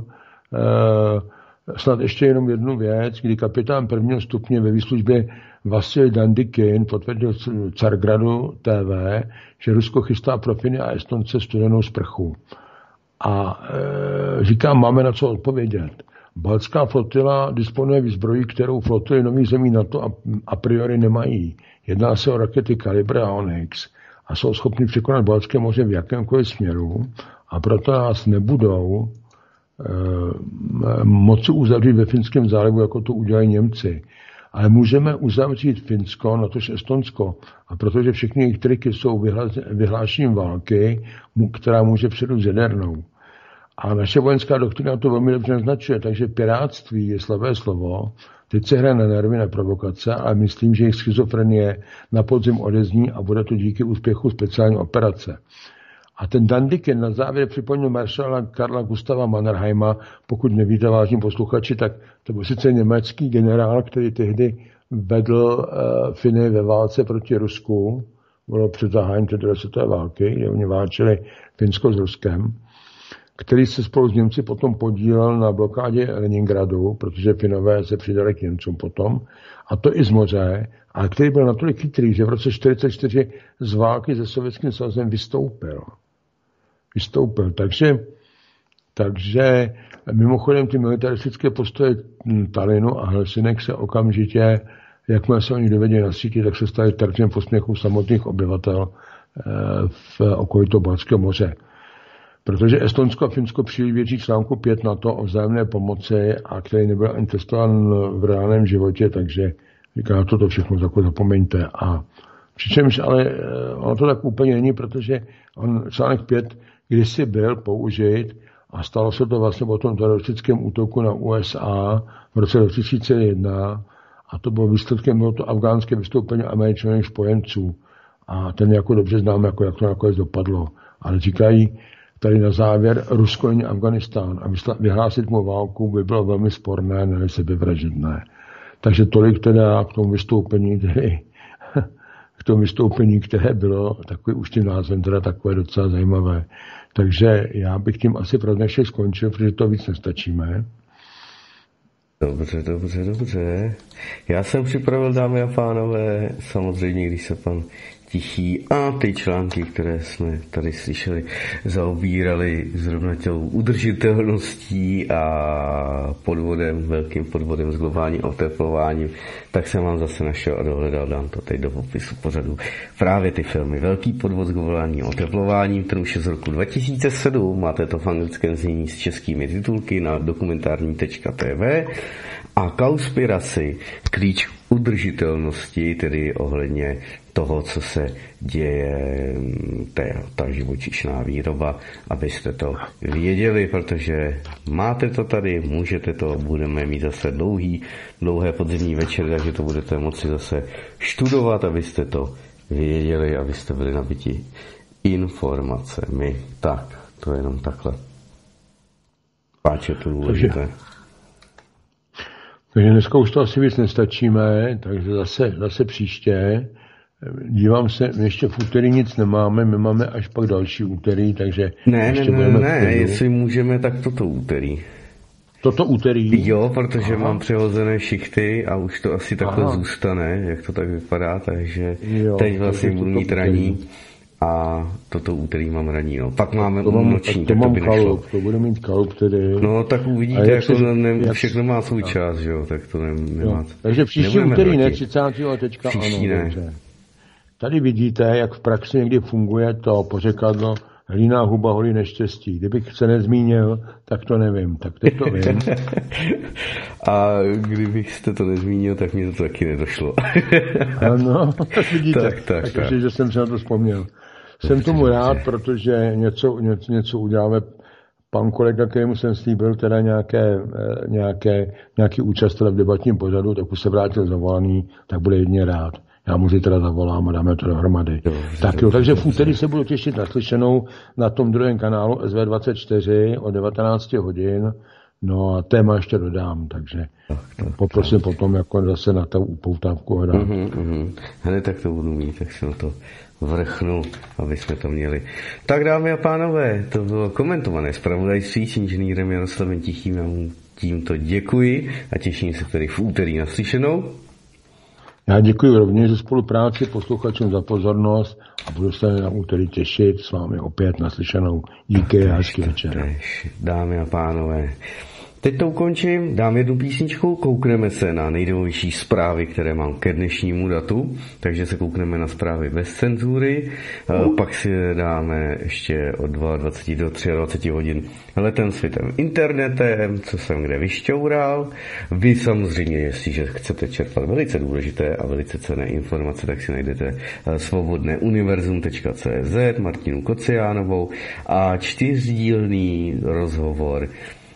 snad ještě jenom jednu věc, kdy kapitán prvního stupně ve výslužbě Vasil Dandikin potvrdil Cargradu T V, že Rusko chystá pro Finy a Estonce studenou sprchu. A e, říkám, máme na co odpovědět. Baltská flotila disponuje výzbrojí, kterou flotily nových zemí NATO a, a priori nemají. Jedná se o rakety Kalibr a Onyx a jsou schopni překonat Baltské moře v jakémkoliv směru a proto nás nebudou moci uzavřít ve Finském zálivu, jako to udělají Němci. Ale můžeme uzavřít Finsko, natož Estonsko. A protože všechny jejich triky jsou vyhlášením války, která může předu s jadernou. A naše vojenská doktrina to velmi dobře naznačuje, takže pirátství je slabé slovo. Teď se hraje na nervy, na provokace, ale myslím, že jejich schizofrenie na podzim odezní a bude to díky úspěchu speciální operace. A ten Dandikin na závěr připomněl maršála Karla Gustava Mannerheima, pokud nevíte, vážní posluchači, tak to byl sice německý generál, který tehdy vedl uh, Finy ve válce proti Rusku, bylo před zahájením té druhé světové války, kde oni válčili Finsko s Ruskem, který se spolu s Němci potom podílel na blokádě Leningradu, protože Finové se přidali k Němcům potom, a to i z moře, a který byl natolik chytrý, že v roce čtyřicet čtyři z války se Sovětským svazem vystoupil. Vystoupil. Takže, takže mimochodem ty militaristické postoje Talinu a Helsinek se okamžitě, jakmile se oni dověděli na síti, tak se stali terčem posměchu samotných obyvatel v okolí toho Baltského moře. Protože Estonsko a Finsko přijeli větší článku pět NATO o vzájemné pomoci, a který nebyl ani testován v reálném životě, takže říká, toto všechno jako zapomeňte. A přičemž ale ono to tak úplně není, protože on článek pět kdysi byl použit a stalo se to vlastně po tom teroristickém útoku na U S A v roce dva tisíce jedna a to bylo výsledkem, bylo to afgánské vystoupení američanských spojenců a ten jako dobře známe, jako jak to nakonec dopadlo. Ale říkají tady na závěr, Rusko není Afganistán a vyhlásit mu válku by bylo velmi sporné, ne sebevražedné. Takže tolik teda k tomu vystoupení, tedy, k tomu vystoupení, které bylo takový už tím názvem, teda takové docela zajímavé. Takže já bych tím asi pro dnešek skončil, protože to víc nestačíme. Dobře, dobře, dobře. Já jsem připravil, dámy a pánové, samozřejmě, když se pan Tichý a ty články, které jsme tady slyšeli, zaobírali zrovna tělou udržitelností a podvodem, velkým podvodem s globálním oteplováním, tak jsem vám zase našel a dohledal, dám to teď do popisu pořadu. Právě ty filmy Velký podvod s globálním oteplováním, ten už je z roku dva tisíce sedm, máte to v anglickém znění s českými titulky na dokumentární tečka té vé. a Kauspiraci, klíč udržitelnosti, tedy ohledně toho, co se děje, té, ta živočišná výroba, abyste to věděli, protože máte to tady, můžete to, budeme mít zase dlouhý, dlouhé podzimní večer, takže to budete moci zase študovat, abyste to věděli, abyste byli nabiti informacemi. Tak, to je jenom takhle. Páč je to důležité. Takže dneska už to asi víc nestačíme, takže zase, zase příště. Dívám se, my ještě v úterý nic nemáme, my máme až pak další úterý, takže ne, ještě ne, ne, ne, jestli můžeme, tak toto úterý. Toto úterý? Jo, protože Aha. mám přehozené šichty a už to asi takhle Aha. zůstane, jak to tak vypadá, takže jo, teď vlastně budu mít raní a toto úterý mám raní, no. Pak máme to mám, noční, tak to, tak to by kalup, nešlo. To budu mít kalup tedy. No tak uvidíte, jako se, ne, jak všechno má svůj no. čas, jo, tak to ne, nemá. Takže příští úterý, ne, třicátého teďka, příští ano, ne. Dobře. Tady vidíte, jak v praxi někdy funguje to pořekadlo hlíná huba holí neštěstí. Kdybych se nezmínil, tak to nevím. Tak teď to vím. A kdybyste to nezmínil, tak mě to taky nedošlo. Ano, tak vidíte. Tak, tak, tak. Takže, že jsem se na to vzpomněl. Jsem tomu rád, protože něco, něco, něco uděláme. Pan kolega, kterému jsem slíbil teda nějaké, nějaké, nějaký účast v debatním pořadu, tak už se vrátil zavolaný, tak bude jedně rád. Já mu teda zavolám a dáme to dohromady. Jo, tak jo, takže v úterý se budu těšit na slyšenou na tom druhém kanálu S V dvacet čtyři o devatenáct hodin. No a téma ještě dodám, takže tak, tak, poprosím tak. potom jako zase na tu upoutávku hrát. Uh-huh, uh-huh. Hned tak to budu mít, tak se na to vrchnu, aby jsme to měli. Tak dámy a pánové, to bylo komentované zpravodajství s inženýrem Jaroslavem Tichým. Já mu tímto děkuji a těším se tedy v úterý na slyšenou. Já děkuji rovněž za spolupráci, posluchačům za pozornost a budu se na úterý těšit s vámi opět naslyšenou. Díky a hezký večer. Dámy a pánové, teď to ukončím, dám jednu písničku, koukneme se na nejdůležitější zprávy, které mám ke dnešnímu datu, takže se koukneme na zprávy bez cenzury, pak si dáme ještě od dvacet dva do dvacet tři hodin letem světem internetem, co jsem kde vyšťoural. Vy samozřejmě, jestliže chcete čerpat velice důležité a velice cenné informace, tak si najdete svobodné univerzum tečka cé zet, Martinu Kociánovou a čtyřdílný rozhovor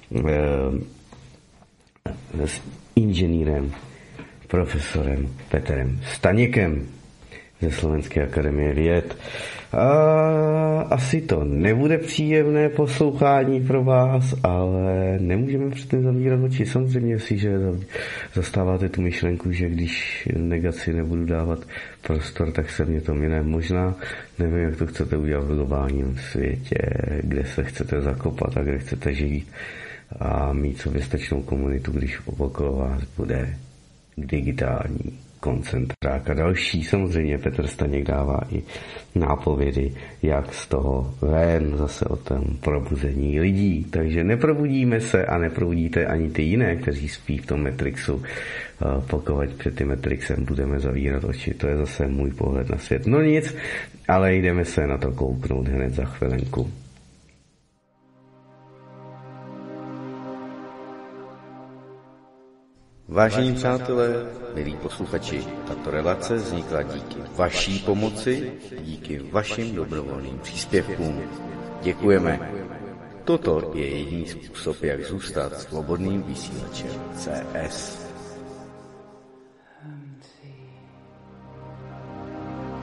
s inženýrem, profesorem Petrem Staněkem ze Slovenské akademie věd. A asi to nebude příjemné poslouchání pro vás, ale nemůžeme předtím zavírat oči. Samozřejmě, jestliže zastáváte tu myšlenku, že když negaci nebudu dávat prostor, tak se mě to mine. Možná nevím, jak to chcete udělat v globálním světě, kde se chcete zakopat a kde chcete žít a mít soběstačnou komunitu, když okolo vás bude digitální koncentrák a další. Samozřejmě Petr Staněk dává i nápovědy, jak z toho ven, zase o tom probuzení lidí. Takže neprobudíme se a neprobudíte ani ty jiné, kteří spí v tom Matrixu. Pokud před tím Matrixem budeme zavírat oči, to je zase můj pohled na svět. No nic, ale jdeme se na to kouknout hned za chvilenku. Vážení přátelé, milí posluchači, tato relace vznikla díky vaší pomoci, díky vašim dobrovolným příspěvkům. Děkujeme. Toto je jediný způsob, jak zůstat svobodným vysílačem C S.